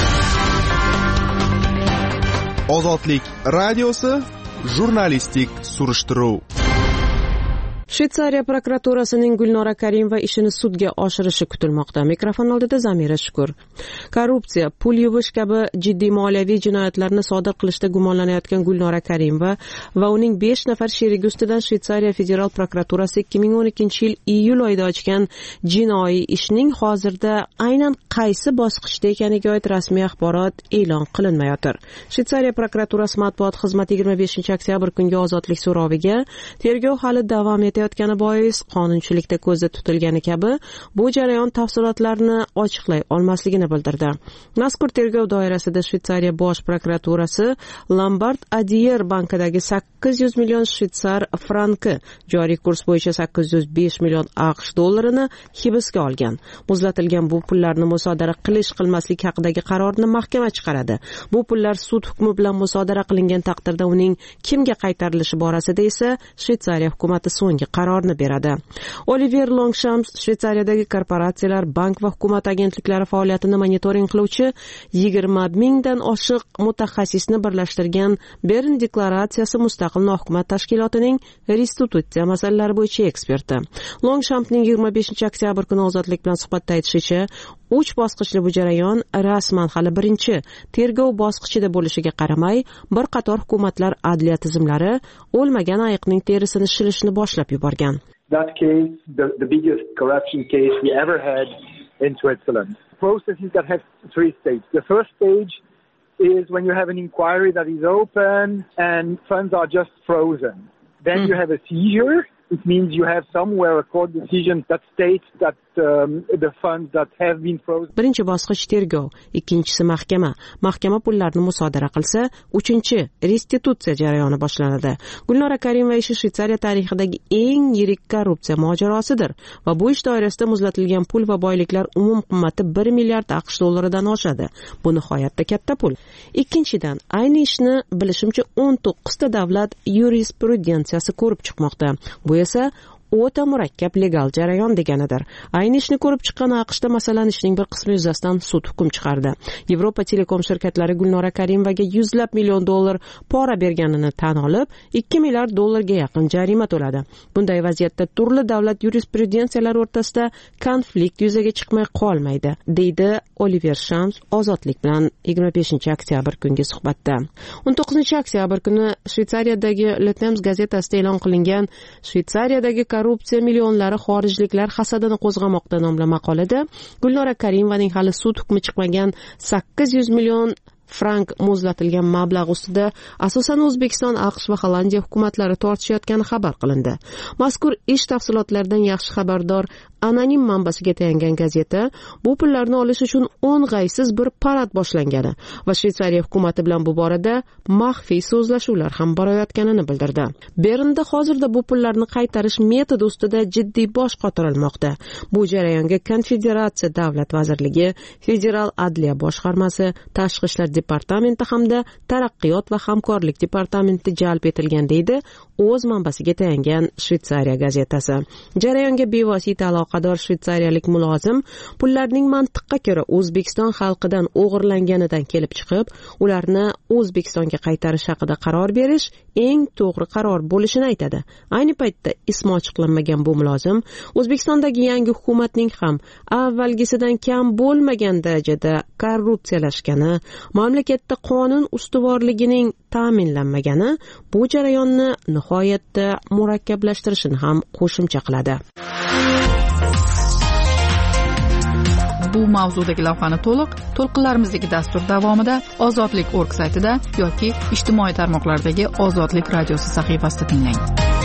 Ozodlik radiosi jurnalistik surishtiruv. Shveysariya prokuraturasining Gulnora Karimova ishini sudga oshirishi kutilmoqda. Mikrofon oldida Zamira Shukur. Korrupsiya, pul yuvish kabi jiddiy moliyaviy jinoyatlarni sodir qilishda gumonlanayotgan Gulnora Karimova va uning besh nafar sherigi ustidan Shveysariya federal prokuraturasi ikki ming o'n ikkinchi yil iyul oyida ochgan jinoiy ishning hozirda aynan qaysi bosqichda ekaniga oid rasmiy axborot e'lon qilinmayotir. Shveysariya prokuraturasi matbuot xizmati yigirma beshinchi oktyabr kungi ozodlik so'roviga tergov hali davom etayotgani bois qonunchilikda ko'zda tutilgani kabi bu jarayon tafsilotlarini ochiqlay olmasligini bildirdi. Mazkur tergov doirasida Shveysariya bosh prokuraturasi Lombard Adier bankidagi sakkiz yuz million shvetsar franki, joriy kurs bo'yicha sakkiz yuz besh million AQSh dollarini hibsga olgan. Muzlatilgan bu pullarni musodara qilish qilmaslik haqidagi qarorni mahkama chiqaradi. Bu pullar sud hukmi bilan musodara qilingan taqdirda uning kimga qaytarilishi borasida esa Shveysariya hukumati so'nggi qarorni beradi. Oliver Longshams Shveysariyadagi korporatsiyalar, bank va hukumat agentliklari faoliyatini monitoring qiluvchi yigirma mingdan oshiq mutaxassisni birlashtirgan Bern deklaratsiyasi mustaqil nohukumat tashkilotining restitutsiya masalalari bo'yicha eksperti. Longshampning yigirma beshinchi oktyabr kuni ozodlik bilan suhbatda aytishicha, uch bosqichli bu jarayon rasman hali birinchi tergov bosqichida bo'lishiga qaramay, bir qator hukumatlar adliya tizimlari o'lmagan ayiqning terisini shilishni boshlab yuborgan. That case, the, the biggest corruption case we ever had in Switzerland. Processes that have three stages. The first stage is when you have an inquiry that is open and funds are just frozen. Then mm. you have a seizure. It means you have somewhere a court decision that states that um, the funds that have been frozen. Birinchi bosqich tergov, ikkinchisi mahkama. Mahkama pullarni musodara qilsa, uchinchi restitutsiya jarayoni boshlanadi. Gulnora Karimova ishi Shveysariya tarixidagi eng yirik korrupsiya mojarosidir va bu ish doirasida muzlatilgan pul va boyliklar umum qimmati bir milliard AQSh dollaridan oshadi. Bu nihoyatda katta pul. Ikkinchidan, ayni ishni bilishimcha o'n to'qqizta davlat yurisprudensiyasi ko'rib chiqmoqda. Bu esa o'ta murakkab legal jarayon deganidir. Ayni ishni ko'rib chiqqan AQShda masalan ishning bir qismi yuzasidan sud hukm chiqardi. Yevropa telekom shirkatlari Gulnora Karimovaga yuzlab million dollar pora berganini tan olib, ikki milliard dollarga yaqin jarima to'ladi. Bunday vaziyatda turli davlat yurisprudensiyalari o'rtasida konflikt yuzaga chiqmay qolmaydi, deydi Oliver Shams Ozodlik bilan yigirma beshinchi oktyabr kungi suhbatda. o'n to'qqizinchi oktyabr kuni Shvetsariyadagi Le Temps gazetasida e'lon qilingan Shvetsariyadagi korrupsiya millionlari xorijliklar hasadini qo'zg'amoqda nomli maqolada Gulnora Karimovaning hali sud hukmi chiqmagan sakkiz yuz million frank muzlatilgan mablag' ustida asosan O'zbekiston, AQSh va Hollandiya hukumatlari tortishayotgani xabar qilindi. Mazkur ish tafsilotlaridan yaxshi xabardor anonim manbasiga tayangan gazeta bu pullarni olish uchun o'ng'aysiz bir parad boshlangani va Shvetsariya hukumati bilan bu borada maxfiy so'zlashuvlar ham borayotganini bildirdi. Bernda hozirda bu pullarni qaytarish metodi ustida jiddiy bosh qotirilmoqda. Bu jarayonga Konfederatsiya davlat vazirligi, Federal adliya boshqarmasi, Tashqi ishlar departamenti hamda Taraqqiyot va hamkorlik departamenti jalb etilgan, deydi o'z manbasiga tayangan Shvetsariya gazetasi. Jarayonga bevosita aloqador shvetsariyalik mulozim pullarning mantiqqa ko'ra O'zbekiston xalqidan o'g'irlanganidan kelib chiqib, ularni O'zbekistonga qaytarish haqida qaror berish eng to'g'ri qaror bo'lishini aytadi. Ayni paytda ismi ochiqlanmagan bu mulozim O'zbekistondagi yangi hukumatning ham avvalgisidan kam bo'lmagan darajada korrupsiyalashgani, mamlakatda qonun ustuvorligining ta'minlanmagani bu jarayonni nihoyatda murakkablashtirishini ham qo'shimcha qiladi. Bu mavzudagi lavhani to'liq to'lqinlarimizdagi dastur davomida ozodlik org saytida yoki ijtimoiy tarmoqlardagi Ozodlik radiosi sahifasida tinglang.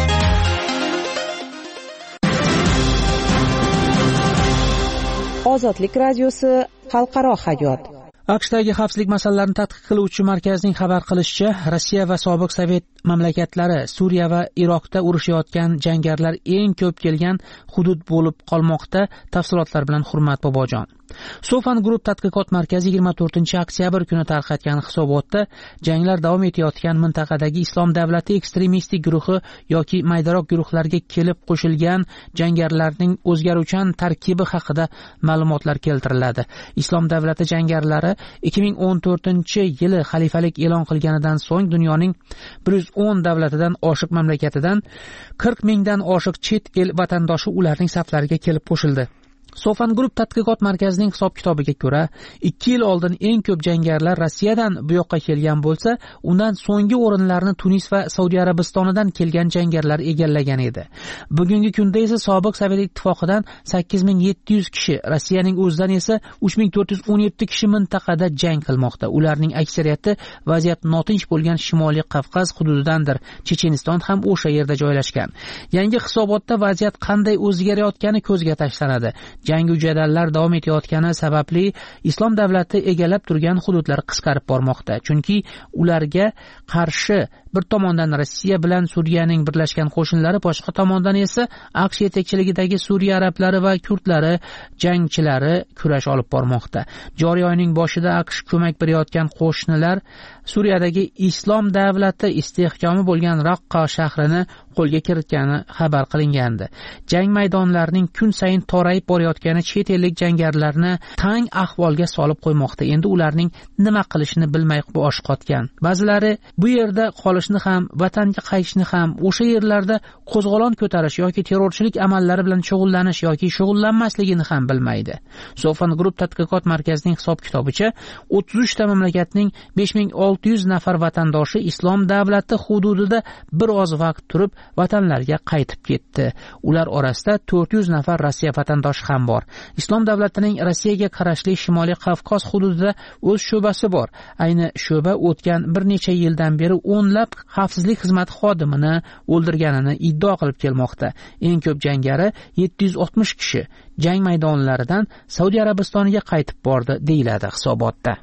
Ozodlik radiosi xalqaro hayot. AQShdagi xavfsizlik masalalarini tadqiq qiluvchi markazning xabar qilishicha, Rossiya va sobiq Sovet mamlakatlari Suriya va Iroqda urushayotgan jangarilar eng ko'p kelgan hudud bo'lib qolmoqda. Tafsilotlar bilan Hurmat Bobojon. Sofan Group tadqiqot markazi yigirma to'rtinchi oktyabr kuni tarqatgan hisobotda janglar davom etayotgan mintaqadagi Islom davlati ekstremistik guruhi yoki maydaroq guruhlarga kelib qo'shilgan jangarilarning o'zgaruvchan tarkibi haqida ma'lumotlar keltiriladi. Islom davlati jangarilari ikki ming o'n to'rtinchi yili xalifalik e'lon qilganidan so'ng dunyoning bir yuz o'n davlatidan oshiq mamlakatidan qirq mingdan oshiq chet el vatandoshi ularning saflariga kelib qo'shildi. Sofan Group tadqiqot markazining hisob-kitobiga ko'ra, ikki yil oldin eng ko'p jangarilar Rossiyadan bu yoqqa kelgan bo'lsa, undan so'nggi o'rinlarni Tunis va Saudiya Arabistonidan kelgan jangarilar egallagan edi. Bugungi kunda esa sobiq Sovet ittifoqidan sakkiz ming yetti yuz kishi, Rossiyaning o'zidan esa uch ming to'rt yuz o'n yetti kishi mintaqada jang qilmoqda. Ularning aksariyati vaziyat notinch bo'lgan Shimoliy Qafqaz hududidandir. Checheniston ham o'sha yerda joylashgan. Yangi hisobotda vaziyat qanday o'zgarayotgani ko'zga tashlanadi. Jangu jadallar davom etayotgani sababli Islom davlati egallab turgan hududlar qisqarib bormoqda. Chunki ularga qarshi bir tomondan Rossiya bilan Suriyaning birlashgan qo'shinlari, boshqa tomondan esa AQSh yetakchiligidagi Suriya arablari va kurdlari jangchilari kurash olib bormoqda. Joriy oyning boshida AQSh ko'mak berayotgan qo'shnilar Suriyadagi Islom davlati istehkomi bo'lgan Raqqa shahrini qo'lga kiritgani xabar qilingandi. Jang maydonlarining kun sayin torayib borayotgani chet ellik jangarilarni tang ahvolga solib qo'ymoqda. Endi ularning nima qilishini bilmay bosh qotgan. Ba'zilari bu yerda qolishni ham, vatanga qaytishni ham, o'sha yerlarda qo'zg'olon ko'tarish yoki terrorchilik amallari bilan shug'ullanish yoki shug'ullanmasligini ham bilmaydi. Sofan Group tadqiqot markazining hisob-kitobicha o'ttiz uch ta mamlakatning besh ming olti yuz nafar vatandoshi Islom davlati hududida bir oz vaqt turib vatanlariga qaytib ketdi. Ular orasida to'rt yuz nafar Rossiya vatandoshi ham bor. Islom davlatining Rossiyaga qarashli Shimoliy Qafqoz hududida o'z sho'basi bor. Ayni sho'ba o'tgan bir necha yildan beri o'nlab xavfsizlik xizmati xodimini o'ldirganini iddao qilib kelmoqda. Eng ko'p jangari yetti yuz oltmish kishi jang maydonlaridan Saudiya Arabistoniga qaytib bordi, deyiladi hisobotda.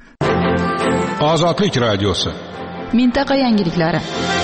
Ozodlik radiosi. Mintaqa yangiliklari.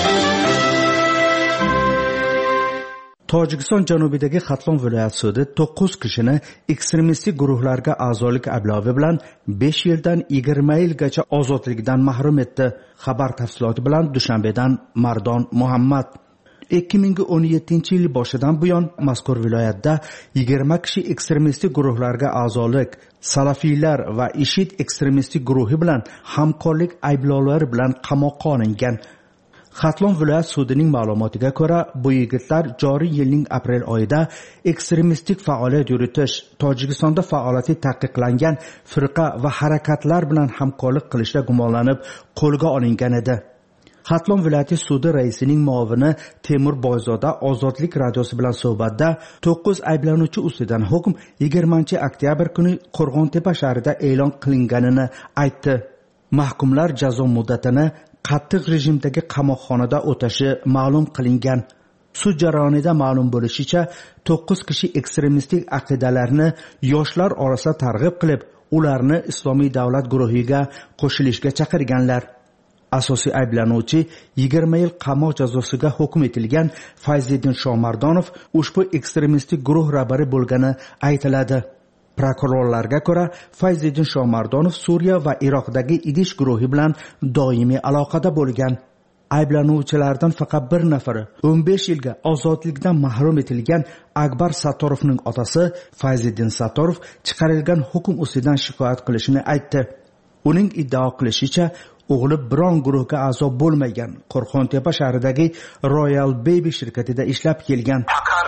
Tojikiston janubidagi Xatlon viloyat sudi to'qqiz kishini ekstremistik guruhlarga a'zolik ayblovi bilan besh yildan yigirma yilgacha ozodlikdan mahrum etdi. Xabar tafsiloti bilan Dushanbedan Mardon Muhammad. ikki ming o'n yettinchi yil boshidan buyon mazkur viloyatda yigirma kishi ekstremistik guruhlarga a'zolik, salafiylar va IShID ekstremistik guruhi bilan hamkorlik ayblovlari bilan qamoqqa olingan. Xatlon viloyat sudining ma'lumotiga ko'ra, bu yigitlar joriy yilning aprel oyida ekstremistik faoliyat yuritish, Tojikistonda faoliyati taqiqlangan firqa va harakatlar bilan hamkorlik qilishda gumonlanib qo'lga olingan edi. Xatlon viloyati sudi raisining muovini Temur Boyzoda Ozodlik radiosi bilan suhbatda to'qqiz ayblanuvchi ustidan hukm yigirmanchi oktyabr kuni Qo'rg'ontepa shahrida e'lon qilinganini aytdi. Mahkumlar jazo muddatini qattiq rejimdagi qamoqxonada o'tashi ma'lum qilingan. Sud jarayonida ma'lum bo'lishicha, to'qqiz kishi ekstremistik aqidalarni yoshlar orasida targ'ib qilib, ularni Islomiy davlat guruhiga qo'shilishga chaqirganlar. Asosiy ayblanuvchi yigirma yil qamoq jazosiga hukm etilgan Fayziddin Shomardonov ushbu ekstremistik guruh rahbari bo'lgani aytiladi. Prokurorlarga ko'ra, Fayziddin Shomardonov Suriya va Iroqdagi IDish guruhi bilan doimiy aloqada bo'lgan. Ayblanuvchilardan faqat bir nafari o'n besh yilga ozodlikdan mahrum etilgan Akbar Sattorovning otasi Fayziddin Sattorov chiqarilgan hukm ustidan shikoyat qilishini aytdi. Uning iddao qilishicha, o'g'li biron guruhga a'zo bo'lmagan Qo'rg'ontepa shahridagi Royal Baby shirkatida ishlab kelgan.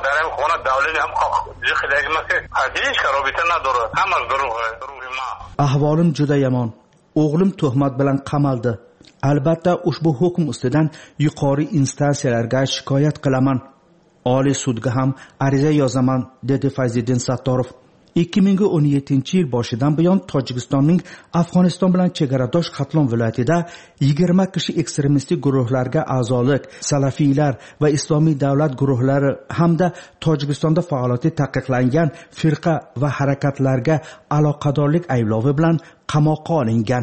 Ahvolim juda yomon. O'g'lim tuhmat bilan qamaldi. Albatta ushbu hukm ustidan yuqori instansiyalarga shikoyat qilaman. Oliy sudga ham ariza yozaman, dedi Fayziddin Sattorov. ikki ming o'n yettinchi yil boshidan buyon Tojikistonning Afg'oniston bilan chegaradosh Xatlon viloyatida yigirma kishi ekstremistik guruhlarga a'zolik, salafiylar va Islomiy davlat guruhlari hamda Tojikistonda faoliyati taqiqlangan firqa va harakatlarga aloqadorlik ayblovi bilan qamoqqa olingan.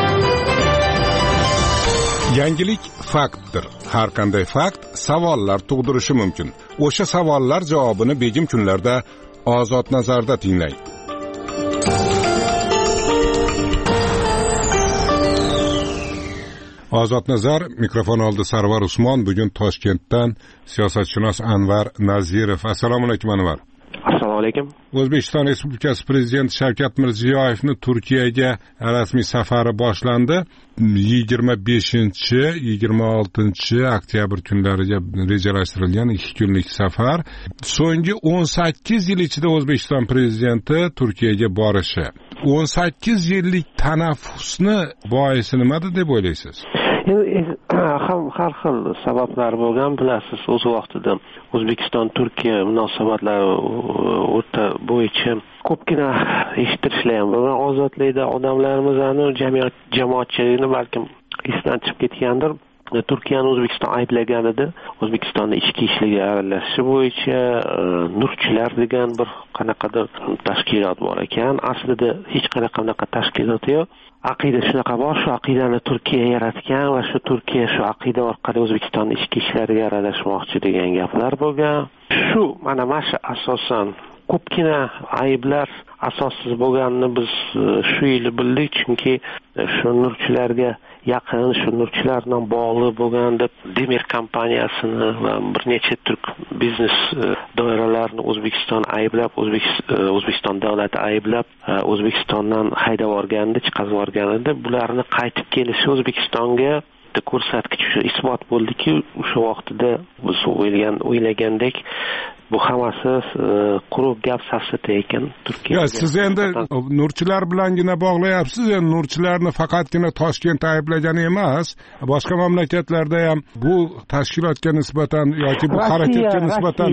Yangilik faktdir. Har qanday fakt savollar tug'dirishi mumkin. O'sha savollar javobini begim kunlarda Ozod nazarda tinglang. Ozod nazar mikrofon oldi Sarvar Usmon. Bugun Toshkentdan siyosatshunos Anvar Nazirov. Assalomu alaykum Anvar. Assalomu alaykum. O'zbekiston Respublikasi Prezidenti Shavkat Mirziyoyevning Turkiyaga rasmiy safari boshlandi. yigirma beshinchi yigirma oltinchi oktyabr kunlariga rejalashtirilgan ikki kunlik safar. So'nggi o'n sakkiz yil ichida O'zbekiston prezidenti Turkiyaga borishi. o'n sakkiz yillik tanaffusni boisi nimada deb o'ylaysiz? ham har xil sabablar bo'lgan, bilasiz. O'z vaqtida O'zbekiston Turkiya munosabatlari o'rta bo'yicha ko'pgina eshittirishlar ham bo'lgan. Ozodlikda odamlarimizni, jamiyat jamoatchiligini balkim esdan chiqib ketgandir. Turkiyani O'zbekiston ayblagan edi. O'zbekistonning ichki ishlariga aralashishi bo'yicha nurchilar degan bir qanaqadir tashkilot bor ekan. Aslida hech qanaqa tashkilot yo'q. Aqida shunaqa bor, shu aqidani Turkiya yaratgan va shu Turkiya shu aqida orqali O'zbekistonning ichki ishlariga aralashmoqchi degan gaplar bo'lgan. Shu mana mana asosan ko'pgina ayblar asossiz bo'lganini biz shu yil bildik, chunki shu nurchilarga yaqin, shu nurchilar bilan bog'liq bo'lgan deb Demir kompaniyasini va bir necha turk biznes doiralarini O'zbekiston ayblab, O'zbekiston davlati ayblab, O'zbekistondan haydab yuborganda, chiqarib yuborganda bularni qaytib kelishi O'zbekistonga ko'rsatkich shu isbot bo'ldiki, o'sha vaqtida biz o'ylagan o'ylagandek bu hammasi quruq gap safsata ekan. Turkiya. Siz endi nurchilar bilangina bog'layapsiz. Endi nurchilarni faqatgina Toshkentda ayblagani emas, boshqa mamlakatlarda ham bu tashkilotga nisbatan yoki bu harakatga nisbatan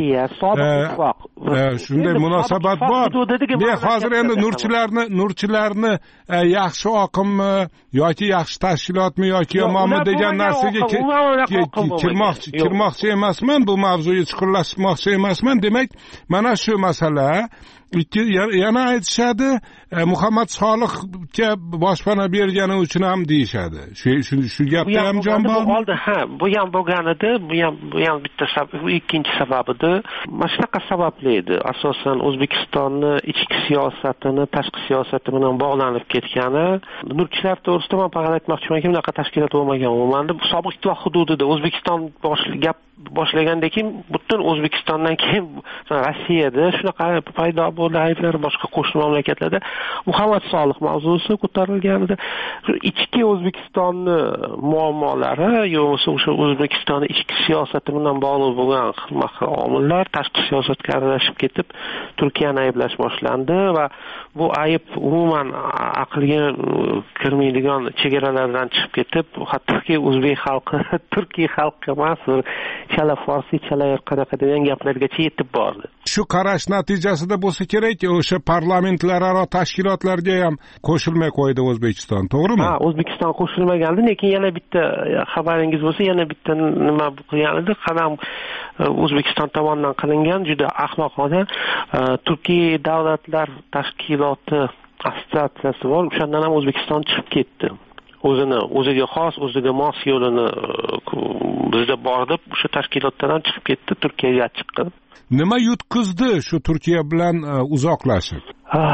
shunday munosabat bor. Men hozir endi nurchilarni nurchilarni yaxshi oqimmi yoki yaxshi tashkilotmi yoki yomonmi degan narsaga kirmoqchi kirmoqchi emasman, bu mavzuga chuqurlashmoqchi emasman. Demak, mana shu masala. Ikki yana aytishadi, Muhammad Solihga boshpana bergani uchun ham deyishadi. Shu shu shu gapda ham jon bormi? Ha, bu ham bo'lgan edi, bu ham bu ham bitta sabab, ikkinchi sabab edi. Mana shunaqa sababli edi. Asosan O'zbekistonning ichki siyosatini tashqi siyosati bilan bog'lanib ketgani. Nurchilar to'g'risida men faqat aytmoqchimanki, bunaqa tashkilot bo'lmagan. Umuman sobiq ittifoq hududida O'zbekiston boshli gap boshlagandan keyin butun O'zbekistondan keyin Rossiyada shunaqa paydo bo'ldi ayblar, boshqa qo'shni mamlakatlarda Muhammad Solih mavzusi ko'tarilgandi. Ichki O'zbekistonni muammolari yo'qsa o'sha O'zbekistonning ichki siyosati bilan bog'liq bo'lgan xilma-xil omillar tashqi siyosatga aralashib ketib Turkiyani ayblash boshlandi va bu ayb umuman aqlga kirmaydigan chegaralardan chiqib ketib, hattoki o'zbek xalqi Turkiy xalqi emas, chala farsi, chala qanaqa degan gaplargacha yetib bordi. Shu qarash natijasida bo'lsa kerak, o'sha parlamentlararo tashkilotlarga ham qo'shilmay qo'ydi O'zbekiston, to'g'rimi? Ha, O'zbekiston qo'shilmagandi, lekin yana bitta xabaringiz bo'lsa, yana bitta nima qilgan edi, qadam O'zbekiston tomonidan qilingan juda ahmoqona Turkiy davlatlar tashkiloti assotsiatsiyasi bor, o'shandan ham O'zbekiston chiqib ketdi. O'zini o'ziga xos, o'ziga mos yo'lini bizda bor deb o'sha tashkilotdan ham chiqib ketdi, Turkiyaga chiqqan. Nima yutqizdi shu Turkiya bilan uzoqlashib?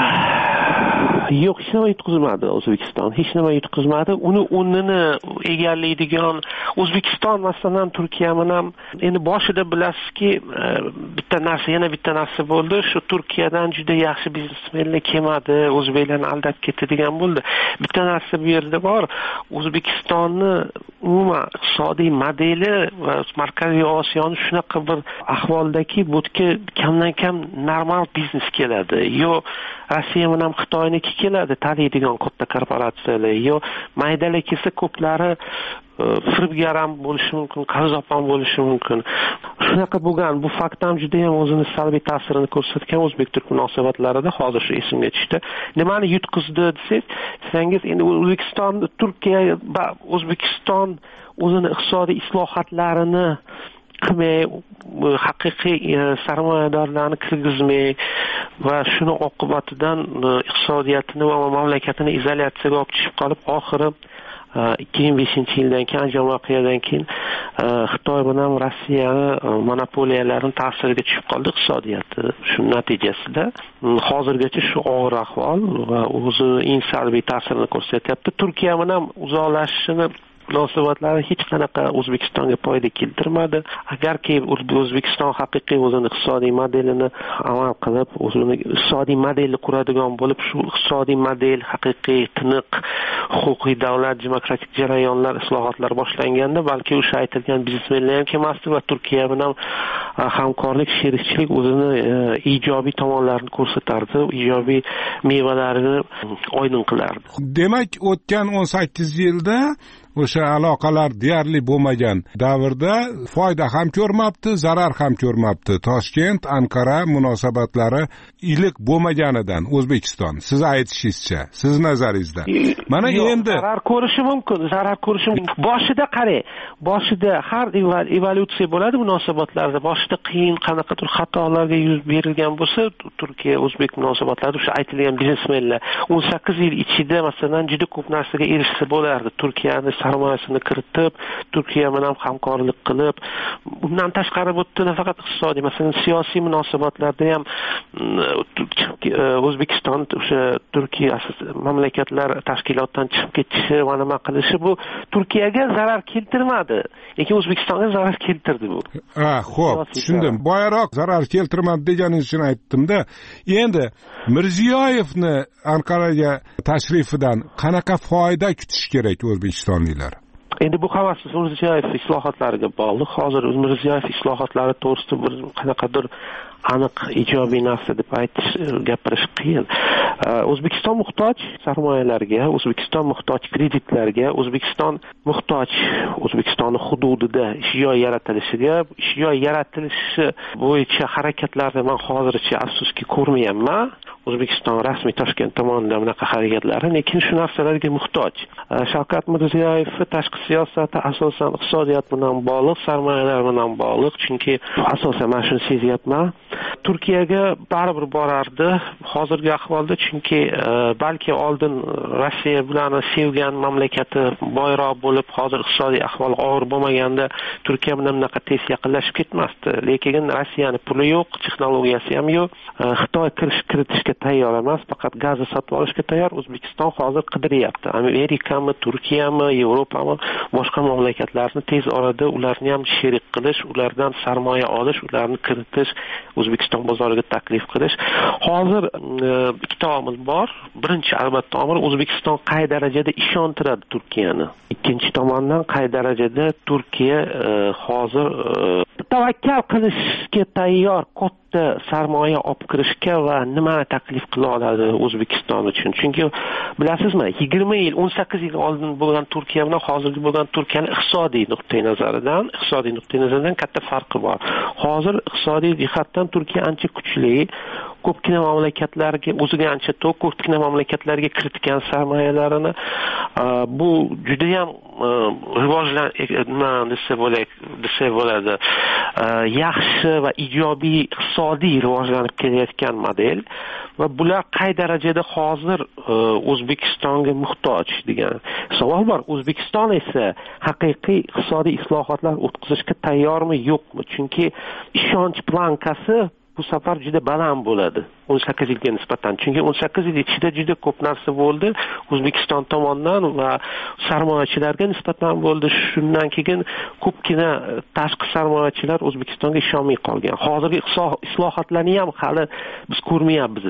Yo'q, hech nima yutqizmadi O'zbekiston. Hech nima yutqizmadi. Uni o'rnini egallaydigan O'zbekiston masalan Turkiya bilan endi boshida bilasizki, bitta narsa, yana bitta narsa bo'ldi. Shu Turkiyadan juda yaxshi biznesmenlar kelmadi, o'zbeklarni aldab ketdi degan bo'ldi. Bitta narsa bu yerda bor. O'zbekistonni umuman iqtisodiy modeli va Markaziy Osiyoning shunaqa bir ahvoldaki, bu yerga kamdan kam normal biznes keladi. Yo Rossiya bilan Xitoyniki keladi, taniydigan katta korporatsiyalar, yo maydalik kelsa ko'plari firibgaram bo'lishi mumkin, qarzdor ham bo'lishi mumkin. Shunaqa bo'lgan, bu fakt ham juda ham o'zini salbiy ta'sirini ko'rsatgan o'zbek-turk munosabatlarida hozir shu esimga tushdi. Nimani yutqizdi desangiz, endi O'zbekiston, Turkiya va O'zbekiston o'zini iqtisodiy islohotlarini qilmay, haqiqiy sarmoyadorlarni kirgizmay va shuni oqibatidan iqtisodiyotini va mamlakatini izolyatsiyaga olib chiqib qolib, oxiri ikki ming beshinchi yildan keyin anjom voqeadan keyin Xitoy bilan Rossiyani monopoliyalarining ta'siriga tushib qoldi iqtisodiyoti. Shu natijasida hozirgacha shu og'ir ahvol va o'zi eng salbiy ta'sirini ko'rsatyapti. Turkiya bilan uzoqlashishini munosabatlari hech qanaqa O'zbekistonga foyda keltirmadi. Agarki O'zbekiston haqiqiy o'zining iqtisodiy modelini amal qilib, o'zining iqtisodiy modelni quradigan bo'lib, shu iqtisodiy model haqiqiy tiniq huquqiy davlat, demokratik jarayonlar, islohotlar boshlanganda, balki o'sha aytilgan biznesmenlar ham kelmasdi va Turkiya bilan hamkorlik, sherikchilik o'zini ijobiy tomonlarini ko'rsatardi, ijobiy mevalarini oydin qilardi. Demak, o'tgan o'n sakkiz yilda o'sha aloqalar deyarli bo'lmagan davrda foyda ham ko'rmabdi, zarar ham ko'rmabdi. Toshkent Anqara munosabatlari iliq bo'lmaganidan O'zbekiston, siz aytishingizcha, siz nazaringizda. Mana endi zarar ko'rishi mumkin, zarar ko'rishi mumkin. Boshida qarang, boshida har evolyutsiya bo'ladi munosabatlarda. Boshida qiyin, qanaqadir xatolarga yuz berilgan bo'lsa, Turkiya O'zbek munosabatlarida o'sha aytilgan biznesmenlar o'n sakkiz yil ichida masalan juda ko'p narsaga erishsa bo'lardi. Turkiyani sarmoyasini kiritib, Turkiya bilan hamkorlik qilib, bundan tashqari bu nafaqat iqtisodiy, masalan, siyosiy munosabatlarda ham O'zbekiston o'sha Turkiya mamlakatlar tashkilotidan chiqib ketishi va nima qilishi bu Turkiyaga zarar keltirmadi, lekin O'zbekistonga zarar keltirdi bu. Ha, xo'p, tushundim. Boyaroq zarar keltirmadi deganingiz uchun aytdim-da. Endi Mirziyoyevni Anqaraga tashrifidan qanaqa foyda kutish kerak O'zbekistonliklar? Endi bu hammasi Mirziyoyev islohotlariga bog'liq. Hozir Mirziyoyev islohotlari to'g'risida bir qanaqadir aniq ijobiy narsa deb aytish, gapirish qiyin. O'zbekiston muhtoj sarmoyalarga, O'zbekiston muhtoj kreditlarga, O'zbekiston muhtoj O'zbekistonning hududida ish joy yaratilishiga, ish joy yaratilishi bo'yicha harakatlarni men hozircha afsuski ko'rmayapman. O'zbekiston rasmiy Toshkent tomonidan bunaqa harakatlarni, lekin shu narsalarga muhtoj. Shavkat Mirziyoyev tashqi siyosati asosan iqtisodiyot bilan bog'liq, sarmoyalar bilan bog'liq, chunki asosan men shuni sezyapman. Turkiyaga baribir borardi. Hozirgi ahvolda chunki balki oldin Rossiya bularni sevgan mamlakati boyroq bo'lib, hozir iqtisodiy ahvol og'ir bo'lmaganda Turkiya bilan bunaqa tez yaqinlashib ketmasdi. Lekin Rossiyani puli yo'q, texnologiyasi ham yo'q. Xitoy kirish kiritishga tayyor emas, faqat gazni sotib olishga tayyor. O'zbekiston hozir qidiryapti. Amerikami, Turkiyami, Yevropami, boshqa mamlakatlarni tez orada ularni ham sherik qilish, ulardan sarmoya olish, ularni kiritish, O'zbekiston bozoriga taklif qilish. Hozir ikkita omil bor. Birinchi albatta omil O'zbekiston qay darajada ishontiradi Turkiyani. Ikkinchi tomondan qay darajada Turkiya hozir tavakkal qilishga tayyor, katta sarmoya olib kirishga va nimani taklif qila oladi O'zbekiston uchun. Chunki bilasizmi, yigirma yil, o'n sakkiz yil oldin bo'lgan Turkiya bilan hozirgi bo'lgan Turkiyaning iqtisodiy nuqtai nazaridan, iqtisodiy nuqtai nazaridan katta farqi bor. Hozir iqtisodiy jihatdan Turkiya ancha kuchli, ko'pgina mamlakatlarga, o'ziga ancha to'q, ko'pgina mamlakatlarga kiritgan sarmoyalarini bu juda ham rivojlan nima desa bo'ladi, desa bo'ladi, yaxshi va ijobiy iqtisodiy rivojlanib kelayotgan model va bular qay darajada hozir O'zbekistonga muhtoj degan savol bor. O'zbekiston esa haqiqiy iqtisodiy islohotlar o'tkazishga tayyormi, yo'qmi? Chunki ishonch plankasi bu safar juda baland bo'ladi o'n sakkiz yilga nisbatan. Chunki o'n sakkiz yil ichida juda ko'p narsa bo'ldi O'zbekiston tomonidan va sarmoyachilarga nisbatan bo'ldi. Shundan keyin ko'pgina tashqi sarmoyachilar O'zbekistonga ishonmay qolgan. Hozirgi islohotlarni ham hali biz ko'rmayapmiz.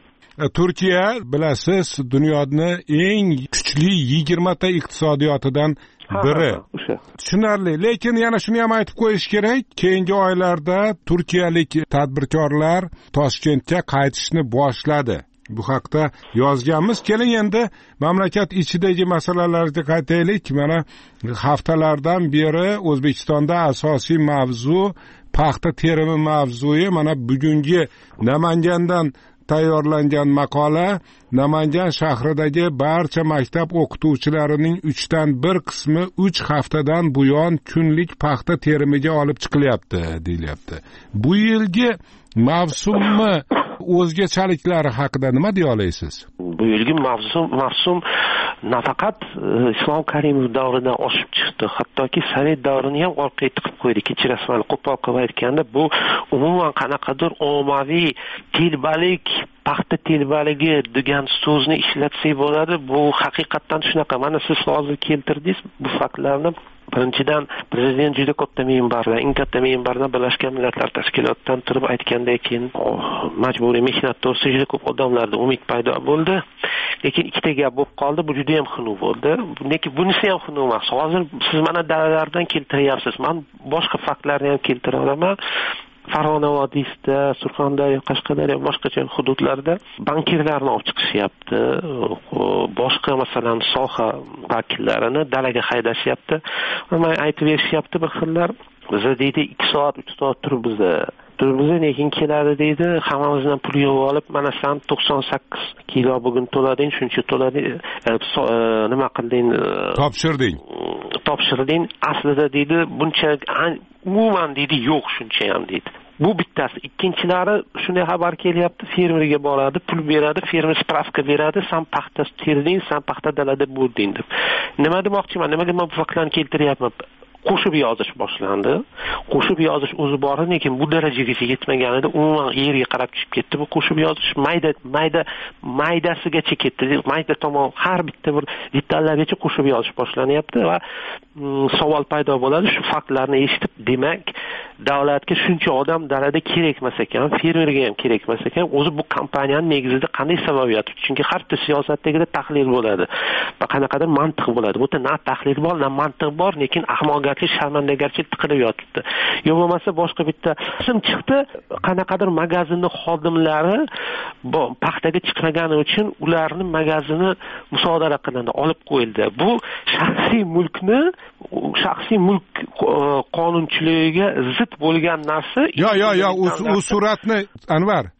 Turkiya, bilasiz, dunyoning eng kuchli yigirma ta iqtisodiyotidan biri. Tushunarli, lekin yana shuni ham aytib qo'yish kerak, keyingi oylarda turkiyalik tadbirkorlar Toshkentga qaytishni boshladi. Bu haqda yozganmiz. Keling endi mamlakat ichidagi masalalarga qaytaylik. Mana haftalardan beri O'zbekistonda asosiy mavzu paxta terimi mavzusi. Mana bugungi Namangandan tayyorlangan maqola Namangan shahridagi barcha maktab o'qituvchilarining uchdan bir qismi uch haftadan buyon kunlik paxta terimiga olib chiqilyapti deyilyapti. Bu yilgi mavsummi o'zgachaliklari haqida nima deya olasiz? Bu yilgi mavsum mavsum nafaqat Islom Karimov davridan oshib chiqdi, hattoki Sovet davrini ham orqaga tiqib qo'ydi. Kechirasiz, mana qo'pol qilib aytganda, bu umuman qanaqadir ommaviy telbalik, paxta telbaligi degan so'zni ishlatsak bo'ladi. Bu haqiqatdan shunaqa. Mana siz hozir keltirdingiz bu faktlarni. Birinchidan, prezident juda katta minbarda, eng katta minbarda Birlashgan Millatlar Tashkilotidan turib aytgandan keyin majburiy mehnat to'g'risida juda ko'p odamlarda umid paydo bo'ldi. Lekin ikkita gap bo'lib qoldi, bu juda ham xunuk bo'ldi. Lekin bunisi ham xunuk emas. Hozir siz mana dalalardan keltiryapsiz. Men boshqa faktlarni ham keltira olaman. Farg'ona vodiysida, Surxondaryo, Qashqadaryo, boshqa hududlarda bankirlarni olib chiqishyapti. Boshqa masalan soha vakillarini dalaga haydashyapti. Mana aytib berishyapti bir xillar. Biz deydi ikki soat, uch soat turibmiz. Turibmiz, lekin keladi deydi, hammamizdan pul yig'ib olib, mana sen to'qson sakkiz kilo bugun to'lading, shuncha to'lading, nima qilding? Topshirding. Topshirding. Aslida deydi, buncha umuman deydi, yo'q shuncha ham deydi. Bu bittasi. Ikkinchilari shunday xabar kelyapti, fermerga boradi, pul beradi, fermer spravka beradi, sen paxta terding, sen paxta dalada bo'lding deb. Nima demoqchiman? Nimaga men bu faktlarni keltiryapman? Qo'shib yozish boshlandi. Qo'shib yozish o'zi bor, lekin bu darajagacha yetmaganida umuman yerga qarab tushib ketdi. Bu qo'shib yozish mayda mayda maydasigacha ketdi. Mayda tomon har bitta bir detallargacha qo'shib yozish boshlanyapti va savol paydo bo'ladi. Shu faktlarni eshitib, demak, davlatga shuncha odam dalada kerak emas ekan, fermerga ham kerak emas ekan. O'zi bu kompaniyaning negizida qanday sababiyat? Chunki har bir siyosatdagida tahlil bo'ladi va qanaqadir mantiq bo'ladi. Bu yerda na tahlil bor, na mantiq bor, lekin ahmoqgarchilik, sharmandagarchilik tiqilib yotibdi. Yo bo'lmasa boshqa bitta ism chiqdi, qanaqadir magazinning xodimlari paxtaga chiqmagani uchun ularni magazini musodara qilindi, olib qo'yildi. Bu shaxsiy mulkni, shaxsiy mulk qonunchiligiga zid bo'lgan narsa. Yo, yo, yo, u suratni Anvar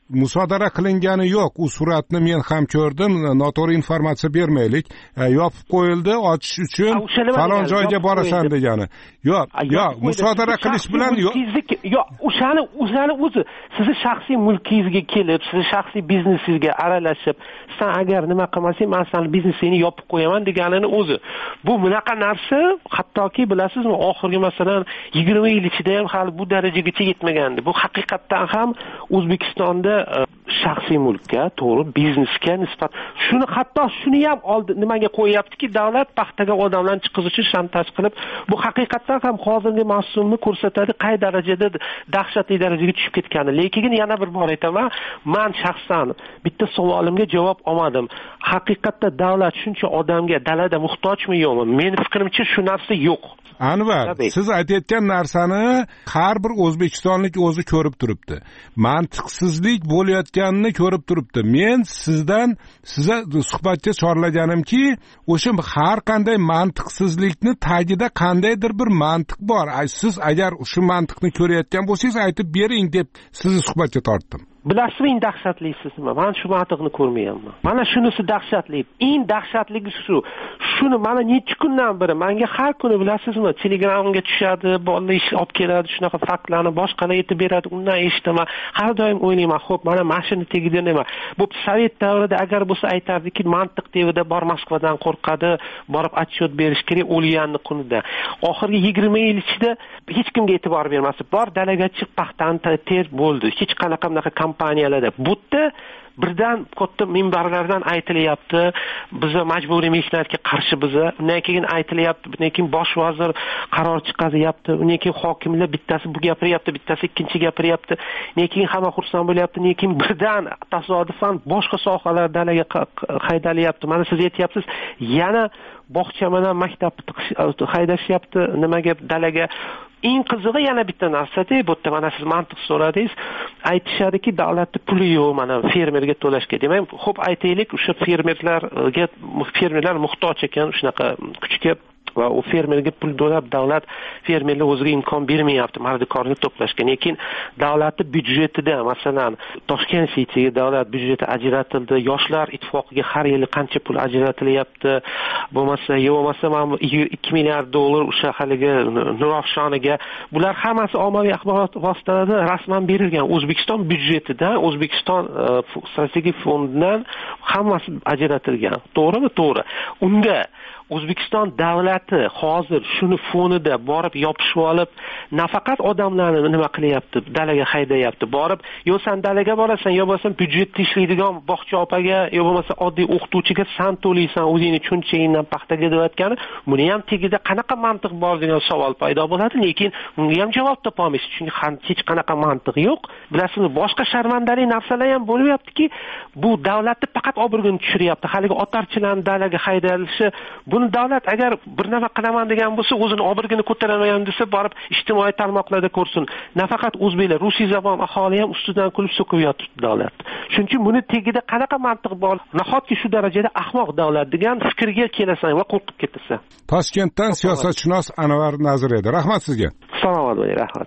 musodara qilingani yo'q. U suratni men ham ko'rdim. Noto'g'ri informatsiya bermaylik. Yopib qo'yildi ochish uchun falon joyga borasan degani. Yo'q, yo'q, musodara qilish bilan yo'q. Yo'q, o'shani o'zani o'zi sizni shaxsiy mulkingizga kelib, sizni shaxsiy biznesingizga aralashib, sen agar nima qilmasang, men seni biznesingni yopib qo'yaman deganini o'zi. Bu bunaqa narsa, hattoki bilasizmi, oxirgi masalan yigirma yil ichida ham hali bu darajagacha yetmagandi. Bu haqiqatdan ham O'zbekistonda shaxsiy mulkka, to'g'ri, biznesga nisbat shuni hatto shuni ham oldi nimaga qo'yaptiki, davlat paxtaga odamlarni chiqizishni shantaj qilib, bu haqiqatdan ham hozirgi mavsumni ko'rsatadi, qay darajada dahshatli darajaga tushib ketgani. Lekin yana bir bor aytaman, men shaxsan bitta savolimga javob olmadim. Haqiqatda davlat shuncha odamga dalada muhtojmi yo'qmi? Meni fikrimcha shu narsa yo'q. Anvar, siz aytayotgan narsani har bir o'zbekistonlik o'zi ko'rib turibdi. Mantiqsizlik bo'layotganini ko'rib turibdi. Men sizdan sizga suhbatga chorlaganimki, o'sha har qanday mantiqsizlikni tagida qandaydir bir mantiq bor. Siz agar shu mantiqni ko'rayotgan bo'lsangiz, aytib bering deb sizni suhbatga tortdim. Bilasizmi, eng dahshatlisi nima? Men shu mantiqni ko'rmayapman. Mana shunisi dahshatli. Eng dahshatligi shu. Shuni mana necha kundan beri menga har kuni bilasizmi, Telegramga tushadi, bolalar ish olib keladi, shunaqa faktlarni boshqalar aytib beradi, undan eshitaman. Har doim o'ylayman, xo'p, mana mashina tegida nima? Bu Sovet davrida agar bo'lsa aytardiki, mantiq devida bor Moskvadan qo'rqadi, borib отчет berish kerak o'lganni kunida. Oxirgi yigirma yil ichida hech kimga e'tibor bermasi. Bor delegatchi paxtani ter bo'ldi. Hech qanaqa bunaqa kompaniyalarda bu yerda birdan katta minbarlardan aytilyapti, biza majburiy mehnatga qarshi biza, undan keyin aytilyapti, undan keyin bosh vazir qaror chiqaryapti, undan keyin hokimlar bittasi bu gapiryapti, bittasi ikkinchi gapiryapti, undan keyin hamma xursand bo'lyapti, undan keyin birdan tasodifan boshqa sohalar dalaga haydalyapti. Mana siz aytyapsiz, yana bog'cha bilan maktabni haydashyapti, nimaga dalaga. Eng qizig'i yana bitta narsa-da, bu yerda mana siz mantiq so'radingiz, aytishadiki, davlatning puli yo'q, mana fermerga to'lashga. Demak, xo'p aytaylik, o'sha fermerlarga fermerlar muhtoj ekan shunaqa kuchga va u fermerga pul to'lab davlat fermerlar o'ziga imkon bermayapti mardikorni to'plashga. Lekin davlatning byudjetida, masalan, Toshkent Cityga davlat byudjeti ajratildi, yoshlar ittifoqiga har yili qancha pul ajratilyapti, bo'lmasa, bo'lmasa mana ikki milliard dollar o'sha haligi Nurafshoniga, bular hammasi ommaviy axborot vositalarida rasman berilgan. O'zbekiston byudjetidan, O'zbekiston strategik fondidan hammasi ajratilgan. To'g'rimi? To'g'ri. Unda O'zbekiston davlati hozir shuni fonida borib yopishib olib, nafaqat odamlarni nima qilyapti, dalaga haydayapti. Borib, yo sen dalaga borasan, yo bo'lmasa byudjetda ishlaydigan bog'cha opaga, yo bo'lmasa oddiy o'qituvchiga san to'laysan, o'zingni cho'nchagingdan paxtaga deyotgani, buni ham tagida qanaqa mantiq bor degan savol paydo bo'ladi, lekin unga ham javob topa olmaysiz, chunki hech qanaqa mantiq yo'q. Bilasizmi, boshqa sharmandali narsalar ham bo'lyaptiki, bu davlatni faqat obro'ini tushiryapti. Haligi otarchilarning dalaga haydalishi, buni davlat agar bir nima qilaman degan bo'lsa, o'zini obro'ini ko'tarolmagan desa, borib ijtimoiy tarmoqlarda ko'rsin. Nafaqat o'zbeklar, rusiy zabon aholi ham ustidan kulib so'kib yotibdi davlat. Shuning uchun buni tagida qanaqa mantiq bor? Nahotki shu darajada ahmoq davlat degan fikrga kelasan va qo'rqib ketasan. Toshkentdan siyosatshunos Anvar Nazir edi. Rahmat sizga. Salomat bo'ling, rahmat.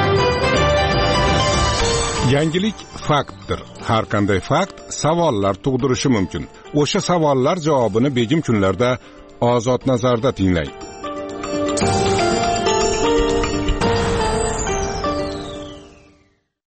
Yangilik faktdir. Har qanday fakt savollar tug'dirishi mumkin. O'sha savollar javobini begim kunlarda Ozod nazarda tinglang.